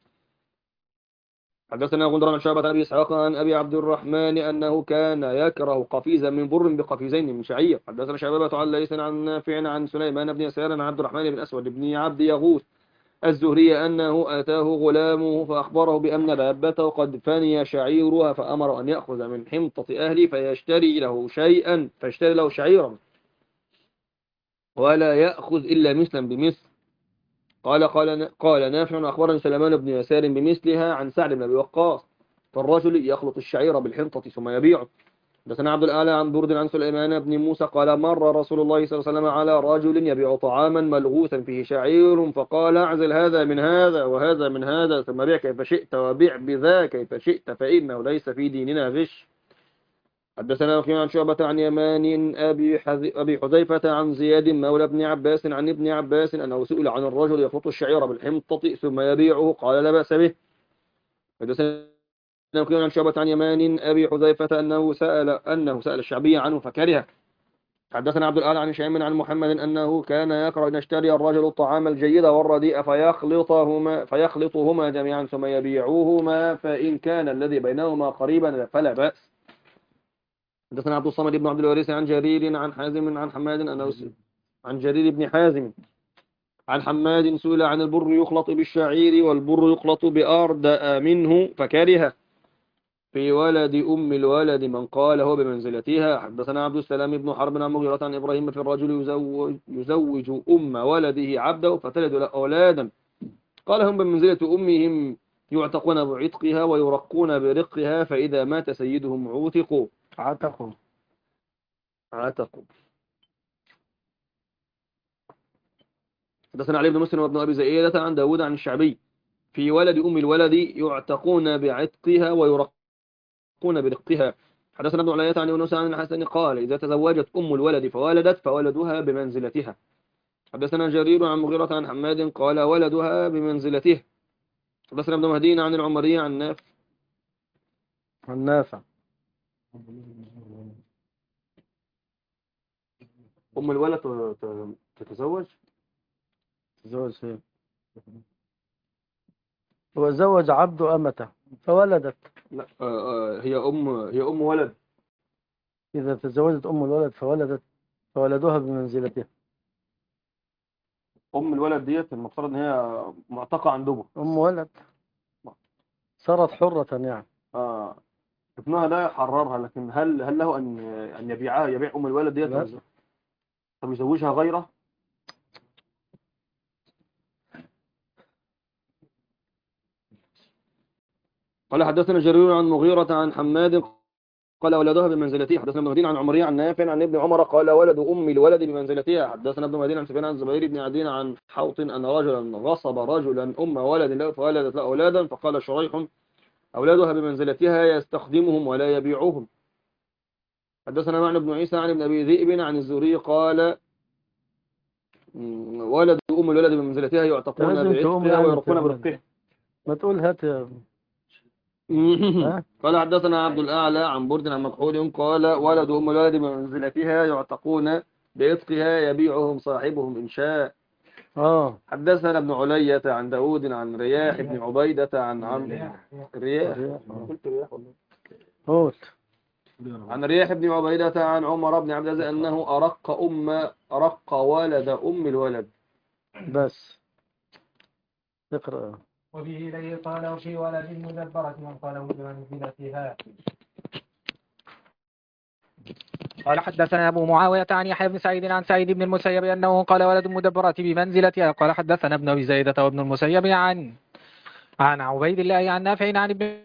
حدثنا غندر عن شعبة عن أبي إسحاق عن أبي عبد الرحمن أنه كان يكره قفيزا من بر بقفيزين من شعير. حدثنا شعبة عن ليس عن نافع عن سليمان بن يسار عن عبد الرحمن بن أسود بن عبد يغوث الزهري أنه أتاه غلامه فأخبره بأن دابته قد فني شعيرها فأمر أن يأخذ من حنطة أهلي فيشتري له شعيرا ولا يأخذ إلا مثلا بمثل. قال نافع أخبرني سليمان بن يسار بمثلها عن سعد بن أبي وقاص فالرجل يخلط الشعير بالحنطة ثم يبيعه. حدثنا عبد الأعلى عن برد عن سليمان بن موسى قال مر رسول الله صلى الله عليه وسلم على رجل يبيع طعاما ملغوثا فيه شعير فقال اعزل هذا من هذا وهذا من هذا ثم بيع كيف شئت وبيع بذا كيف شئت فإنه ليس في ديننا غش. حدثنا وكيع عن شعبة عن يمان أبي حذيفة عن زياد مولى ابن عباس عن ابن عباس أنه سئل عن الرجل يخلط الشعير بالحمطة ثم يبيعه قال لا بأس به. حدثنا وكيع عن شعبة عن يمان أبي حذيفة أنه سأل الشعبي عنه فكره. حدثنا عبد الأعلى عن هشام عن محمد أنه كان يكره أن يشتري الرجل الطعام الجيد والرديء فيخلطهما جميعا ثم يبيعوهما فإن كان الذي بينهما قريبا فلا بأس. حدثنا عبد الصمد بن عبد الوارث عن جرير عن حازم عن حماد عن جرير بن حازم عن حماد سئل عن البر يخلط بالشعير والبر يخلط بأردأ منه فكره. في ولد أم الولد من قال هو بمنزلتها. حدثنا عبد السلام بن حرب عن مغيرة عن إبراهيم في الرجل يزوج أم ولده عبده فتلد له أولادا قال هم بمنزلة أمهم يعتقون بعتقها ويرقون برقها فإذا مات سيدهم عتقوا. حدثنا علي بن مسلم وابن أبي زئيدة عن داود عن الشعبي في ولد أم الولد يعتقون بعتقها ويرقون برقها. حدثنا ابن علية عن يونس عن الحسن قال إذا تزوجت أم الولد فولدت فولدها بمنزلتها. حدثنا جرير عن مغيرة عن حماد قال ولدها بمنزلته. حدثنا ابن مهدي عن العمري عن نافع أم الولد تتزوج هي هو زوج عبد أمته فولدت. لا هي أم ولد. إذا تزوجت أم الولد فولدت فولدها بمنزلتها. أم الولد ديت المفترض إن هي معتقة عند أبوه. أم ولد صارت حرة يعني. ابنها لا يحررها لكن هل له أن يبيع أم الولد ديت طب يزوجها غيره؟ قال حدثنا جرير عن مغيرة عن حماد قال ولدها بمنزلتها. حدثنا ابن مهدي عن عمري عن نافع عن ابن عمر قال ولد أم الولد بمنزلتها. حدثنا ابن مهدي عن سفيان عن زبير بن عدين عن حوط أن رجلا غصب رجلا أم ولد له فولدت له أولادا فقال شريح أولادها بمنزلتها يستخدمهم ولا يبيعهم. حدثنا معنى بن عيسى عن ابن أبي ذئب عن الزهري قال ولد أم الولد بمنزلتها يعتقون بعتقها ويرقون برقها. ما تقول هات قال حدثنا عبد الأعلى عن برد عن مكحول قال ولد أم الولد بمنزلتها يعتقون بعتقها يبيعهم صاحبهم إن شاء. حدثنا ابن علية عن داود عن رياح بن عبيدة عن رياح عن رياح بن عبيدة عن عمر بن عبد العزيز أنه أرق ولد أم الولد. بس اقرأ. وبه إليه قال وفي ولد مدبرة من قال بمنزلتها. قال حدثنا أبو معاوية عن يحيى بن سعيد عن سعيد بن المسيب أنه قال ولد مدبرة بمنزلتها. قال حدثنا ابن أبي زيدة وابن المسيب عن عبيد الله عن نافع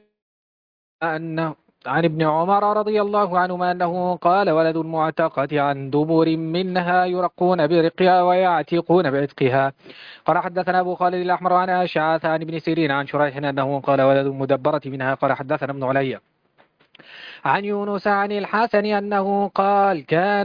عن ابن عمر رضي الله عنهما أنه قال ولد المعتقة عن دبر منها يرقون برقها ويعتقون بعتقها. قال حدثنا أبو خالد الأحمر عن أشعث عن ابن سيرين عن شريح أنه قال ولد المدبرة منها. قال حدثنا ابن علي عن يونس عن الحسن أنه قال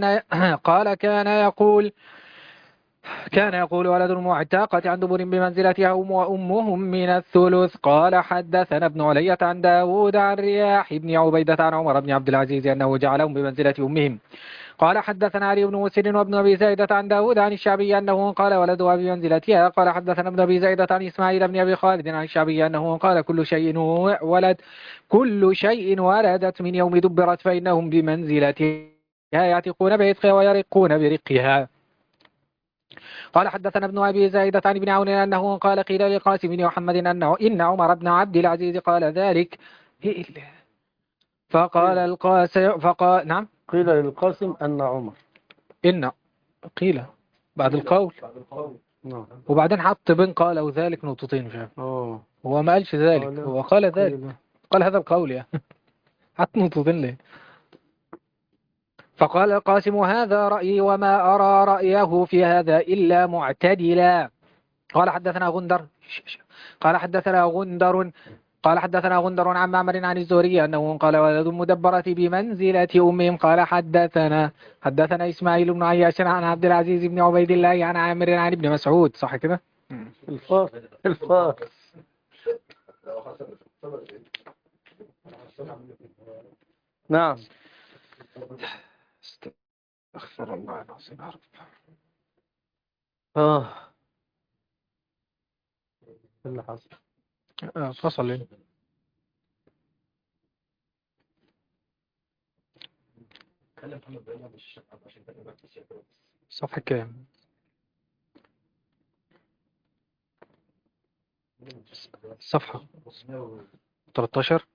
كان يقول ولد المعتقة عن دبر بمنزلتها وأمهم من الثلث. قال حدثنا ابن علية عن داود عن رياح بن عبيدة عن عمر بن عبد العزيز أنه جعلهم بمنزلة أمهم. قال حدثنا علي بن مسلم وابن أبي زيدة عن داود عن الشعبي أنه قال ولدها بمنزلتها. قال حدثنا ابن أبي زيدة عن إسماعيل بن أبي خالد عن الشعبي أنه قال كل شيء ولدت من يوم دبرت فإنهم بمنزلتها يعتقون بعتقها ويرقون برقها. قال حدثنا ابن أبي زايدة عن ابن عون أنه قال قيل للقاسم بن محمد إن عمر بن عبد العزيز قال ذلك نعم قيل للقاسم أن عمر قيل بعد القول وبعدين حط بين قال أو ذلك نقطتين فهم. هو ما قالش ذلك هو قال ذلك قال هذا القول حط نقطتين ليه فقال القاسم هذا رأيي وما أرى رأيه في هذا إلا معتدلا. قال حدثنا غندر قال حدثنا غندر قال حدثنا غندر عن معمر عن الزهري أنه قال ولد المدبرة بمنزلة أمهم. قال حدثنا إسماعيل بن عياش عن عبد العزيز بن عبيد الله عن عامر عن ابن مسعود. صح كده؟ الفار نعم. استغفر الله العظيم يا رب. إيه اللي حصل؟ فصل لي. صفحة كام؟ صفحة 13.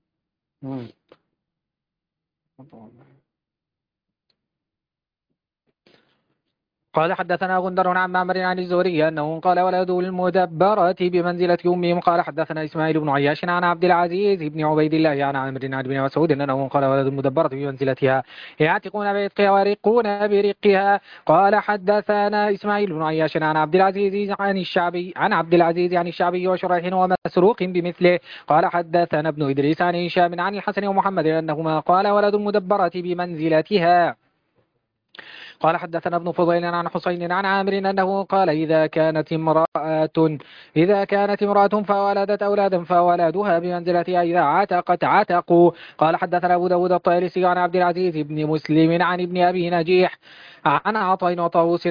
قال حدثنا غندر عن معمر عن الزهري أنه قال ولد المدبرة بمنزلة أمهم. قال حدثنا إسماعيل بن عياش عن عبد العزيز بن عبيد الله عن عامر عن ابن مسعود أنه قال ولد المدبرة بمنزلتها يعتقون برقها ويرقون برقها. قال حدثنا إسماعيل بن عياش عن عبد العزيز عن عبد العزيز عن الشعبي وشريح ومسروق بمثله. قال حدثنا ابن إدريس عن هشام عن الحسن ومحمد أنهما قال ولد المدبرة بمنزلتها. قال حدثنا ابن فضيل عن حسين عن عامر أنه قال إذا كانت امرأة فولدت أولادا فولدها بمنزلتها إذا عتقت عتقوا. قال حدثنا أبو داود الطيالسي عن عبد العزيز بن مسلم عن ابن أبي نجيح عن عطاء وطاووس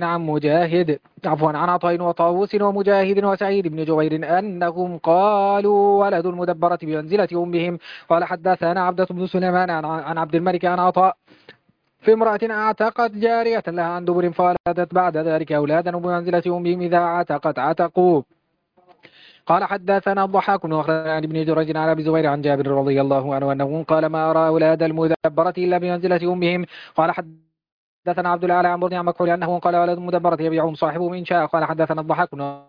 ومجاهد وسعيد بن جبير أنهم قالوا ولد المدبرة بمنزلة أمهم. قال حدثنا عبدة بن سليمان عن عبد الملك عن عطاء في امرأة اعتقت جارية لها عن دبر فولدت بعد ذلك أولادا بمنزلة أمهم إذا عتقت عتقوا. قال حدثنا الضحاك بن مخلد عن ابن جريج عن أبي زبير عن جابر رضي الله عنه أنه قال ما أرى أولاد المدبرة إلا بمنزلة أمهم. قال حدثنا عبد الأعلى عن برد عن مكحول أنه قال ولد المدبرة يبيعهم صاحبه إن شاء. قال حدثنا الضحاك بن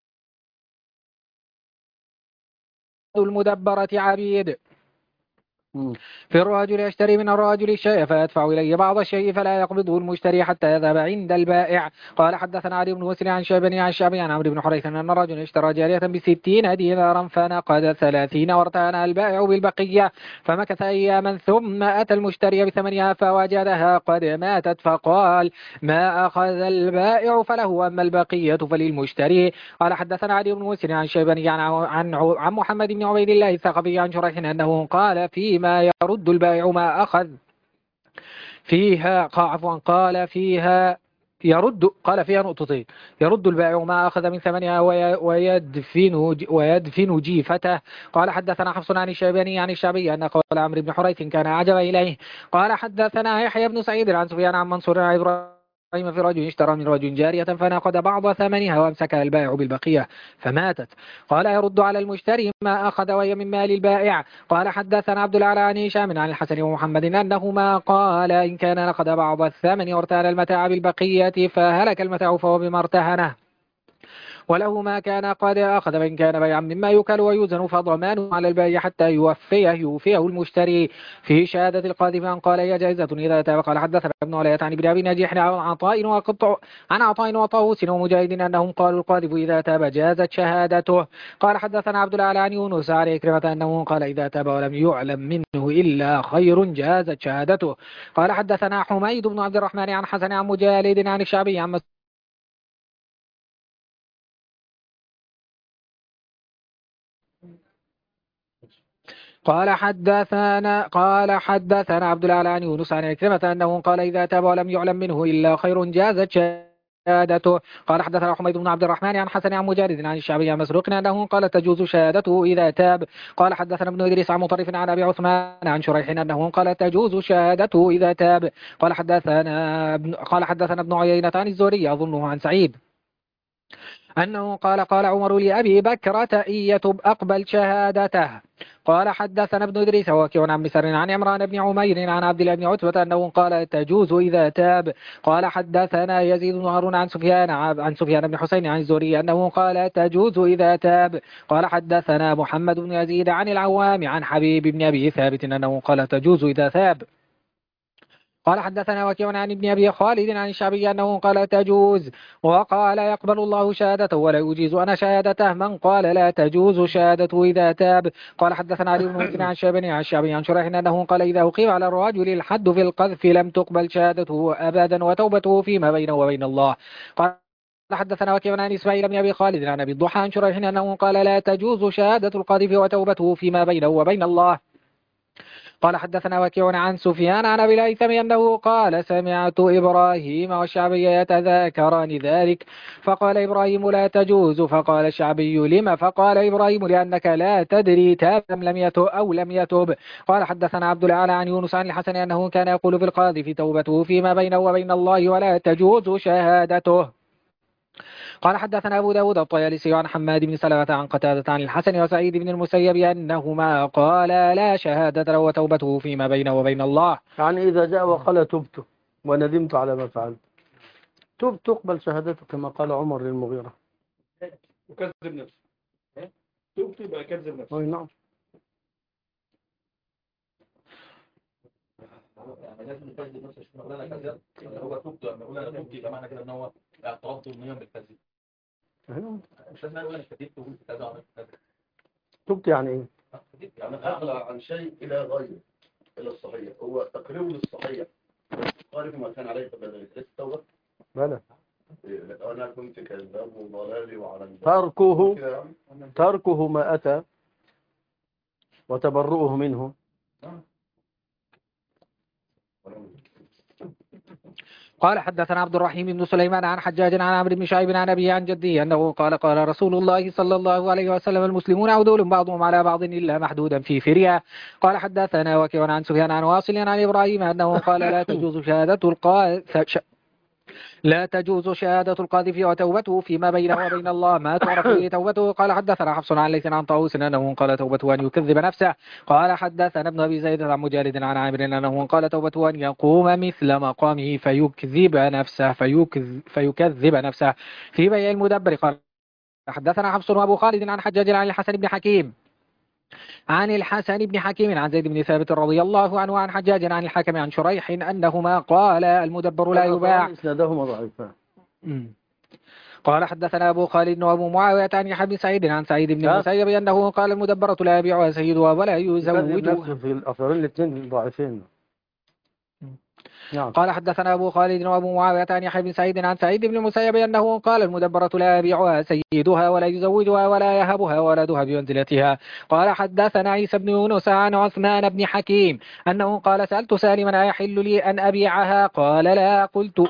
المدبرة عبيد في الرجل يشتري من الرجل الشيء فيدفع إليه بعض الشيء فلا يقبضه المشتري حتى يذهب عند البائع. قال حدثنا علي بن مسلم عن شيباني عن الشعبي عن عمرو بن حريث أن الرجل اشترى جارية ب60 دينارا فنقد 30 وارتهن البائع بالبقية فمكث أياما ثم أتى المشتري بثمنها فوجدها قد ماتت فقال ما أخذ البائع فله أما البقية فللمشتري. قال حدثنا علي بن مسلم عن شيباني عن محمد بن عبيد الله الثقفي عن شريح أنه قال فيما يرد البائع ما أخذ فيها قال فيها نقطتين. يرد البائع ما أخذ من ثمنها ويدفن جيفته. قال حدثنا حفص عن الشيباني عن الشعبي أن قول عمرو بن حريث كان أعجب إليه. قال حدثنا يحيى بن سعيد عن سفيان عن منصور عن إبراهيم في رجل اشترى من رجل جارية فنقد بعض ثمنها وامسكها البائع بالبقية فماتت. قال يرد على المشتري ما أخذ وهي من مال البائع. قال حدثنا عبد الأعلى عن هشام عن الحسن ومحمد أنهما قال إن كان لقد بعض الثمن وارتهن المتاع بالبقية فهلك المتاع فهو بما ارتهنه وله ما كان قد أخذ من كان بيعا مما يكل ويوزن فضمانه على البائع حتى يوفيه المشتري. في شهادة القاذف أن قال هي جائزة إذا تاب. قال حدثنا ابن علية عن ابن أبي نجيح عن عطاء وطاووس ومجاهد أنهم قالوا القاذف إذا تاب جازت شهادته. قال حدثنا عبد الأعلى عن يونس عن عكرمة أنه قال إذا تاب ولم يعلم منه إلا خير جازت شهادته. قال حدثنا حميد بن عبد الرحمن عن حسن عن مجالد عن الشعبي عن قال حدثنا عبد الأعلى عن يونس عن عكرمة أنه قال إذا تاب ولم يعلم منه إلا خير جازت شهادته. قال حدثنا حميد بن عبد الرحمن عن حسن عن مجالد عن الشعبي عن مسروق أنه قال تجوز شهادته إذا تاب. قال حدثنا ابن إدريس عن مطرف عن أبي عثمان عن شريح أنه قال تجوز شهادته إذا تاب. قال حدثنا ابن عيينة عن الزهري أظنه عن سعيد أنه قال عمر لأبي بكرة إن يتب أقبل شهادته. قال حدثنا ابن إدريس وكيع عن مسر عن عمران بن عمير عن عبد الله بن عتبة أنه قال تجوز إذا تاب. قال حدثنا يزيد بن هارون عن سفيان بن حسين عن الزهري أنه قال تجوز إذا تاب. قال حدثنا محمد بن يزيد عن العوام عن حبيب بن أبي ثابت أنه قال تجوز إذا تاب. قال حدثنا وكيع عن ابن أبي خالد عن الشعبي أنه قال تجوز، وقال يقبل الله شهادته ولا يجيز أنا شهادته، من قال لا تجوز شهادته إذا تاب. قال حدثنا علي بن مسلم عن شيباني عن الشعبي عن شريح أنه قال إذا أقيم على الرجل الحد في القذف لم تقبل شهادته أبدا وتوبته فيما بينه وبين الله. قال حدثنا وكيع عن إسماعيل بن أبي خالد عن أبي الضحى عن شريح أنه قال لا تجوز شهادة القاذف وتوبته فيما بينه وبين الله. قال حدثنا وكيع عن سفيان عن أبي الهيثم أنه قال سمعت إبراهيم والشعبي يتذاكران ذلك، فقال إبراهيم لا تجوز، فقال الشعبي لما؟ فقال إبراهيم لأنك لا تدري تاب أم لم يتب أو لم يتب. قال حدثنا عبد الأعلى عن يونس عن الحسن أنه كان يقول في القاذف توبته فيما بينه وبين الله ولا تجوز شهادته. قال حدثنا أبو داود الطيالسي عن حماد بن سلمة عن قتادة عن الحسن وسعيد بن المسيب أنهما قالا لا شهادة له وتوبته فيما بينه وبين الله. يعني إذا جاء وقال تبت وندمت على ما فعلت، تبت تقبل شهادته كما قال عمر للمغيرة. وكذب نفسه. تبت يبقى كذب نفسه. أي نعم. يعني لازم يكذب نفسه عشان يقول انا كذبت. هو تبت لما يقول انا تبت يبقى معنى كده ان هو اعترفت ضمنيا بالكذب. مش لازم اقول انا كذبت وقلت كذا وعملت كذا. تبت يعني ايه؟ يعني أغلى عن شيء إلى غيره إلى الصحيح، هو تقريبه للصحيح قال ما كان عليه قبل ذلك التوبة. بلى أنا كنت كذاب وضلالي وعلى تركه ما أتى وتبرؤه منه. قال حدثنا عبد الرحيم بن سليمان عن حجاج عن عمرو بن شعيب عن أبيه عن جده أنه قال قال رسول الله صلى الله عليه وسلم المسلمون عدول بعضهم على بعض إلا محدودا في فرية. قال حدثنا وكيع عن سفيان عن واصل عن إبراهيم أنه قال لا تجوز شهادة القاذف وتوبته فيما بينه وبين الله ما تعرف به توبته. قال حدثنا حفص عن ليث عن طاووس أنه قال توبته أن يكذب نفسه. قال حدثنا ابن أبي زيد عن مجالد عن عامر أنه قال توبته أن يقوم مثل مقامه فيكذب نفسه في بيع المدبر. قال حدثنا حفص وأبو خالد عن حجاج عن الحسن بن حكيم عن زيد بن ثابت رضي الله عنه عن حجاج عن الحكم عن شريح أنهما قال المدبر لا يباع. إسنادهما ضعيفان. قال حدثنا أبو خالد وأبو معاوية عن يحيى بن سعيد عن سعيد بن المسيب أنه قال المدبرة لا يبيعها سيدها ولا يزوجها. في الأثرين الاثنين ضعيفين. نعم. قال حدثنا أبو خالد وأبو معاوية عن يحيى بن سعيد عن سعيد بن المسيب أنه قال المدبرة لا يبيعها سيدها ولا يزوجها ولا يهبها ولدها بمنزلتها. قال حدثنا عيسى بن يونس عن عثمان بن حكيم أنه قال سألت سالما أيحل لي أن أبيعها؟ قال لا. قلت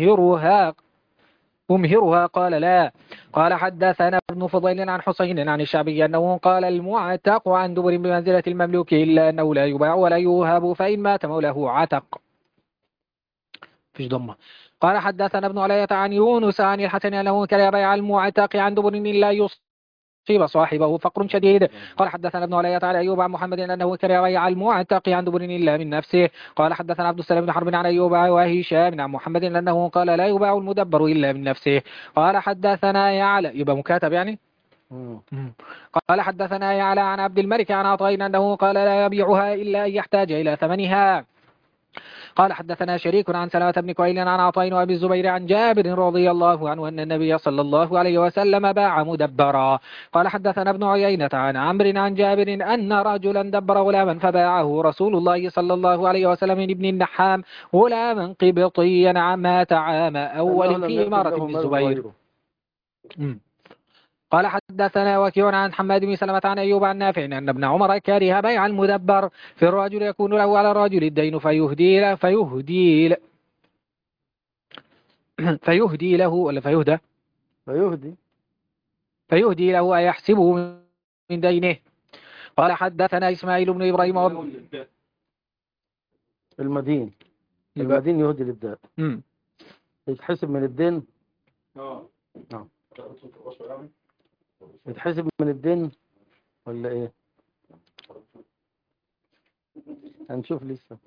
أمهرها قال لا. قال حدثنا ابن فضيل عن حسين عن الشعبي أنه قال المعتق عن دبر بمنزلة المملوك إلا أنه لا يباع ولا يوهب فإن مات مولاه عتق. فيش ضمه. قال حدثنا ابن علية عن يونس عن الحسن أنه كره بيع المعتق عن دبر إلا يصيب صاحبه فقر شديد. قال حدثنا ابن علية عن أيوب عن محمد أنه كره بيع المعتق عن دبر إلا من نفسه. قال حدثنا عبد السلام بن حرب عن أيوب وهشام عن محمد أنه قال لا يباع المدبر إلا من نفسه. قال حدثنا يعلى يبقى مكاتب يعني. قال حدثنا يعلى عن عبد الملك عن عطاء أنه قال لا يبيعها إلا أن يحتاج إلى ثمنها. قال حدثنا شريك عن سلمة بن كهيل عن عطاء وأبي الزبير عن جابر رضي الله عنه أن النبي صلى الله عليه وسلم باع مدبرا. قال حدثنا ابن عيينة عن عمرو عن جابر أن رجلا دبر غلاما فباعه رسول الله صلى الله عليه وسلم ابن النحام غلاما قبطيا مات عام أول في إمارة ابن الزبير. قال حدثنا وكيع عن حماد بن سلمة عن أيوب عن نافع أن ابن عمر كره بيع المدبر في الرجل يكون له على الرجل الدين فيهدي له ولا فيهدي له أيحسبه من دينه. قال حدثنا إسماعيل بن إبراهيم المدين يهدي للداء يتحسب من الدين. نعم يتحسب من الدين ولا ايه؟ هنشوف لسه.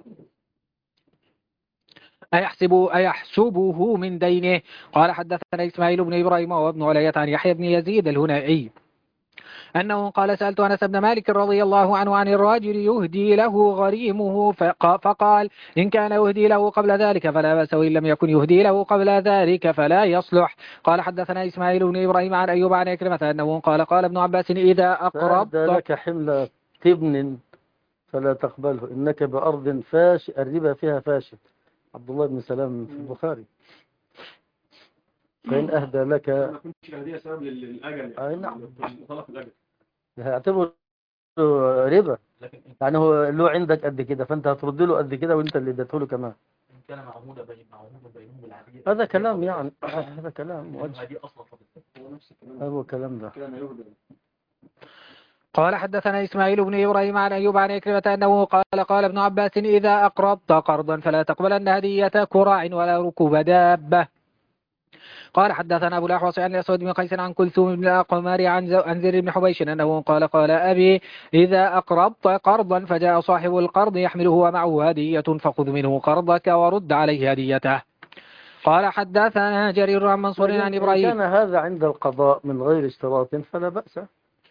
أيحسبه من دينه. قال حدثنا إسماعيل بن إبراهيم وابن علية عن يحيى بن يزيد الهنائي أنه قال سألت أنس بن مالك رضي الله عنه عن الرجل يهدي له غريمه فقال إن كان يهدي له قبل ذلك فلا بأس وإن لم يكن يهدي له قبل ذلك فلا يصلح. قال حدثنا إسماعيل بن إبراهيم عن أيوب عن عكرمة أنه قال ابن عباس إذا فأهدى أقرضت لك حمل تبن فلا تقبله إنك بأرض الربا فيها فاشل. عبد الله بن سلام في البخاري. فإن أهدى لك ما كنتش هدية سبب للأجل أي نعم طلب الأجل هيعتبره ربا، يعني هو له عندك قد كده فأنت هترد له قد كده وأنت اللي اديته له كمان. إن كان معمولة بينهم بالعادية هذا كلام يعني هذا كلام وجه دي أصلا هو كلام ده. كان يهدى. قال حدثنا إسماعيل بن إبراهيم عن أيوب عن عكرمة أنه قال ابن عباس إذا أقرضت قرضا فلا تقبلن هدية كراع ولا ركوب دابة. قال حدثنا أبو الأحوص عن الأسود بن قيس عن كلثوم بن الأقمار عن زر بن حبيش أنه قال أبي إذا أقرضت قرضا فجاء صاحب القرض يحمله ومعه هدية فخذ منه قرضك ورد عليه هديته. قال حدثنا جرير عن منصور عن إن إبراهيم. كان هذا عند القضاء من غير اشتراط فلا بأس.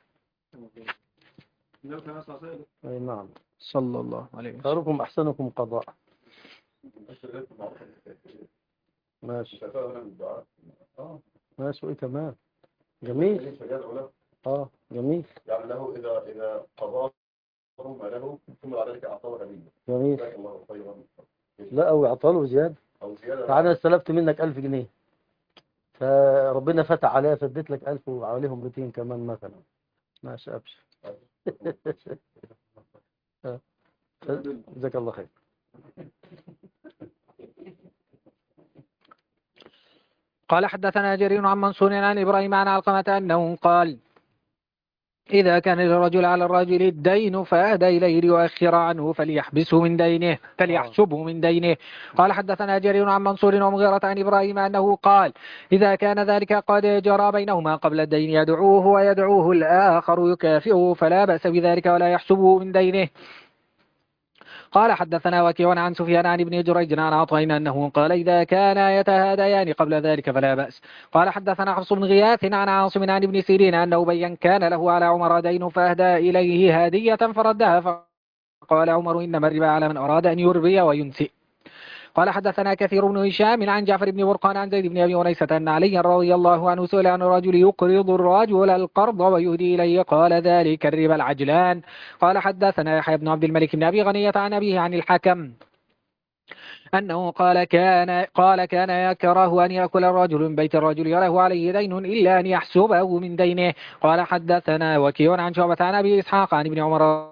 أي نعم صلى الله عليه وسلم. خيركم أحسنكم قضاء. ماشي ماشي وإيه كمان جميل. جميل يعني له إذا قضاه ما له ثم بعد ذلك أعطاه هدية. جميل. جزاك الله خيرا. لا أو يعطاله زيادة. أو زيادة. تعالى استلفت منك 1000 جنيه فربنا فتح عليها فديت لك 1000 وعليهم 200 كمان مثلا. ماشي أبشر. جزاك الله خير. قال حدثنا جرير عن منصور عن إبراهيم عن علقمة أنه قال إذا كان للرجل على الرجل الدين فأهدى إليه ليؤخر عنه فليحبسه من دينه فليحسبه من دينه. قال حدثنا جرير عن منصور ومغيرة عن إبراهيم أنه قال إذا كان ذلك قد جرى بينهما قبل الدين يدعوه ويدعوه الآخر يكافئه فلا بأس بذلك ولا يحسبه من دينه. قال حدثنا وكيع عن سفيان عن ابن جريج عن عطاء أنه قال إذا كانا يتهاديان قبل ذلك فلا بأس. قال حدثنا حفص بن غياث عن عاصم عن ابن سيرين أنه بين كان له على عمر دين فأهدى إليه هدية فردها فقال عمر إنما الربا على من أراد أن يربي وينسئ. قال حدثنا كثير بن هشام عن جعفر بن برقان عن زيد بن أبي ونيسة أن علي رضي الله عنه سئل عن الرجل يقرض الرجل القرض ويهدي إليه قال ذلك الربا العجلان. قال حدثنا يحيى بن عبد الملك بن أبي غنية عن أبيه عن الحكم أنه قال كان يكره أن يأكل الرجل من بيت الرجل يره عليه دين إلا أن يحسبه من دينه. قال حدثنا وكيع عن شعبة عن أبي إسحاق عن ابن عمر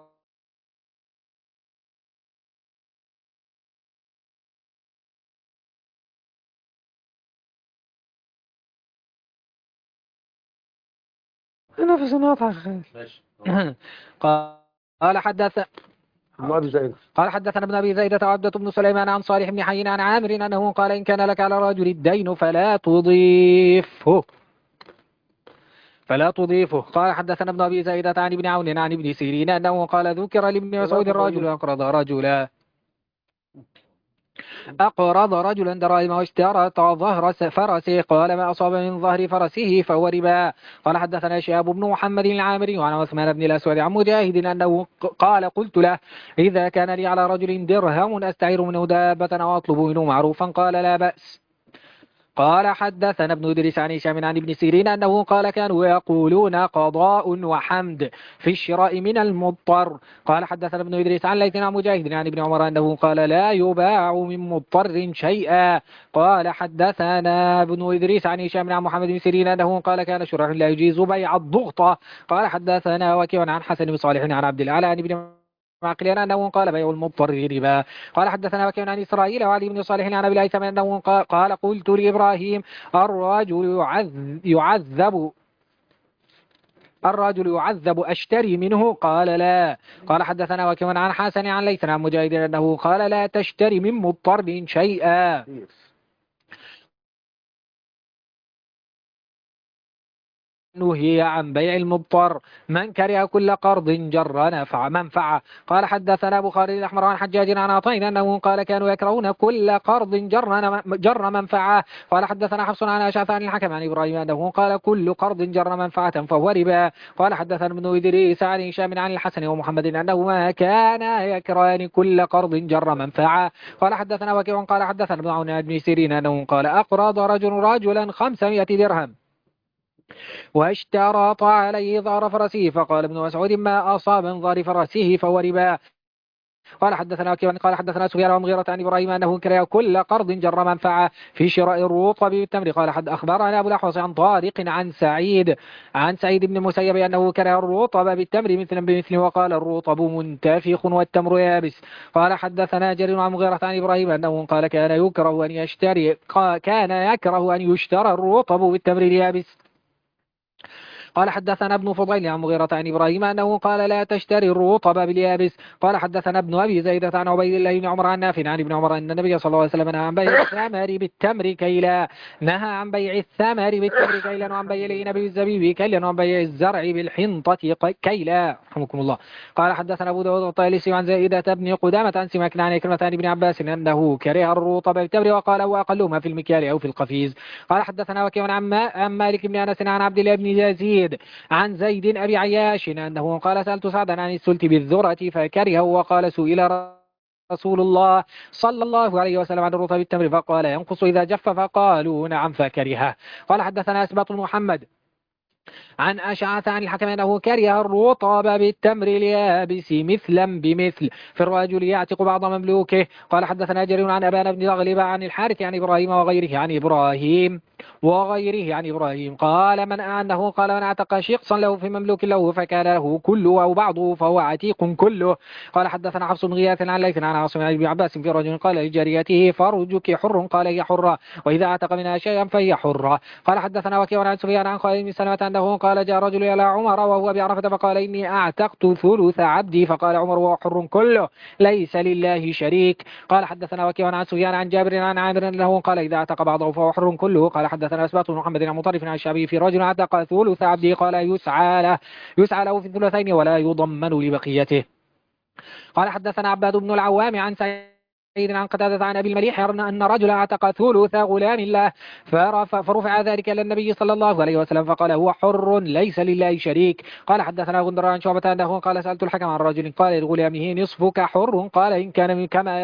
نفس ناطع قال حدثنا ابن أبي زيدة وعبدة بن سليمان عن صالح بن حي عن عامر أنه قال إن كان لك على رجل الدين فلا تضيفه. قال حدثنا ابن أبي زيدة عن ابن عون عن ابن سيرين أنه قال ذكر لابن مسعود الرجل أقرض رجلا دراهم واشترط ظهر فرسه قال ما أصاب من ظهر فرسه فهو ربا. قال حدثنا شهاب بن محمد العامري وعن عثمان بن الأسود عن مجاهد أنه قال قلت له إذا كان لي على رجل درهم أستعير منه دابة أو أطلب منه معروفا قال لا بأس. قال حدثنا ابن إدريس عن هشام عن ابن سيرين أنه قال كانوا يقولون قضاء وحمد في الشراء من المضطر. قال حدثنا ابن إدريس عن ليث عن مجاهد عن ابن عمر أنه قال لا يباع من مضطر شيئا. قال حدثنا ابن إدريس عن هشام عن محمد بن سيرين أنه قال كان شرع لا يجيز بيع الضغطة. قال حدثنا وكيع عن حسن بن صالح عن عبد الأعلى عن ابن معقل أنه قال بيع المضطر ربا. قال حدثنا وكيع عن إسرائيل وعلي بن صالح عن أبي الهيثم أنه قال قلت لإبراهيم الرجل يعذب أشتري منه قال لا. قال حدثنا وكيع عن حسن عن ليث عن مجاهد أنه قال لا تشتري من مضطر شيئا. نهي عن بيع المضطر من كره كل قرض جر منفعة. قال حدثنا أبو خالد الأحمر عن حجاج عن عطاء أنه قال كانوا يكرهون كل قرض جر منفعة. قال حدثنا حفص عن أشعث عن الحكم عن إبراهيم أنه قال كل قرض جر منفعة فهو ربا. قال حدثنا ابن إدريس عن هشام عن الحسن ومحمد أنهما كانا يكرهان كل قرض جر منفعة. قال حدثنا وكيع قال حدثنا ابن عون بن سيرين أنه قال أقرض رجل رجلا 500 درهم واشترط عليه ظهر فرسه فقال ابن مسعود ما أصاب من ظهر فرسه فهو ربا. قال حدثنا وكيع قال حدثنا سفيان ومغيرة عن إبراهيم أنه كره كل قرض جر منفعة في شراء الرطب بالتمر. قال حد أخبرنا أبو الأحوص عن طارق عن سعيد بن المسيب أنه كره الرطب بالتمر مثلا بمثله وقال الرطب منتفخ والتمر يابس. قال حدثنا جرير عن مغيرة عن إبراهيم أنه قال كان يكره أن يشترى الرطب بالتمر اليابس. قال حدثنا ابن فضيل عن مغيرة عن إبراهيم أنه قال لا تشتري الرطب باليابس. قال حدثنا ابن أبي زيدة عن عبيد الله بن عمر عن نافع عن ابن عمر أن النبي صلى الله عليه وسلم نهى عن بيع الثمر بالتمر كيلا وعن بيع العنب بالزبيب كيلا وعن بيع الزرع بالحنطة كيلا رحمكم الله. قال حدثنا أبو داود الطيالسي عن زائدة بن قدامة عن سماك عن كلمة عن ابن عباس أنه كره الرطب بالتمر وقال هو أقلهما في المكيال أو في القفيز. قال حدثنا وكيع عن مالك بن أنس عن عبد الله بن يزيد عن زيد أبي عياش أنه قال سألت سعدا عن السلت بالذرة فكره وقال سئل رسول الله صلى الله عليه وسلم عن الرطب بالتمر فقال ينقص إذا جف فقالوا نعم فكرهه. قال حدثنا أسباط محمد عن أشعث عن الحكم أنه كره الرطب بالتمر اليابس مثلا بمثل في الرجل يعتق بعض مملوكه. قال حدثنا جرير عن أبان بن غلبة عن الحارث عن إبراهيم وغيره عن إبراهيم قال من أعتق شخصا له في مملوك له فكان له كله أو بعضه فهو عتيق كله. قال حدثنا حفص بن غياث عن ليث عن عاصم عن ابن عباس في رجل قال لجاريته فرجك حر قال هي حرة وإذا اعتق منها شيئا فهي حرة. قال حدثنا وكيع عن سفيان عن خالد بن سلمة أنه قال جاء رجل إلى عمر وهو بعرفة فقال إني أعتقت ثلث عبدي فقال عمر وهو حر كله ليس لله شريك. قال حدثنا وكيع عن سفيان عن جابر عن عامر أنه قال إذا اعتق بعضه فهو حر كله. قال حدثنا أسباط بن محمد عن مطرف عن الشعبي في رجل اعتق ثلث عبده قال يسعى له في الثلثين ولا يضمن لبقيته. قال حدثنا عباد بن العوام عن سعيد عن قتادة عن أبي المليح أن رجلا اعتق ثلث غلام له فرفع ذلك إلى النبي صلى الله عليه وسلم فقال هو حر ليس لله شريك. قال حدثنا غندر عن شعبة أنه قال سألت الحكم عن رجل قال لغلامه نصفك حر قال إن كان كما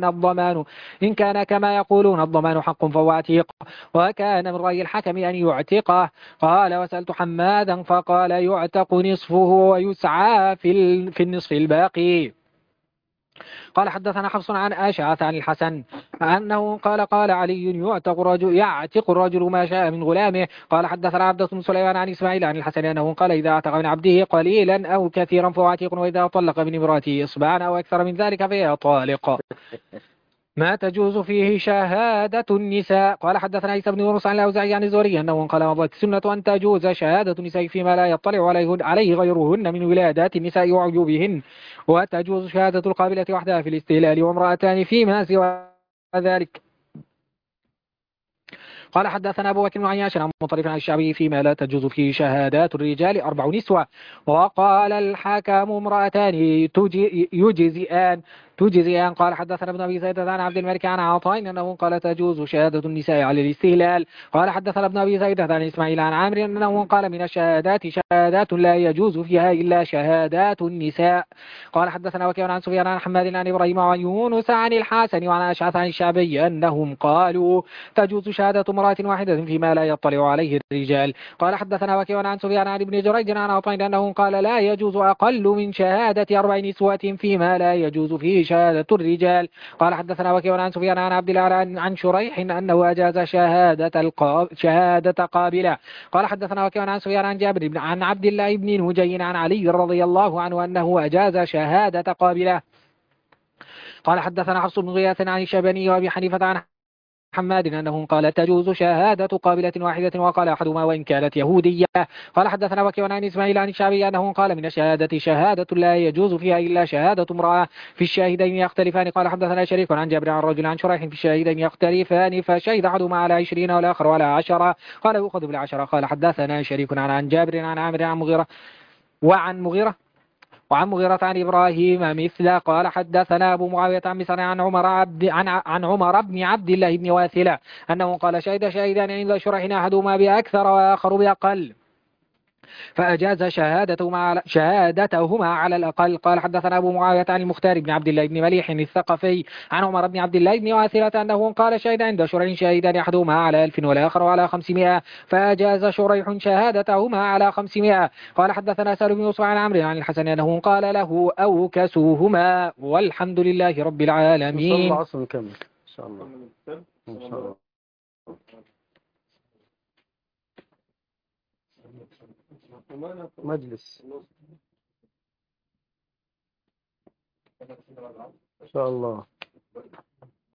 يقولون الضمان حق فهو عتيق وكان من رأي الحكم أن يعتقه. قال وسألت حمادا فقال يعتق نصفه ويسعى في النصف الباقي. قال حدثنا حفص عن أشعث عن الحسن أنه قال علي يعتق الرجل ما شاء من غلامه. قال حدثنا عبدة بن سليمان عن إسماعيل عن الحسن أنه قال إذا اعتق من عبده قليلا أو كثيرا فهو عتيق وإذا طلق من امرأته إصبعا أو أكثر من ذلك فهي طالق ما تجوز فيه شهادة النساء. قال حدثنا عيسى بن يونس عن الأوزاعي عن الزهري أنه قال مضت السنة أن تجوز شهادة النساء فيما لا يطلع عليه غيرهن من ولادات النساء وعيوبهن وتجوز شهادة القابلة وحدها في الاستهلال وامرأتان فيما سوى ذلك. قال حدثنا أبو بكر بن عياش عن مطرف عن الشعبي فيما لا تجوز فيه شهادات الرجال 4 نسوة. وقال الحكم امرأتان تجزئان. قال حدثنا ابن أبي زيد عن عبد الملك عن عطاء أنه قال تجوز شهادة النساء على الاستهلال. قال حدثنا ابن أبي زيد عن إسماعيل عن عامر أنه قال من الشهادات شهادات لا يجوز فيها إلا شهادات النساء. قال حدثنا وكيع عن سفيان عن حماد عن إبراهيم وعن يونس عن الحسن وعن أشعث عن الشعبي أنهم قالوا تجوز شهادة امرأة واحدة فيما لا يطلع عليه الرجال. قال حدثنا وكيع عن سفيان عن ابن جريج عن عطاء أنه قال لا يجوز أقل من شهادة 4 نسوة فيما لا يجوز فيه شهادة الرجال. قال حدثنا وكيع عن سفيان عن عبد الله عن شريح أنه أجاز شهادة قابلة. قال حدثنا وكيع عن سفيان عن جابر عن عبد الله بن نجي عن علي رضي الله عنه أنه أجاز شهادة قابلة. قال حدثنا حفص بن غياث عن الشيباني وأبي حنيفة عن حماد أنه قال تجوز شهادة قابلة واحدة، وقال أحدهما وإن كانت يهودية. قال حدثنا وكيع عن إسماعيل عن الشعبي أنه قال من الشهادة شهادة لا يجوز فيها إلا شهادة امرأة، في الشاهدين يختلفان. قال حدثنا شريك عن جابر عن رجل عن شريح في الشاهدين يختلفان، فشهد أحدهما على 20 والآخر على 10، قال يؤخذ بالعشرة. قال حدثنا شريك عن جابر عن عامر عن مغيرة وعن مغيرة عن إبراهيم مثله. قال حدثنا أبو معاوية عن مسعر عن عمر بن عبد الله بن واثلة أنه قال شهد شاهدان عند شريح أحدهما بأكثر وآخر بأقل، فأجاز شهادتهما على الأقل. قال حدثنا أبو معاوية عن المختار بن عبد الله بن مليح الثقفي عن عمر بن عبد الله بن واثلة أنه قال شهد عند شريح شاهدان أحدهما على 1000 والآخر على 500، فأجاز شريح شهادتهما على 500. قال حدثنا سالم بن يوسف عن عمرو عن الحسن أنه قال له أوكسوهما، والحمد لله رب إن شاء الله العالمين. عصر نكمل إن شاء الله. إن شاء الله. مجلس إن شاء الله.